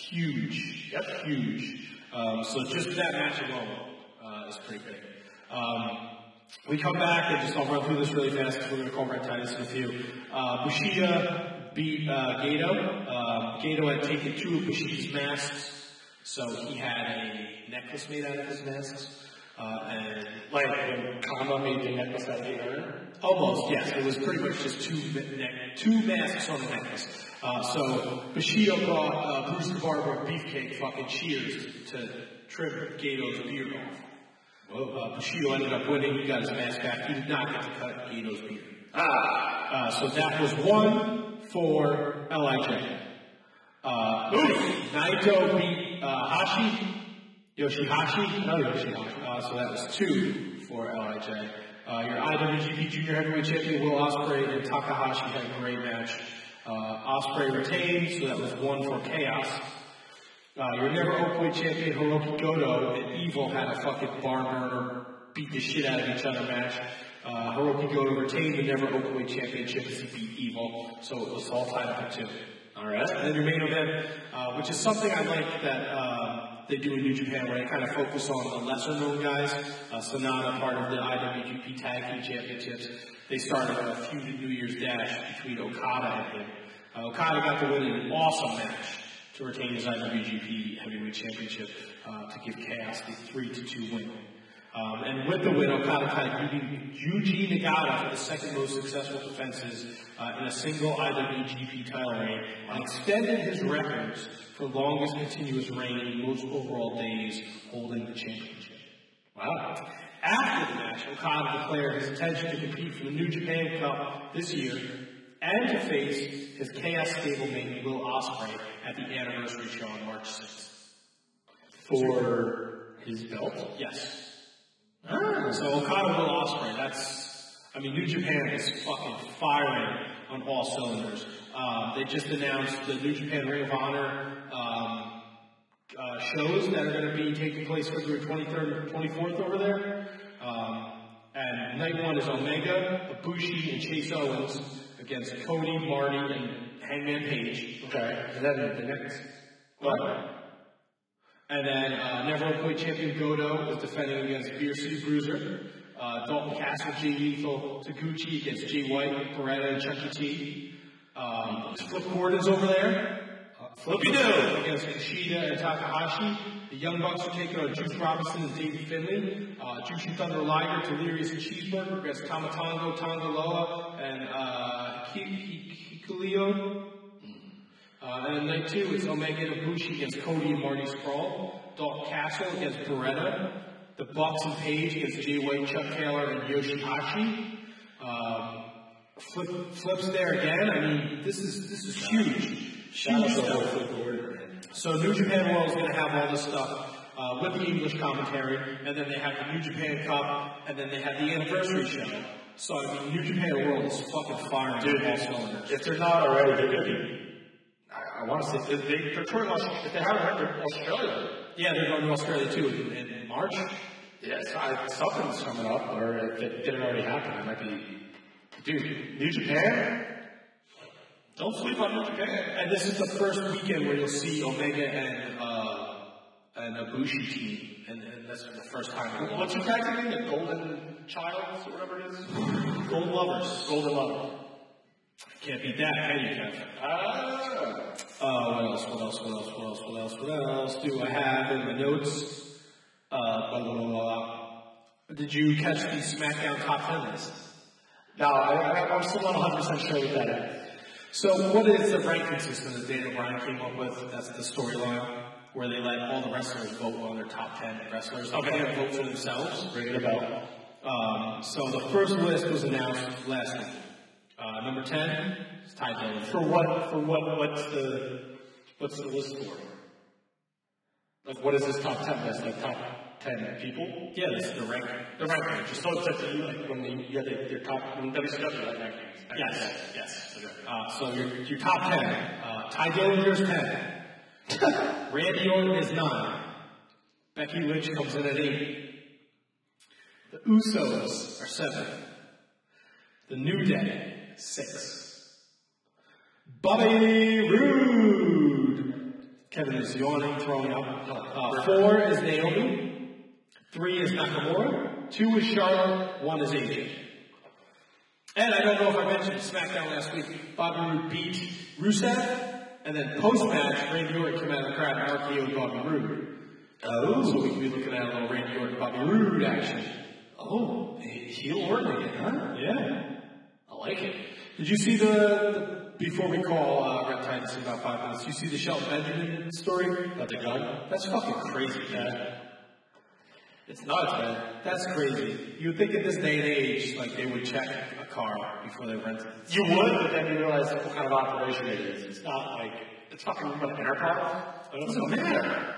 huge. Yep. Huge. Um, so just that match alone uh, is pretty big. Um, We come back and just I'll run through this really fast because we're going to call Red Titus with you. Uh, Bushido beat uh, Gato. Uh, Gato had taken two of Bushido's masks, so he had a necklace made out of his masks. Uh, and like when Kama made the necklace out of the urn? Almost, yes. It was pretty much just two ne- two masks on the necklace. Uh, so Bushido brought uh, Bruce the Barber Beefcake fucking cheers to trim Gato's beard off. Well, uh, Bushido ended up winning. He got his mask back. He did not get to cut Gato's beard. Ah, uh, so that was one for L I J. Uh, Naito beat uh, Hashi, Yoshihashi, no Yoshihashi. Uh, so that was two for L I J. Uh, your I W G P Junior Heavyweight Champion Will Ospreay and Takahashi had a great match. Uh, Ospreay retained, so that was one for Chaos. Uh, your never openweight champion Hiroki Goto and Evil had a fucking barn burner, beat the shit out of each other match. Uh, Hiroki Goto retained the never openweight championship as he beat Evil, so it was all tied up at two. Alright. And then your main event, uh, which is something I like that uh, they do in New Japan, where they kind of focus on the lesser known guys. Uh, Sonata, part of the I W G P Tag Team Championships. They started a feud at New Year's Dash between Okada and him. Uh, Okada got to win an awesome match to retain his I W G P Heavyweight Championship uh, to give Chaos the three to two win. Um, and with the win, Okada tied Yuji Nagata for the second most successful defenses uh, in a single I W G P title reign, and extended his records for longest continuous reign in most overall days holding the championship. Wow. After the match, Okada declared his intention to compete for the New Japan Cup this year and to face his Chaos stablemate Will Ospreay at the anniversary show on March sixth. For his belt? Yes. Ah. So Okada Will Ospreay, that's, I mean, New Japan is fucking firing on all cylinders. Um, they just announced the New Japan Ring of Honor um, uh, shows that are going to be taking place February twenty-third and twenty-fourth over there. Um, and night one is Omega, Ibushi, and Chase Owens against Cody, Marty, and Hangman Page. Okay. And then the next. What? And then uh, never openweight champion Goto is defending against Beer City Bruiser. Uh, Dalton Castle, Jay Lethal, Taguchi against Jay White, Beretta, and Chucky T. Um, Flip Gordon's over there. Uh, Flippy Doo against Kushida and Takahashi. The Young Bucks are taking on Juice Robinson and David Finlay. Uh, Jushin Thunder Liger, Delirious and Cheeseburger against Tamatongo, Tongaloa, and uh, Hikuleo. Uh, and then night two, it's Omega and Ibushi against Cody and Marty Scurll. Dalton Castle against Beretta. The Bucks and Page against Jay White, Chuck Taylor, and Yoshihashi. Um, flip, flips there again. I mean, this is this is huge. Huge stuff. So New Japan World is going to have all this stuff uh, with the English commentary, and then they have the New Japan Cup, and then they have the anniversary show. So I mean, New Japan World is fucking firing. Dude, if they're not already, they're going to be. I want to say, they, they're touring Australia. If they haven't heard, they're Australia. Yeah, they're going to Australia too in, in, in March. Yes, I, something's coming up, or if it didn't already happen, it might be. Dude, New Japan? Don't sleep on New Japan. And this is the first weekend where you'll see Omega and uh, an Ibushi team, and, and that's the first time. What's your tag team? The Golden Childs, or whatever it is? Golden Lovers. Golden Lovers. Can't beat that, can you, Kev? Ah. Uh, what else, what else, what else, what else, what else, what else do I have in my notes? Uh, blah, blah, blah, blah. Did you catch the SmackDown Top ten list? No, I, I, I'm still not one hundred percent sure what that is. So what is the ranking system that Daniel Bryan came up with? That's the storyline, where they let all the wrestlers vote on their top ten wrestlers. Okay, they vote for themselves. Bring it about. Um, so the first list was announced last week. Uh, number ten is Ty Dillinger. For what? For what? What's the? What's the list for? Like, what is this top ten list? Like top ten people? Yeah, this is the ranking. The ranking. Just so it's like, like when you get the, your top when W C W like rankings. Yes. Yes. Okay. Uh, so your your top ten. Uh, Ty Dillinger's ten. Randy Orton is nine. Becky Lynch comes in at eight. The Usos are seven. The New Day. Six. Bobby Roode. Kevin is yawning, throwing up. Uh, four is Naomi. Three is Nakamura. Two is Charlotte. One is A J. And I don't know if I mentioned SmackDown last week. Bobby Roode beat Rusev. And then post-match, Randy Orton came out of the crowd and R K O'd Bobby Roode. Oh. So we could be looking at a little Randy Orton Bobby Roode action. Oh, heel Orton again, huh? Yeah. I like it. Did you see the, the before we call uh, Red Titus in about five minutes, you see the Shelton Benjamin story about the gun? That's fucking crazy, man. It's nuts, man. That's crazy. You would think in this day and age, like, they would check a car before they rent it. You would, but then you realize what kind of operation it is. It's not like, it's fucking like AirPods. It doesn't matter.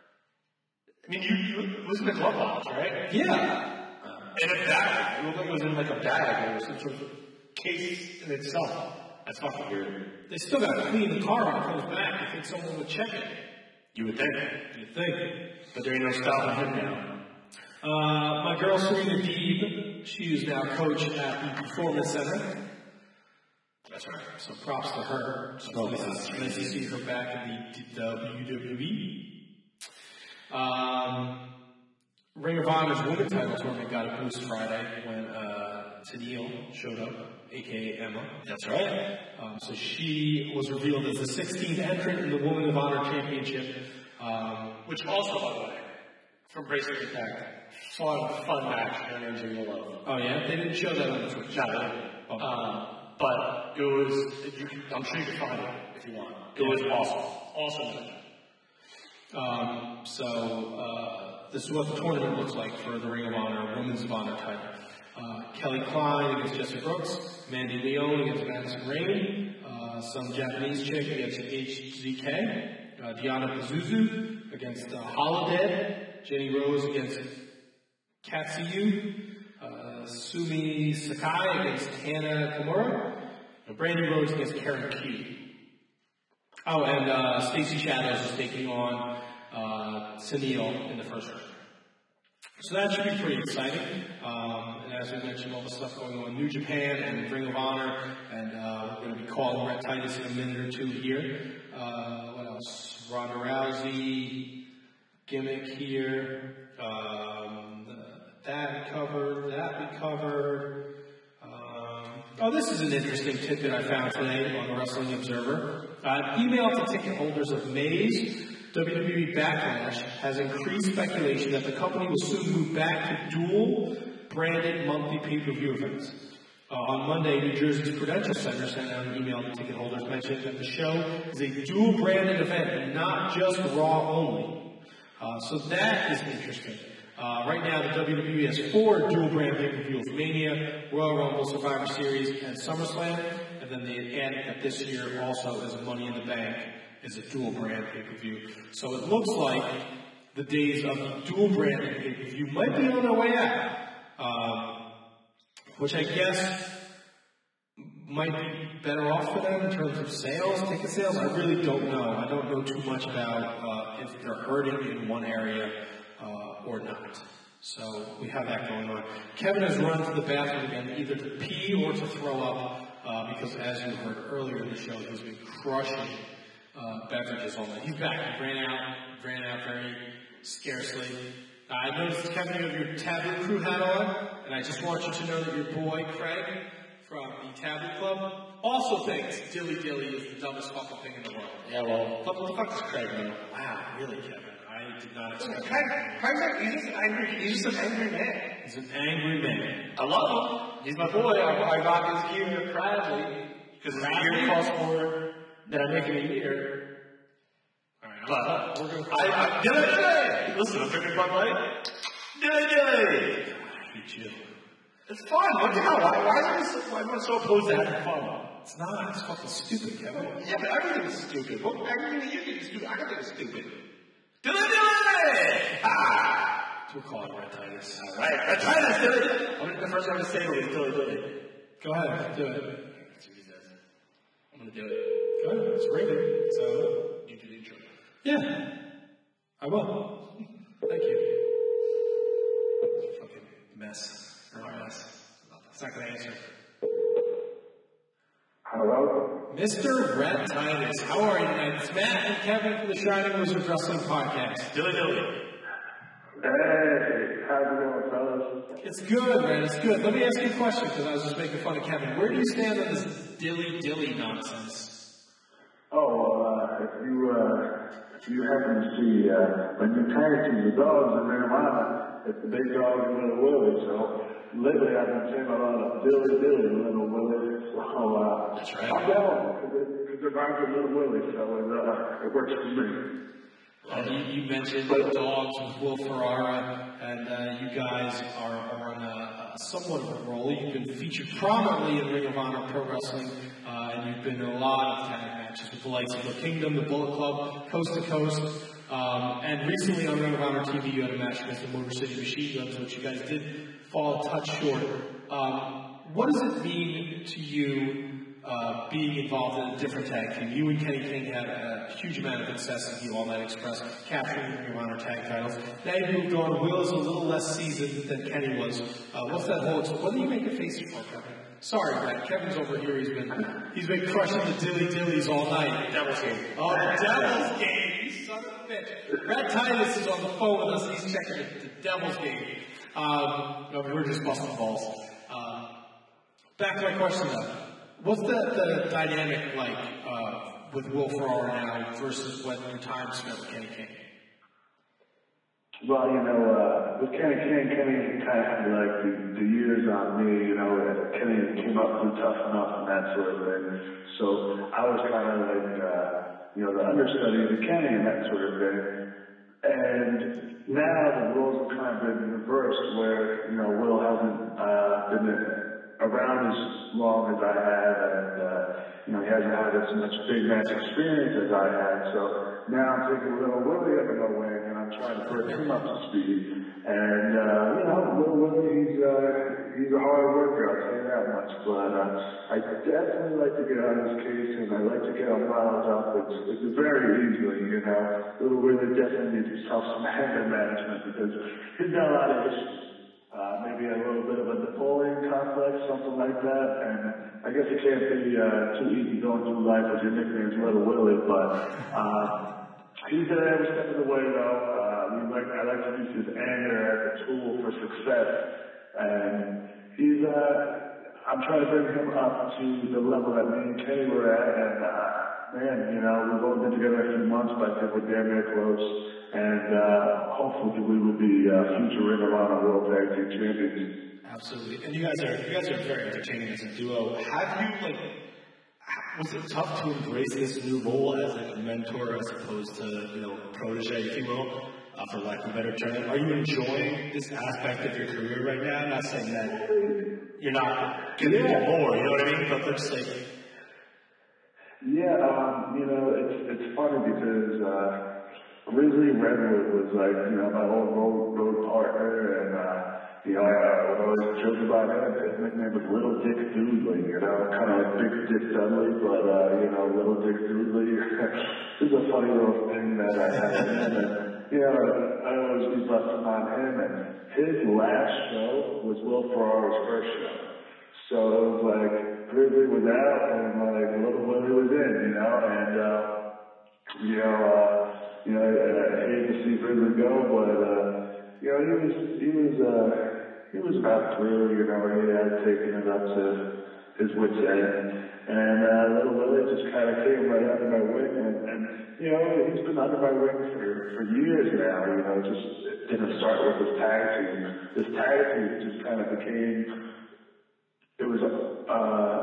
I mean, you, you listen to glove box, right? Yeah. In a bag. It looked like it was in like a bag or some sort of case in itself. That's fucking weird. They still gotta clean the car when it comes back. You think someone would check it? You would think. You'd think. But there ain't no stopping him now. Uh, my girl Serena Deeb, she is now coach at the Performance Center. That's right. So props to her. So nice to see her back in the W W E. Um, Ring of Honor's women's title tournament got a boost Friday when uh, Tennille showed up, aka Emma. That's right. Um, so she was revealed as the sixteenth entrant in the Women of Honor Championship, um, which also, by the way, from Bracing Impact, fun, fun match. And you're gonna love. Oh yeah, they didn't show that on the Twitch. No, oh. um, but it was. You can, I'm sure you can find it if you want. It yeah. was awesome, awesome match. Um, so uh, this is what the tournament looks like for the Ring of Honor Women's of Honor title. Uh, Kelly Klein against Jessica Brooks, Mandy Leone against Madison Rain, uh, some Japanese chick against H Z K, uh, Diana Pazuzu against uh, Holodead, Jenny Rose against Katsuyu, uh, Sumi Sakai against Hannah Kimura, and Brandy Rhodes against Karen Q. Oh, and uh, Stacey Shadows is taking on uh, Tennille in the first round. So that should be pretty exciting. Um, and as we mentioned, all the stuff going on in New Japan and Ring of Honor, and uh, we're going to be calling Rhett Titus in a minute or two here. Uh, what else? Ronda Rousey gimmick here. Um, that we covered. That we covered. Um, oh, this is an interesting tidbit I found today on the Wrestling Observer. Uh, email to ticket holders of May's W W E Backlash has increased speculation that the company will soon move back to dual branded monthly pay-per-view events. Uh, on Monday, New Jersey's Prudential Center sent out an email to ticket holders mentioning that the show is a dual branded event and not just Raw only. Uh, so that is interesting. Uh, right now, the W W E has four dual brand pay-per-views: Mania, Royal Rumble, Survivor Series, and SummerSlam. And then they added that this year also is Money in the Bank is a dual brand pay-per-view. So it looks like the days of dual brand pay-per-view might be on their way out. Um, which I guess might be better off for them in terms of sales, ticket sales. I really don't know. I don't know too much about uh, if they're hurting in one area uh, or not. So we have that going on. Kevin has run to the bathroom again, either to pee or to throw up, uh, because as you heard earlier in the show, he's been crushing uh, beverages all night. He's back. He ran out, ran out very scarcely. Uh, I noticed, Kevin, you have your Taboo Crew hat on, and I just want you to know that your boy, Craig, from the Taboo Club, also thinks Dilly Dilly is the dumbest fucking thing in the world. Yeah, well, what the fuck is Craig, man? Wow, really, Kevin? I did not expect Craig, Craig's like, he's just an angry, he's just an angry man. He's an angry man. I love him. He's my boy. I, I got his gear proudly, because his gear costs more than I make in a year. But, we're going to... I, I, Dilly Dilly! Listen, I'm drinking Bud Light. Dilly Dilly! I hate you. It's fun. What the hell? Why, why, is this, why am I so opposed to having fun? It's not. It's fucking stupid, Kevin. Yeah, but everything is stupid. Well, everything that you think is stupid, I can think is stupid. Dilly Dilly! Ah! We're calling Rhett Titus. All right. Rhett Titus, Dilly! I'm gonna, the first time to say it was Dilly Dilly. Go ahead. Do it. Let's see what he says. I'm gonna do it. Go ahead. It's ringing. So... You do the intro. Yeah, I will. Thank you. Fucking mess. Or a mess. It's not going to answer. Hello? Mister Rhett Titus, how are you tonight? It's Matt and Kevin from the Shining Wizards Wrestling Podcast. Dilly Dilly. Hey, how's it going, fellas? It's good, man. It's good. Let me ask you a question, because I was just making fun of Kevin. Where do you stand on this Dilly Dilly nonsense? Oh, uh, if you, uh, if you happen to see, uh, when you tag team the dogs in Ring of Honor, it's the big dog and Little Willie, so lately I've been saying a lot of Dilly Dilly and Little Willie, so, uh, that's right. I'm down, because they're bound to Little Willie, so it, uh, it works for me. And you, you mentioned the dogs with Will Ferrara, and uh, you guys are on a, a somewhat of a roll. You've been featured prominently in Ring of Honor Pro Wrestling, uh, and you've been in a lot of tag matches with the likes of the Kingdom, the Bullet Club, Coast to Coast. Um, and recently on Ring of Honor T V, you had a match against the Motor City Machine Guns, which you guys did fall a touch short. Um, what does it mean to you uh, being involved in a different tag team? You and Kenny King had a huge amount of success in the All Night Express, capturing the Ring of Honor tag titles. Now you moved on. Will is a little less seasoned than Kenny was. Uh, what's that whole? What do you make a face for, Kevin? Sorry, Brett. Kevin's over here. He's been he's been crushing the dilly dillies all night. Devil's Game. Oh, the Devil's Game. You son of a bitch. Brett Titus is on the phone with us. He's checking the, the Devil's Game. Um, no, we're just busting balls. Um, back to my question though. What's the, the dynamic like uh, with Will Ferrara now versus when your time spent with Kenny King? Well, you know, uh, with Kenny King, Kenny kind of had like the, the years on me, you know, Kenny came up through tough enough and that sort of thing. So I was kind of like, uh, you know, the understudy to Kenny and that sort of thing. And now the roles have kind of been reversed where, you know, Will hasn't uh, been around as long as I have, and, uh, you know, he hasn't had as much big match experience as I had. So now I'm taking little Willie under my wing, and I'm trying to bring him up to speed. And, uh, you know, little Willie, he's, uh, he's a hard worker, I'll tell you that much. But uh, I definitely like to get on his case, and I like to get him riled up. It's, it's very easily, you know. Little Willie definitely needs himself some anger management because he's got a lot of issues. Uh, maybe a little bit of a Napoleon complex, something like that. And I guess it can't be uh, too easy going through life with your nickname's Little Willie, but uh, he's there every step of the way, though. Uh, we like, I like to use his anger as a tool for success. And he's, uh, I'm trying to bring him up to the level that me and Kenny were at. And, uh, man, you know, we've only been together a few months, but I think we're damn near close. And uh, hopefully we will be uh, future Ring of Honor World Tag Team Champions. Absolutely, and you guys are you guys are very entertaining as a duo. Have you like? Was it tough to embrace this new role as like a mentor as opposed to you know protege, if you will, uh, for lack of a better term? Are you enjoying this aspect of your career right now? I'm not saying that you're not going to yeah. do more, you know what I mean? But just like, yeah, um, you know, it's it's funny because. Uh, Originally, Redwood was like, you know, my old road, road partner, and, uh, you know, I would always joke about him. His nickname was Little Dick Doodley, you know, kind of like Big Dick Dudley, but, uh, you know, Little Dick Doodley. This is a funny little thing that I had with him, and, you know, I always be busting on him, and his last show was Will Ferrara's first show. So it was like, Grizzly was out, and, like, Little Willie was in, you know, and, uh, you know, uh, You know, I, I hate to see Grizzly go, but, uh, you know, he was, he was, uh, he was about through, you know, he had taken it up to his wit's end. And, uh, Little Willie just kind of came right under my wing, and, and, you know, he's been under my wing for, for years now, you know, just, it didn't start with this tag team. This tag team just kind of became, it was, uh,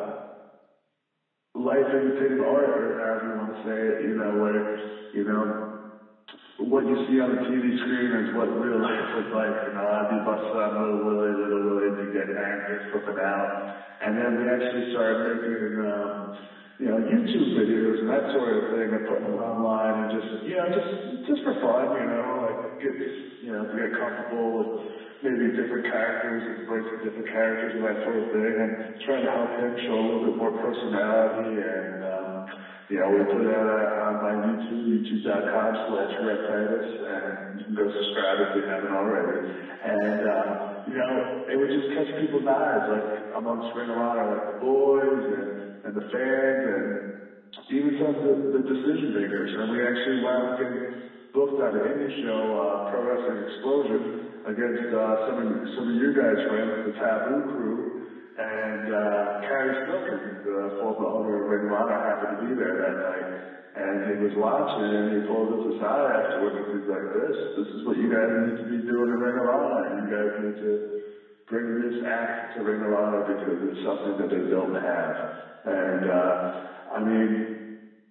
life imitating art, or however you want to say it, you know, where, you know, what you see on the T V screen is what real life was like. You know, I'd be busting on Little Willie, Little Willie, to get angry, flipping out. And then we actually started making, um, you know, YouTube videos and that sort of thing and putting them online and just, you know, just, just for fun, you know, like get, you know, to get comfortable with maybe different characters and breaking different characters and that sort of thing and trying to help him show a little bit more personality and, um, you know, we put it out on my YouTube, youtube.com slash Red Titus, and you can go subscribe if you haven't already. And, uh, you know, it would just catch people's eyes, like, amongst Ring of Honor, like the boys and, and the fans, and even some of the, the decision makers. And we actually wound up getting booked on an indie show, uh, Pro Wrestling Explosion, against uh, some, of, some of you guys' friends, the Taboo Crew. And uh, Carrie Spilkins, the former owner of Ring of Honor, happened to be there that night. And he was watching, and he pulled us aside afterwards, and he's like, this, this is what you guys need to be doing in Ring of Honor. You guys need to bring this act to Ring of Honor because it's something that they don't have. And, uh, I mean,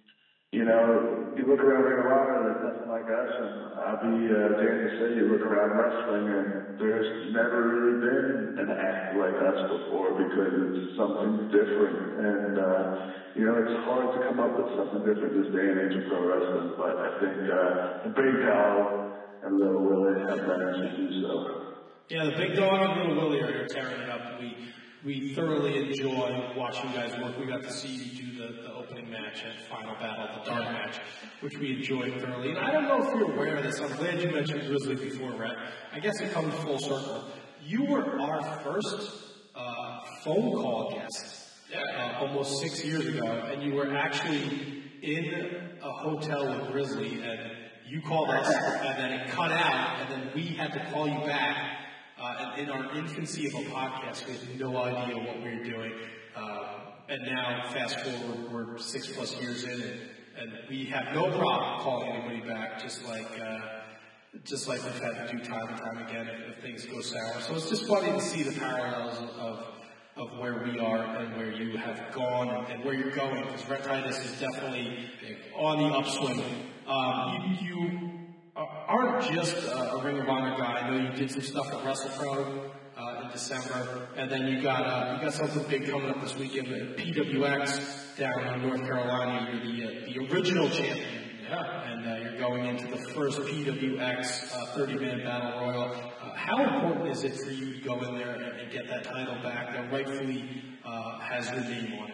you know, you look around Ring of Honor, there's nothing like us, and I'll be uh, damned to say you look around wrestling, and there's never really been an act like us before because it's something different, and uh, you know, it's hard to come up with something different this day and age of pro wrestling, but I think uh, the Big Dog and Little Willie have managed to do so. Yeah, the Big Dog and Little Willie are tearing it up. We we thoroughly enjoy watching you guys work. We got to see you do the, the opening match at Final Battle, the dark match, which we enjoyed thoroughly. And I don't know if you're aware of this. I'm glad you mentioned Grizzly before, Rhett. I guess it comes full circle. You were our first uh, phone call guest uh, almost six years ago, and you were actually in a hotel with Grizzly, and you called us, and then it cut out, and then we had to call you back. Uh, and in our infancy of a podcast, we had no idea what we were doing. Uh, and now, fast forward, we're six plus years in, and, and we have no problem calling anybody back, just like uh, just like we've had to do time and time again if, if things go sour. So it's just funny to see the parallels of of where we are and where you have gone and, and where you're going, because Rhett Titus is definitely on the upswing. Um, you, you aren't just uh, a Ring of Honor guy. I know you did some stuff at WrestlePro uh, in December, and then you got uh, you got something big coming up this weekend at P W X down in North Carolina. You're the uh, the original champion, yeah, and uh, you're going into the first P W X uh, thirty-man battle royal. Uh, how important is it for you to go in there and, and get that title back that rightfully uh, has your name on it?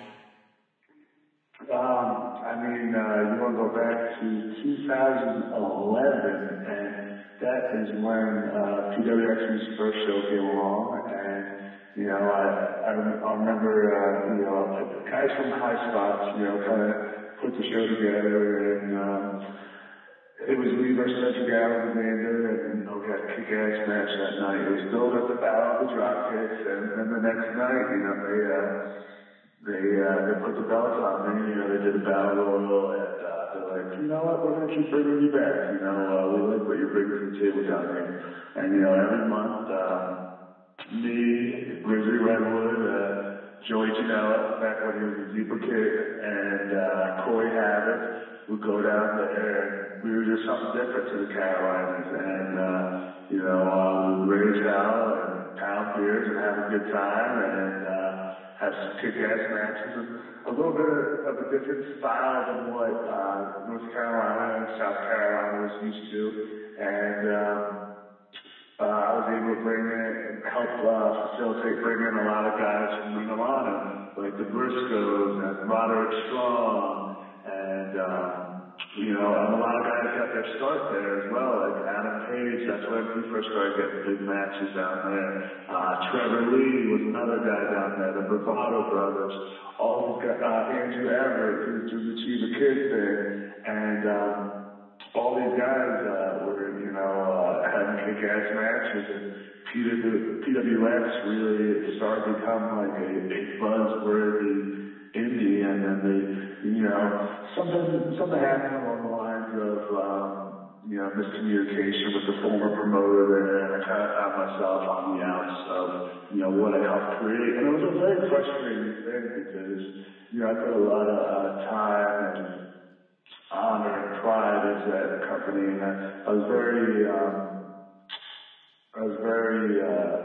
Um, I mean, uh, you want to go back to two thousand eleven, and that is when uh, P W X's first show came along, and, you know, I, I, I remember, uh, you know, guys from High Spots, you know, kind of put the show together, and um, it was me versus Cedric Alexander, and, you know, we had a kick-ass match that night. It was built up the Battle of the Dropkicks, and then the next night, you know, they, uh, They uh, they put the belts on me, you know, they did a battle royal, and uh, they're like, you know what, we're going to keep bringing you back, you know, uh, we like what you're bringing to the table down here. And, you know, every month, um, me, Grizzly Redwood, uh, Joey Janela, back when he was a Zebra Kid, and uh, Corey Havoc would go down there, and we were just something different to the Carolinas, and, uh, you know, uh, we would raise hell and pound beers and have a good time, and, uh, have some kick-ass matches, and a little bit of a different style than what uh, North Carolina and South Carolina was used to, and um, uh, I was able to bring in and help uh, facilitate bringing in a lot of guys from Ring of Honor, like the Briscoes and Roderick Strong, and um, you know, and a lot of guys got their start there as well, like Adam Page. That's when he first started getting big matches down there. Uh, Trevor Lee was another guy down there. The Bravado Brothers. All these guys, uh, Andrew Everett, who's the Chiba Kid thing, and um, all these guys uh, were, you know, uh, having kick-ass matches. And P W X really started to become like a, a buzzworthy indie, and then they, you know, something something happened along the lines of, um, you know, miscommunication with the former promoter there, and I kind of found myself on the outs of, you know, what I helped create, and it was a very frustrating thing because, you know, I put a lot of uh, time and honor and pride into that company, and I, I was very, um, I was very uh,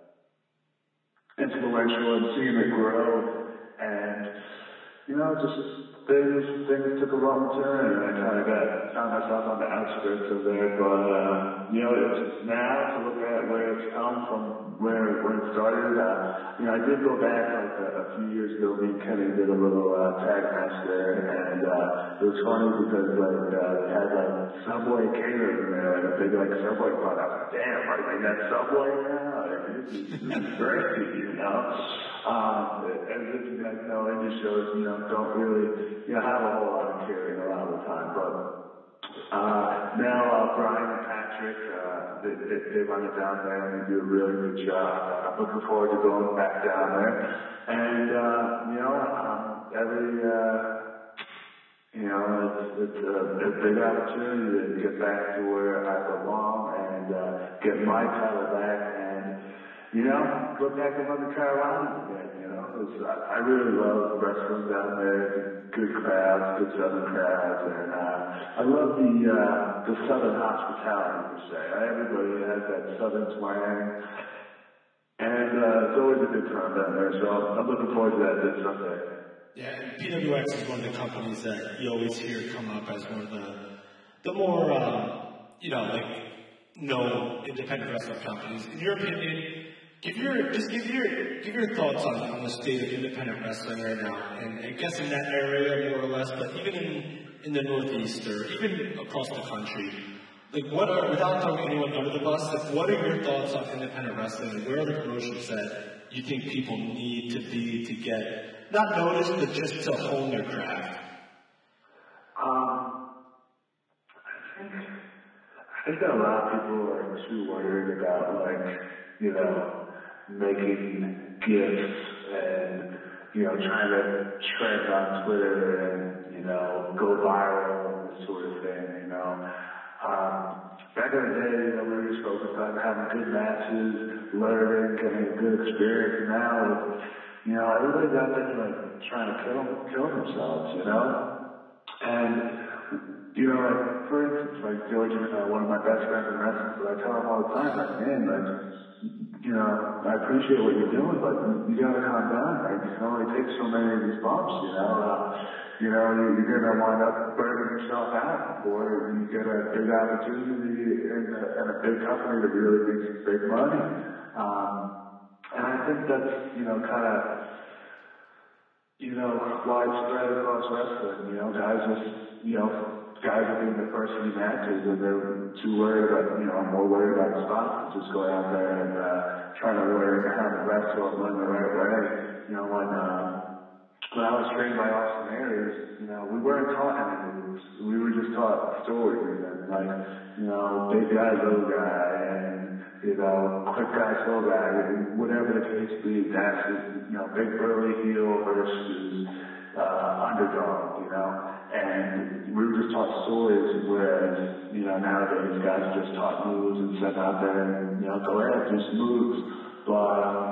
influential in seeing it grow. And, you know, just things, things took a wrong turn, and I kind of got, found myself on the outskirts of there. But, uh, you know, it's now to look at where it's come from, where, where it started. Uh, you know, I did go back like a, a few years ago. Me and Kenny did a little uh, tag match there, and uh, it was funny because, like, uh, they had, like, Subway catering there, like a big, like, Subway product. I was like, damn, like, they got Subway now? Like, this is, this is crazy, you know? Um, as if you guys know, indie shows, you know, don't really, you know, have a whole lot of catering a lot of the time. But uh, now uh, Brian and Patrick, uh, they, they, they run it down there and they do a really good job. I'm looking forward to going back down there. And, uh, you know, um, every, uh, you know, it's, it's a, a big opportunity to get back to where I belong and uh, get my title back. And you know, go back to North Carolina again, you know. It's, I, I really love wrestling down there. Good crowds, good Southern crowds, and uh, I love the uh, the Southern hospitality per se. Everybody has that Southern twang, and uh, it's always a good time down there. So I'm looking forward to that this Sunday. Yeah, and P W X is one of the companies that you always hear come up as one of the the more uh, you know like known independent wrestling companies. In your opinion, give your just give your give your thoughts on, on the state of independent wrestling right now, and I guess in that area more or less, but even in in the Northeast or even across the country. Like, what are, without throwing anyone under the bus, like, what are your thoughts on independent wrestling, and where are the promotions that you think people need to be to get, not noticed, but just to hone their craft? Um, I think, I think that a lot of people are too worried about, like, you know, making gifts and, you know, trying to trend on Twitter and, you know, go viral and this sort of thing, you know. Um, back in the day, you know, we were just focused on having good matches, learning, getting a good experience. Now, you know, everybody's out there like trying to kill kill themselves, you know. And you know, like for instance, like George is uh, one of my best friends in wrestling, but I tell him all the time, like, man, like, you know, I appreciate what you're doing, but you gotta calm down. Like, you can only take so many of these bumps, you know. Uh, You know, you're going to wind up burning yourself out before you get a big opportunity in a, in a big company that really makes big money. Um, and I think that's, you know, kind of, you know, widespread across wrestling. You know, guys just, you know, guys are being the first few matches and they're too worried about, you know, more worried about the spots than just going out there and uh, trying to learn how to wrestle and learn the right way. You know, when, uh, When I was trained by Austin Aries, you know, we weren't taught any moves. We were just taught stories and like, you know, big guy, little guy, and, you know, quick guy, slow guy, and whatever the case be, that's, you know, big burly heel versus uh, underdog, you know. And we were just taught stories, whereas, you know, nowadays guys are just taught moves and sent out there and, you know, go ahead, do some moves. But, um,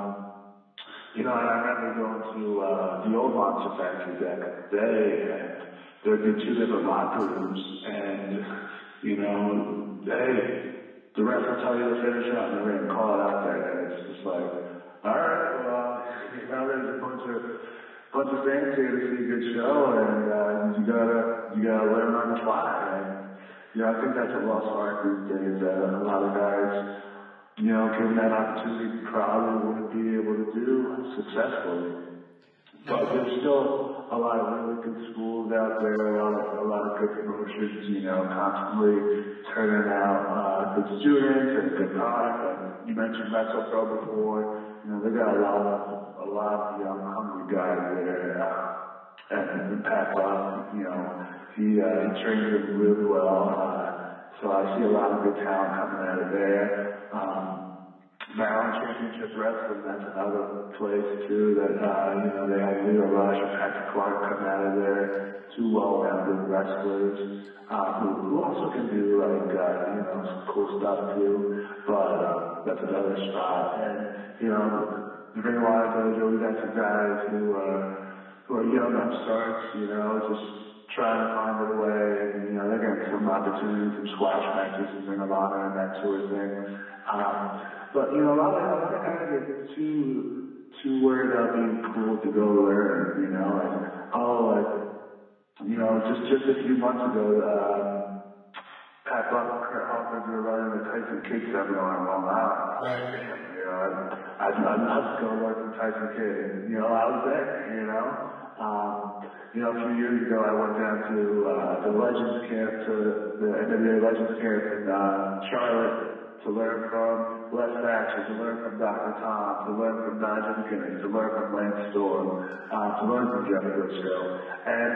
you know, and I remember going to uh, the old Monster Factory back in the day, and there'd be two different locker rooms, and, you know, hey, the ref will tell you to finish out in the ring, call it out there, and it's just like, all right, well, you know, there's a bunch of bunch of fans here to see a good show, and uh, you gotta you gotta learn on the fly, and you know, I think that's a lost art these days. Uh, a lot of guys, you know, given that opportunity, probably wouldn't be able to do successfully. But there's still a lot of really good schools out there, a lot of, a lot of good promotions, you know, constantly turning out uh, good students and good product. And you mentioned MesoPro before. You know, they got a lot of, a lot of young, hungry guys there. Uh, and Pat Buck, you know, he, uh, he trains them really well. Uh, So I see a lot of good talent coming out of there. Um, Maryland Championship Wrestling, that's another place too that, uh, you know, they have Leo Rush and Patrick Clark come out of there. Two well-rounded wrestlers, uh, who, who also can do like, uh, you know, some cool stuff too. But, uh, that's another spot. And, you know, the Ring of Honor Dojo, we got some guys who, uh, who are young upstarts, you know, just trying to find their way, and, you know, they're getting some opportunities, some squash matches in Ring of Honor and that sort of thing. Um, but, you know, a lot of, a lot of guys get too, too worried about being cool to go learn, you know, and, oh, like, you know, just, just a few months ago, uh, Pat Buck and Kurt Hawkins were running the Tyson Kidd seminar in Long Island. Right. You know, I'd, I'd, I'd love to go learn from Tyson Kidd, and, you know, I was there, you know. Um, You know, a few years ago, I went down to uh, the Legends Camp, to the N W A Legends Camp in uh, Charlotte, to learn from Les Thatcher, to learn from Doctor Tom, to learn from Nigel McKinney, to learn from Lance Storm, uh, to learn from Jeff Briscoe. And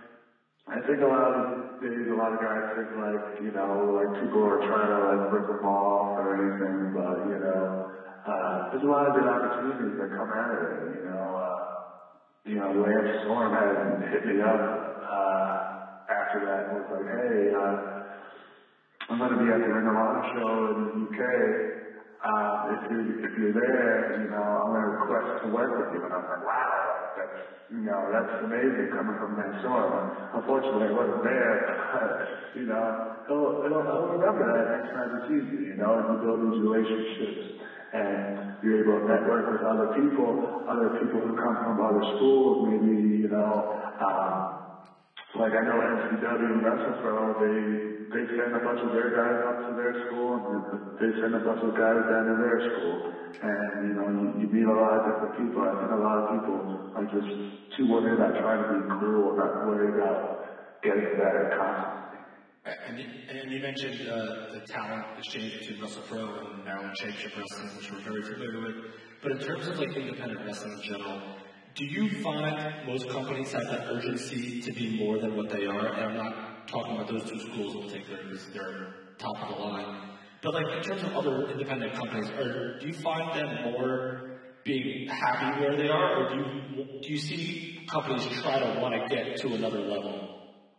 I think a lot of days, a lot of guys think like, you know, like people are trying to like rip them off or anything, but, you know, uh, there's a lot of good opportunities that come out of it, you know. Uh, You know, Lance Storm had hit me up uh, after that and was like, hey, uh, I'm going to be at the Ring of Honor show in the U K. um, if you if you're there, you know, I'm gonna request to work with you, and I'm like, wow, that's you know, that's amazing coming from Mansoor. Unfortunately, I wasn't there, but you know, he'll he'll, he'll remember that next time he sees you, you know, and you build these relationships, and you're able to network with other people, other people who come from other schools, maybe you know, um, like I know N C W and WrestlePro, they they send a bunch of their guys up to their school, and they send a bunch of guys down to their school. And, you know, you, you meet a lot of different people. I think a lot of people are just too worried about trying to be cool, not worried about getting better constantly. And you, and you mentioned uh, the talent exchange between WrestlePro and Maryland Championship Wrestling, which we're very familiar with. But in terms of like independent wrestling in general, do you find most companies have that urgency to be more than what they are? And I'm not talking about those two schools in particular because they're top of the line. But like in terms of other independent companies, are, do you find them more being happy where they are, or do you do you see companies try to want to get to another level?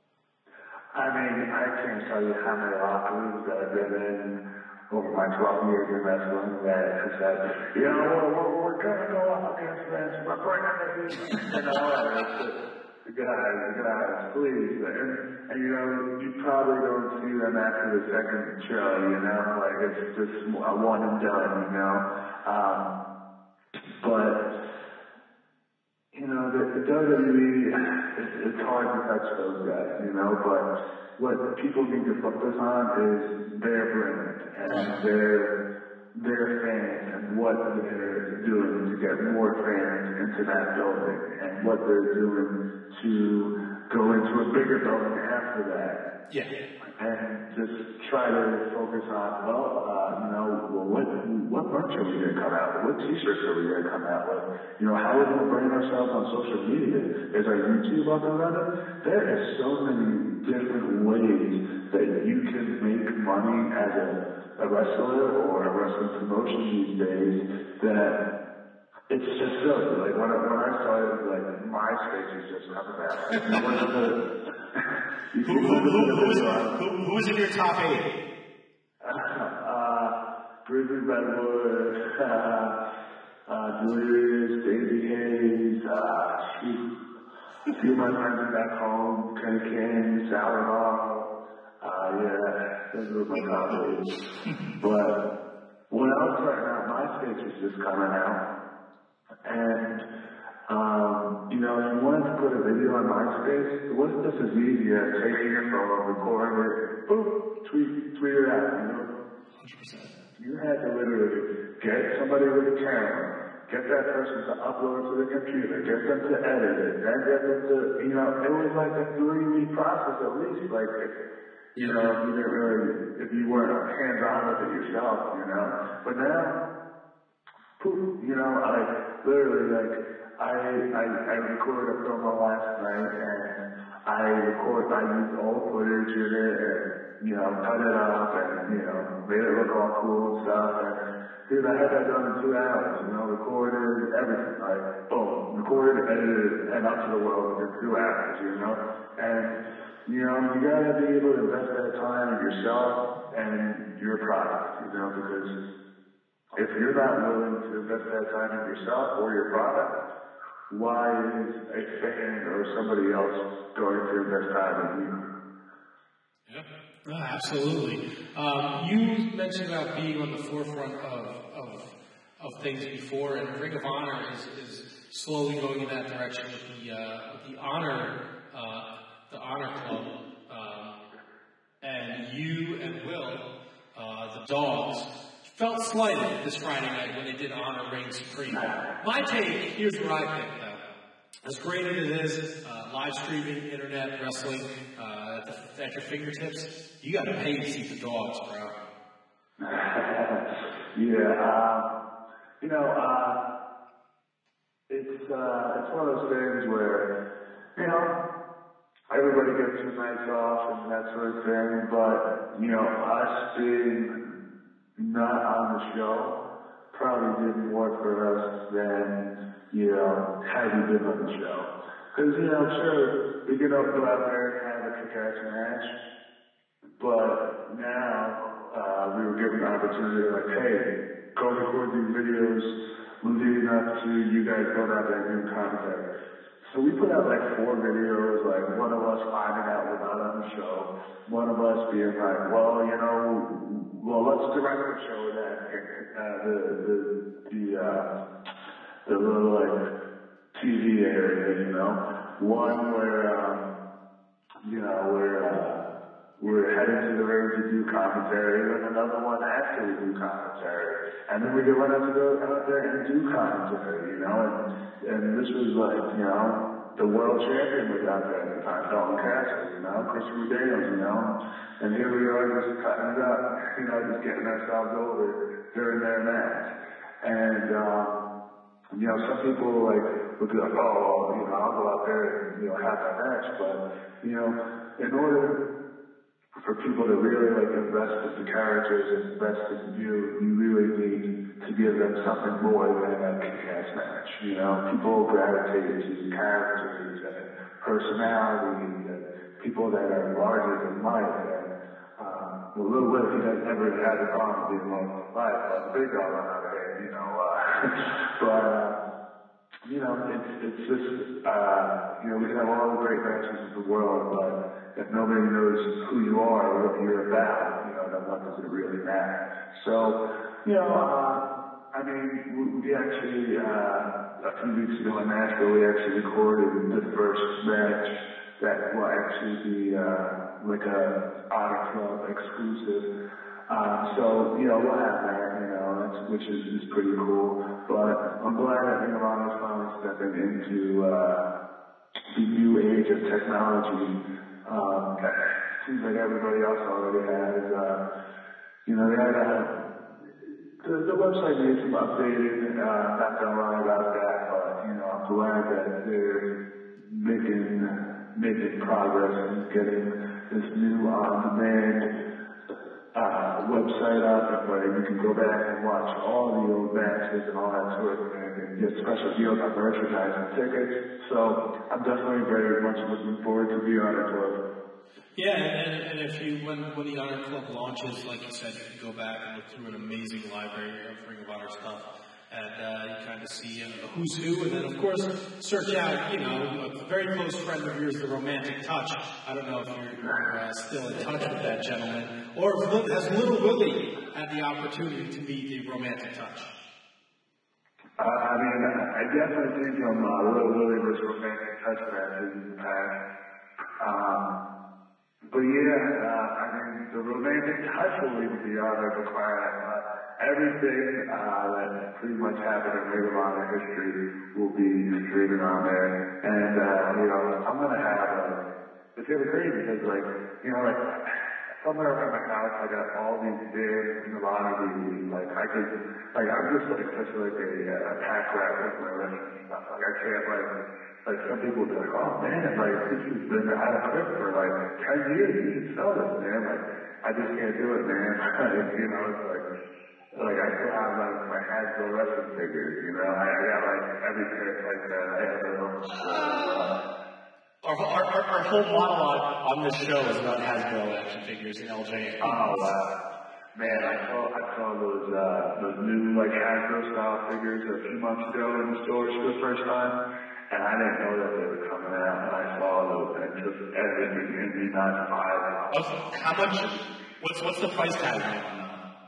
I mean, I can't tell you how many locker rooms that I've been in over my twelve years in wrestling that has said, you know, we're, we're, we're going to go up against this, we're bringing it in, you know, and it's just, guys, guys, please. And, and, you know, you probably don't see them after the second show, you know, like it's just a one and done, you know. Um, but, you know, the, the W W E, it's, it's hard to touch those guys, you know, but what people need to focus on is their brand and their, their fans and what they're doing to get more fans into that building and what they're doing to go into a bigger building after that. Yeah. And just try to focus on, well, uh, you know, well, what what merch are we going to come out with? What T-shirts are we going to come out with? You know, how are we going to brand ourselves on social media? Is our YouTube up and running? There are so many different ways that you can make money as a, a wrestler or a wrestling promotion these days that it's just silly. Like when I, when I started, like MySpace was just coming out. who, who, who, who, is, who, who is in your top eight? Uh, uh, Grizzly Redwood, uh, uh, Delirious, Daisy Hayes, uh, shoot, a few of my friends back home, Kenny King, Salvador, uh, yeah, those were my top eight. But when I was starting out, MySpace was just coming out. And, um, you know, if you wanted to put a video on MySpace, it wasn't just as easy as taking your phone, recording it, boom, tweet, tweet it out, you know? one hundred percent. You had to literally get somebody with a camera, get that person to upload to the computer, get them to edit it, then get them to, you know, it was like a three-week process at least, like, you know, if you didn't really, if you weren't hands-on with it yourself, you know? But now, poof, you know, I literally, like, I, I, I recorded a promo last night, and I record, I used old footage in it, and, you know, cut it up, and, you know, made it look all cool and stuff, and, dude, I had that done in two hours, you know, recorded, everything, like, boom, recorded, edited, and up to the world in two hours, you know, and, you know, you gotta be able to invest that time in yourself and your product, you know, because if you're not willing to invest that time in yourself or your product, why is a fan or somebody else going to invest time in you? Yeah, no, absolutely. Um, you mentioned about being on the forefront of, of, of things before, and Ring of Honor is, is slowly going in that direction with the, uh, with the Honor, uh, the Honor Club, uh, and you and Will, uh, the Dogs, felt slighted this Friday night when they did Honor Reign Supreme. My take, here's where I think, though. As great as it is, uh, live streaming, internet, wrestling, uh, at, the, at your fingertips, you got to pay to see the Dogs, bro. yeah, uh, you know, uh, it's, uh, it's one of those things where, you know, everybody gets their nights off and that sort of thing, but, you know, us being not on the show probably did more for us than, you know, had we been on the show. Because, you know, sure, we can go out there and have a kick-ass match, but now uh, we were given the opportunity, like, hey, go record these videos leading up to you guys going out there and doing commentary. So we put out like four videos, like one of us finding out we're not on the show, one of us being like, well, you know, well, let's direct the show that uh, the the the uh, the little like T V area, you know, one where um, you know we're uh, we're heading to the ring to do commentary, and another one after we do commentary, and then we get right out to go out there and do commentary, you know, and and this was like, you know, the world champion was out there at the time, Dalton Castle, you know, Christopher Daniels, you know, and here we are just cutting it up, you know, just getting ourselves over during their match. And, um, you know, some people like would be like, oh, well, you know, I'll go out there and, you know, have that match. But, you know, in order for people to really like invest in the characters and invest in you, you really need to give them something more than a kick-ass match. You know, people gravitate to characters and personalities and people that are larger than life. And um, well, Lil Whip, he has never had a problem being larger than life, but the big dog on the other hand, you know. Uh, but uh, you know, it's it's just uh, you know, we can have all the great matches in the world, but if nobody knows who you are or what you're about, you know, then what does it really matter? So, you know, uh, I mean, we, we actually, uh, a few weeks ago in Nashville, we actually recorded the first match that will actually be, uh, like a Honor Club exclusive. Um, so, you know, we'll have that, you know, that's, which is, is pretty cool. But I'm glad that Ring of Honor is finally stepping into, uh, the new age of technology. Um, seems like everybody else already has, uh, you know, they had, uh, the, the website needs some updating, uh, not gonna lie about that, but, you know, I'm glad that they're making, making progress and getting this new on-demand, uh, website up where you can go back and watch all the old matches and all that sort of thing and get special deals on merchandise and tickets. So I'm definitely very much looking forward to the Honor Club. Yeah, and, and if you, when, when the Honor Club launches, like you said, you can go back and look through an amazing library of Ring of Honor stuff. And uh, you kind of see uh, who's who, and then of course search out, you know, a very close friend of yours, the Romantic Touch. I don't know if you're, you're uh, still in touch with that gentleman, or if, has Little Willie had the opportunity to meet the Romantic Touch? Uh, I mean, I definitely think um, uh, Little Willie was Romantic Touch matches in the past. Um, but yeah, uh, I mean, the Romantic Touch will even be on there for crying out loud. Everything uh, that pretty much happened in Ring of Honor history will be streaming on there. And, uh, you know, I'm going to have, uh, it's going to be crazy because, like, you know, like, somewhere around my house, I got all these big Ring of Honor D V Ds. Like, I could, like, I'm just, like, such, like, a, a pack rat with my wrestling stuff. Like, I can't, like, like, some people will be like, oh, man, like, this has been out of print for, like, ten years. You should sell this, man. Like, I just can't do it, man. Like, you know, it's like, like, I still have, like, my Hasbro wrestling figures, you know? I, I got, like, everything like that. I ever Our, our, our, our whole monologue on this show is about Hasbro action figures and L J. Oh, wow. Man, I saw, I saw those, uh, those new, like, Hasbro style figures a few months ago in the stores for the first time, and I didn't know that they were coming out, and I saw those, and just everything in me not five. How much, what's, what's the price tag on them?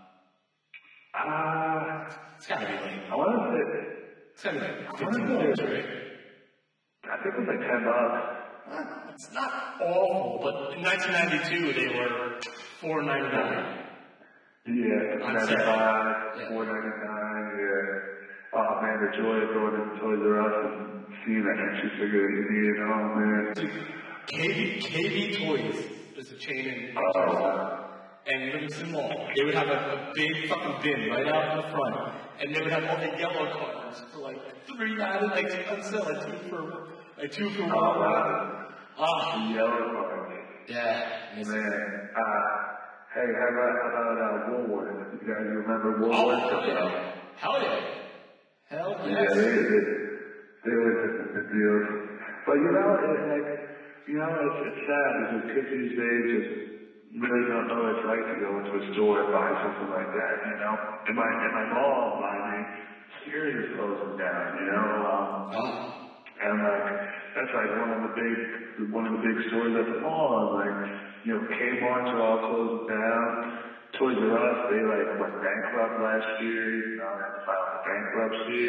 Uh, it's gotta be like, I want to say, it's gotta be like fifteen dollars, right? I think it was like ten bucks. It's not awful, but in nineteen ninety-two they were four ninety-nine. Yeah, ninety-five, four ninety-nine. Yeah. Oh man, the joy of going to Toys R Us and seeing that action figure that you need. Oh man. K B K B Toys is a chain in. Oh wow. And Livingston Mall. They would have a, a big fucking bin right out in the front, and they would have all the yellow cards for like three dollars, like on sale, like two for, like two for one. Oh wow. Ah, the yellow cards. Yeah, man. Uh, hey, how about how about uh, Woolworth? You guys remember Woolworth? Oh, yeah. Hell yeah. Hell yes. Yeah, they they, they were the deal. But you know, it, like you know, it's, it's sad because kids these days just really don't know what it's like to go into a store and buy something like that, you know? And my, and my mall behind me, Sears is closing down, you know? Um, and like, that's like one of the big, one of the big stores at the mall. Like, you know, Kmart's are all closing down. Toys R Us, they like went bankrupt last year, you know, they filed for bankruptcy.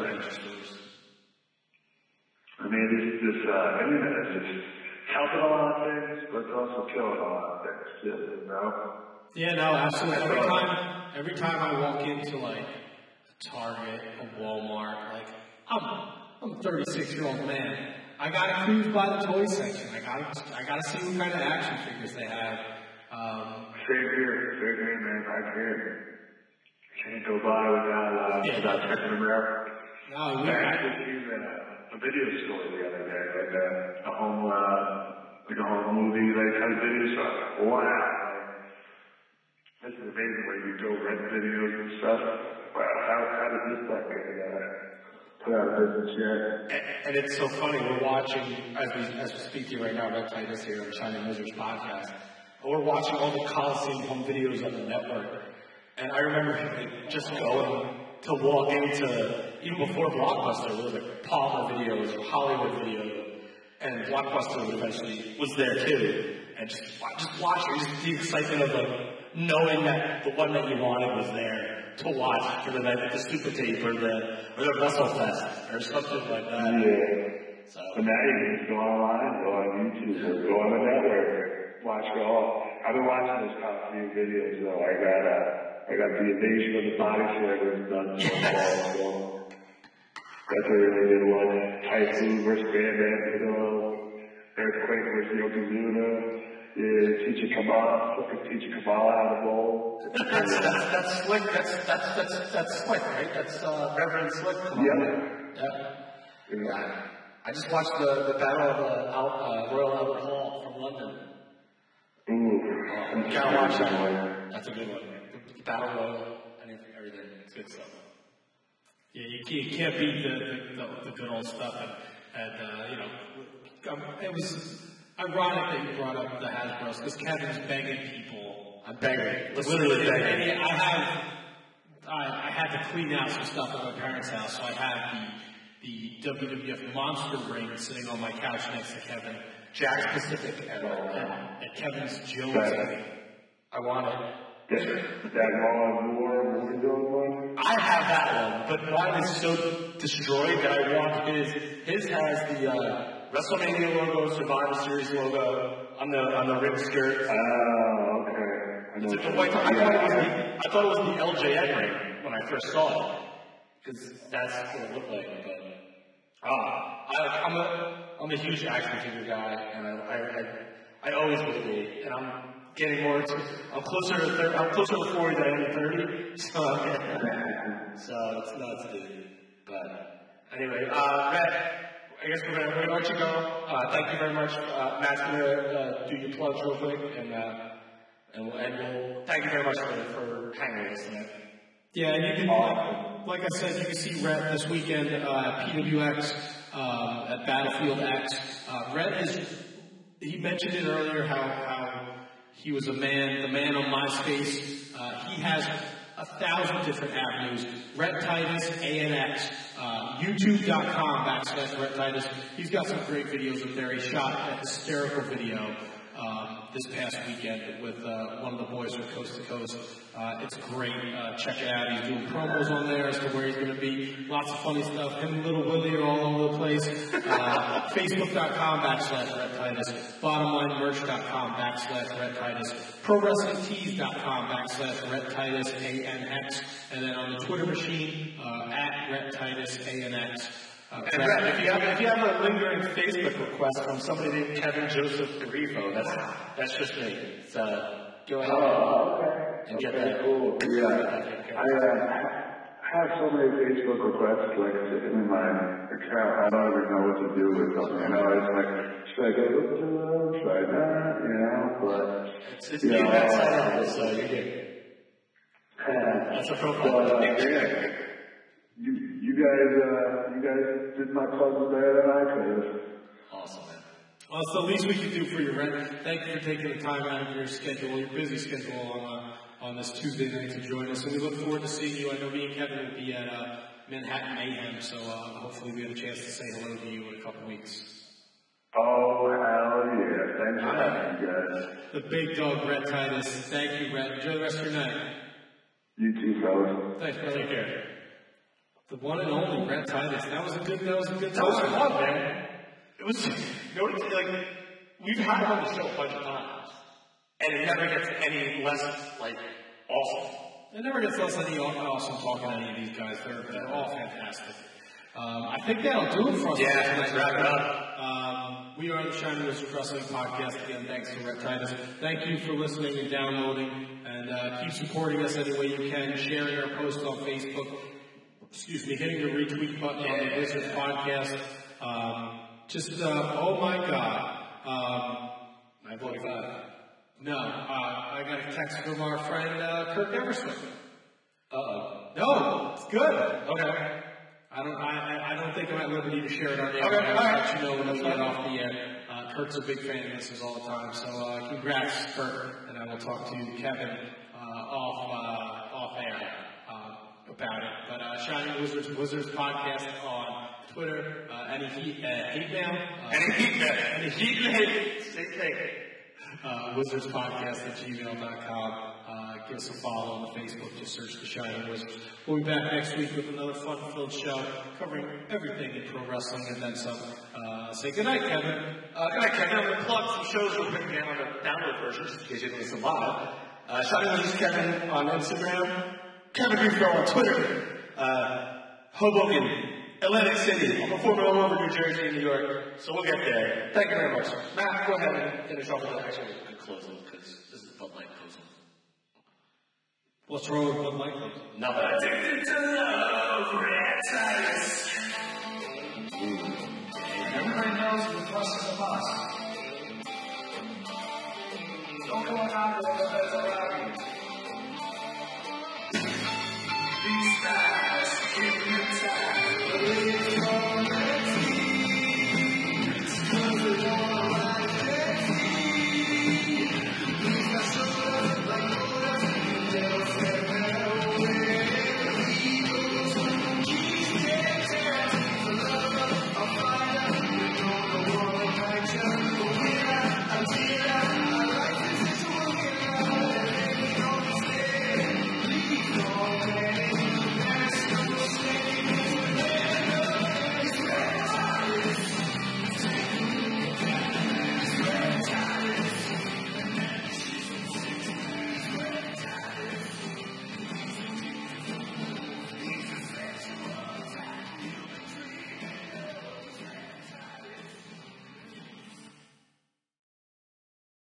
I mean, this, this, uh, internet is just helping a lot of things, but it's also killing a lot of things too, you know? Yeah, no, absolutely. Every time, every time I walk into like a Target, a Walmart, like, I'm, I'm a thirty-six year old man. I gotta cruise by the toy section. I gotta, I gotta see what kind of action figures they have. Um, Same here, same here, man, right here. Can't go by without, uh, Yeah. without checking them out. no, we, I actually seen a, a video store the other day, like a, a home, uh, like a home movie, like kind of video store. Wow. This is amazing where you go rent videos and stuff. Wow, how, how did this like get, uh, put out of business yet? And, and it's so funny, we're watching, as we, as we speak to you right now, Red Titus here on Shining Wizards podcast, we're watching all the Coliseum home videos on the network. And I remember like, just going to walk into, even before Blockbuster, there was like Palmer videos or Hollywood videos, and Blockbuster eventually was there too. And just, just watching, just the excitement of like, knowing that the one that you wanted was there to watch for the night, the Super Tape or the, or the WrestleFest or something like that. Yeah. So. But now you can just go online, go on YouTube, or go on the network, watch it all. I've been watching those Coliseum videos though. I got, uh, I got the Invasion of the Body Slammers done so far, so that's a really good one. Typhoon versus Bam Bam Bigelow, Earthquake versus Yokozuna, yeah, teaching Kabbalah, fucking teaching Kabbalah how to bowl. That's, that's, that's Slick, that's, that's, that's, that's Slick, right? That's, uh, Reverend Slick. Yeah. Yeah. Yeah. I just watched the, the Battle of uh, Al, uh, Royal Albert Hall from London. Ooh. Um, you gotta watch that one. That's a good one. The Battle Royal, anything, everything. It's good stuff. yeah, you can't, you can't beat the, the, the, the good old stuff. And, and uh, you know, um, it was ironic that you brought up the Hasbro's because Kevin's begging people. I'm begging. Literally begging. I have, I, I had to clean out some stuff at my parents' house, so I have the the W W F Monster ring sitting on my couch next to Kevin. Jack Pacific. And, and, and Kevin's Jones. I want it. That long war, war zone one? I have that one, but mine is so destroyed that I want his. His has the uh, WrestleMania logo, Survivor Series logo on the on the ring skirt. Oh, okay. I, it's like a white, I, thought it was the, I thought it was the L J N ring when I first saw it, because that's what it looked like. But ah, I, I'm a I'm a huge action figure guy, and I I, I, I always will be, and I'm getting more to. I'm closer to thirty. I'm closer to forty than I am to thirty. So so it's nuts, dude. But anyway, uh, Matt, I guess we're gonna, we're gonna let you go. Uh, thank you very much. Uh, Matt's gonna uh, do your plugs real quick, and uh, and, we'll, and we'll thank you very much for, for hanging with us tonight. Yeah, and you can, uh, like I said, you can see Rhett this weekend uh, at P W X, uh, at Battlefield X. Uh, Rhett is, he mentioned it earlier how, how he was a man, the man on MySpace. Uh, he has a thousand different avenues. Rhett Titus, A N X, uh, YouTube.com backslash Rhett Titus. He's got some great videos up there. He shot a hysterical video um, this past weekend with uh, one of the boys from Coast to Coast. Uh, it's great. Uh, check it out. He's doing promos on there as to where he's going to be. Lots of funny stuff. Him and Little Willie are all over the place. Uh, Facebook.com backslash Rhett Titus. Bottomlinemerch.com backslash Rhett Titus. ProWrestlingTees.com backslash Rhett Titus A N X. And then on the Twitter machine, uh, at Rhett Titus A N X. Uh, and Rhett, if you have if you have a lingering Facebook request from somebody named Kevin Joseph Garifo, that's that's just me. So go ahead oh, okay. and get okay, that. Cool. Yeah, I uh, have so many Facebook requests like sitting in my account. I don't even know what to do with them. You know, it's like should I go look to them? Should I not? You know, but it's it's being that side of it, so you're good. That's a profile. But, uh, yeah. You, you guys, uh, you guys did my puzzle better than I could have. Awesome, man. Well, it's the least we can do for you, Red. Thank you for taking the time out of your schedule, your busy schedule on uh, on this Tuesday night to join us. And we look forward to seeing you. I know me and Kevin will be at uh, Manhattan Mayhem, so uh, hopefully we have a chance to say hello to you in a couple weeks. Oh, hell yeah. Thanks for having me, guys. The big dog, Red Titus. Thank you, Red. Enjoy the rest of your night. You too, fellas. Thanks, brother. Take care. The one and only Red Titus. That was a good, that was a good That was time. fun, man. It was, you know what it's like, we've had him on the show a bunch of times, and it never gets any less, like, awesome. It never gets less any awesome talking to any of these guys. They're, they're all fantastic. Um, I think that'll do it for us. Yeah, let's wrap it up. Um, we are the Shining Wizards Wrestling Podcast. Again, thanks to Red Titus. Thank you for listening and downloading, and uh, keep supporting us any way you can, sharing our posts on Facebook, excuse me, hitting the retweet button on the Wizards Podcast. Um, Just, uh, oh my God. Um, nine forty-five. No, uh, I got a text from our friend, uh, Kirk Everson. Uh-oh. No, it's good. Okay. I don't, I, I don't think I'm at liberty to share it on the air. Okay, I'll all let right. you know when we get off the air. Uh, Kirk's a big fan of this all the time, so, uh, congrats, Kirk. And I will talk to Kevin, uh, off, uh, off air, uh, about it. But, uh, Shining Wizards, Wizards Podcast on Twitter, uh, any heat, uh, hate mail? Uh, Any heat mail. Any heat mail? Same thing. Uh, Wizards Podcast at gmail dot com. Uh, give us a follow on the Facebook. Just search The Shining Wizards. We'll be back next week with another fun-filled show covering everything in pro wrestling and then some. Uh, say goodnight, Kevin. Uh, good night, Kevin. I'm going to plug some shows we're putting down on the download version, just in case you didn't listen live. Uh, Shining Wizards Kevin on Instagram. Kevin Bufo on Twitter. Uh, Hoboken. Atlantic City. I'm performing all over New Jersey and New York, so we'll get there. Thank you very much. Matt, go ahead and finish off with that. Actually, I'm closing because this is Bud Light closing. What's wrong with Bud Light? Nothing. Addicted to love, Red Titus.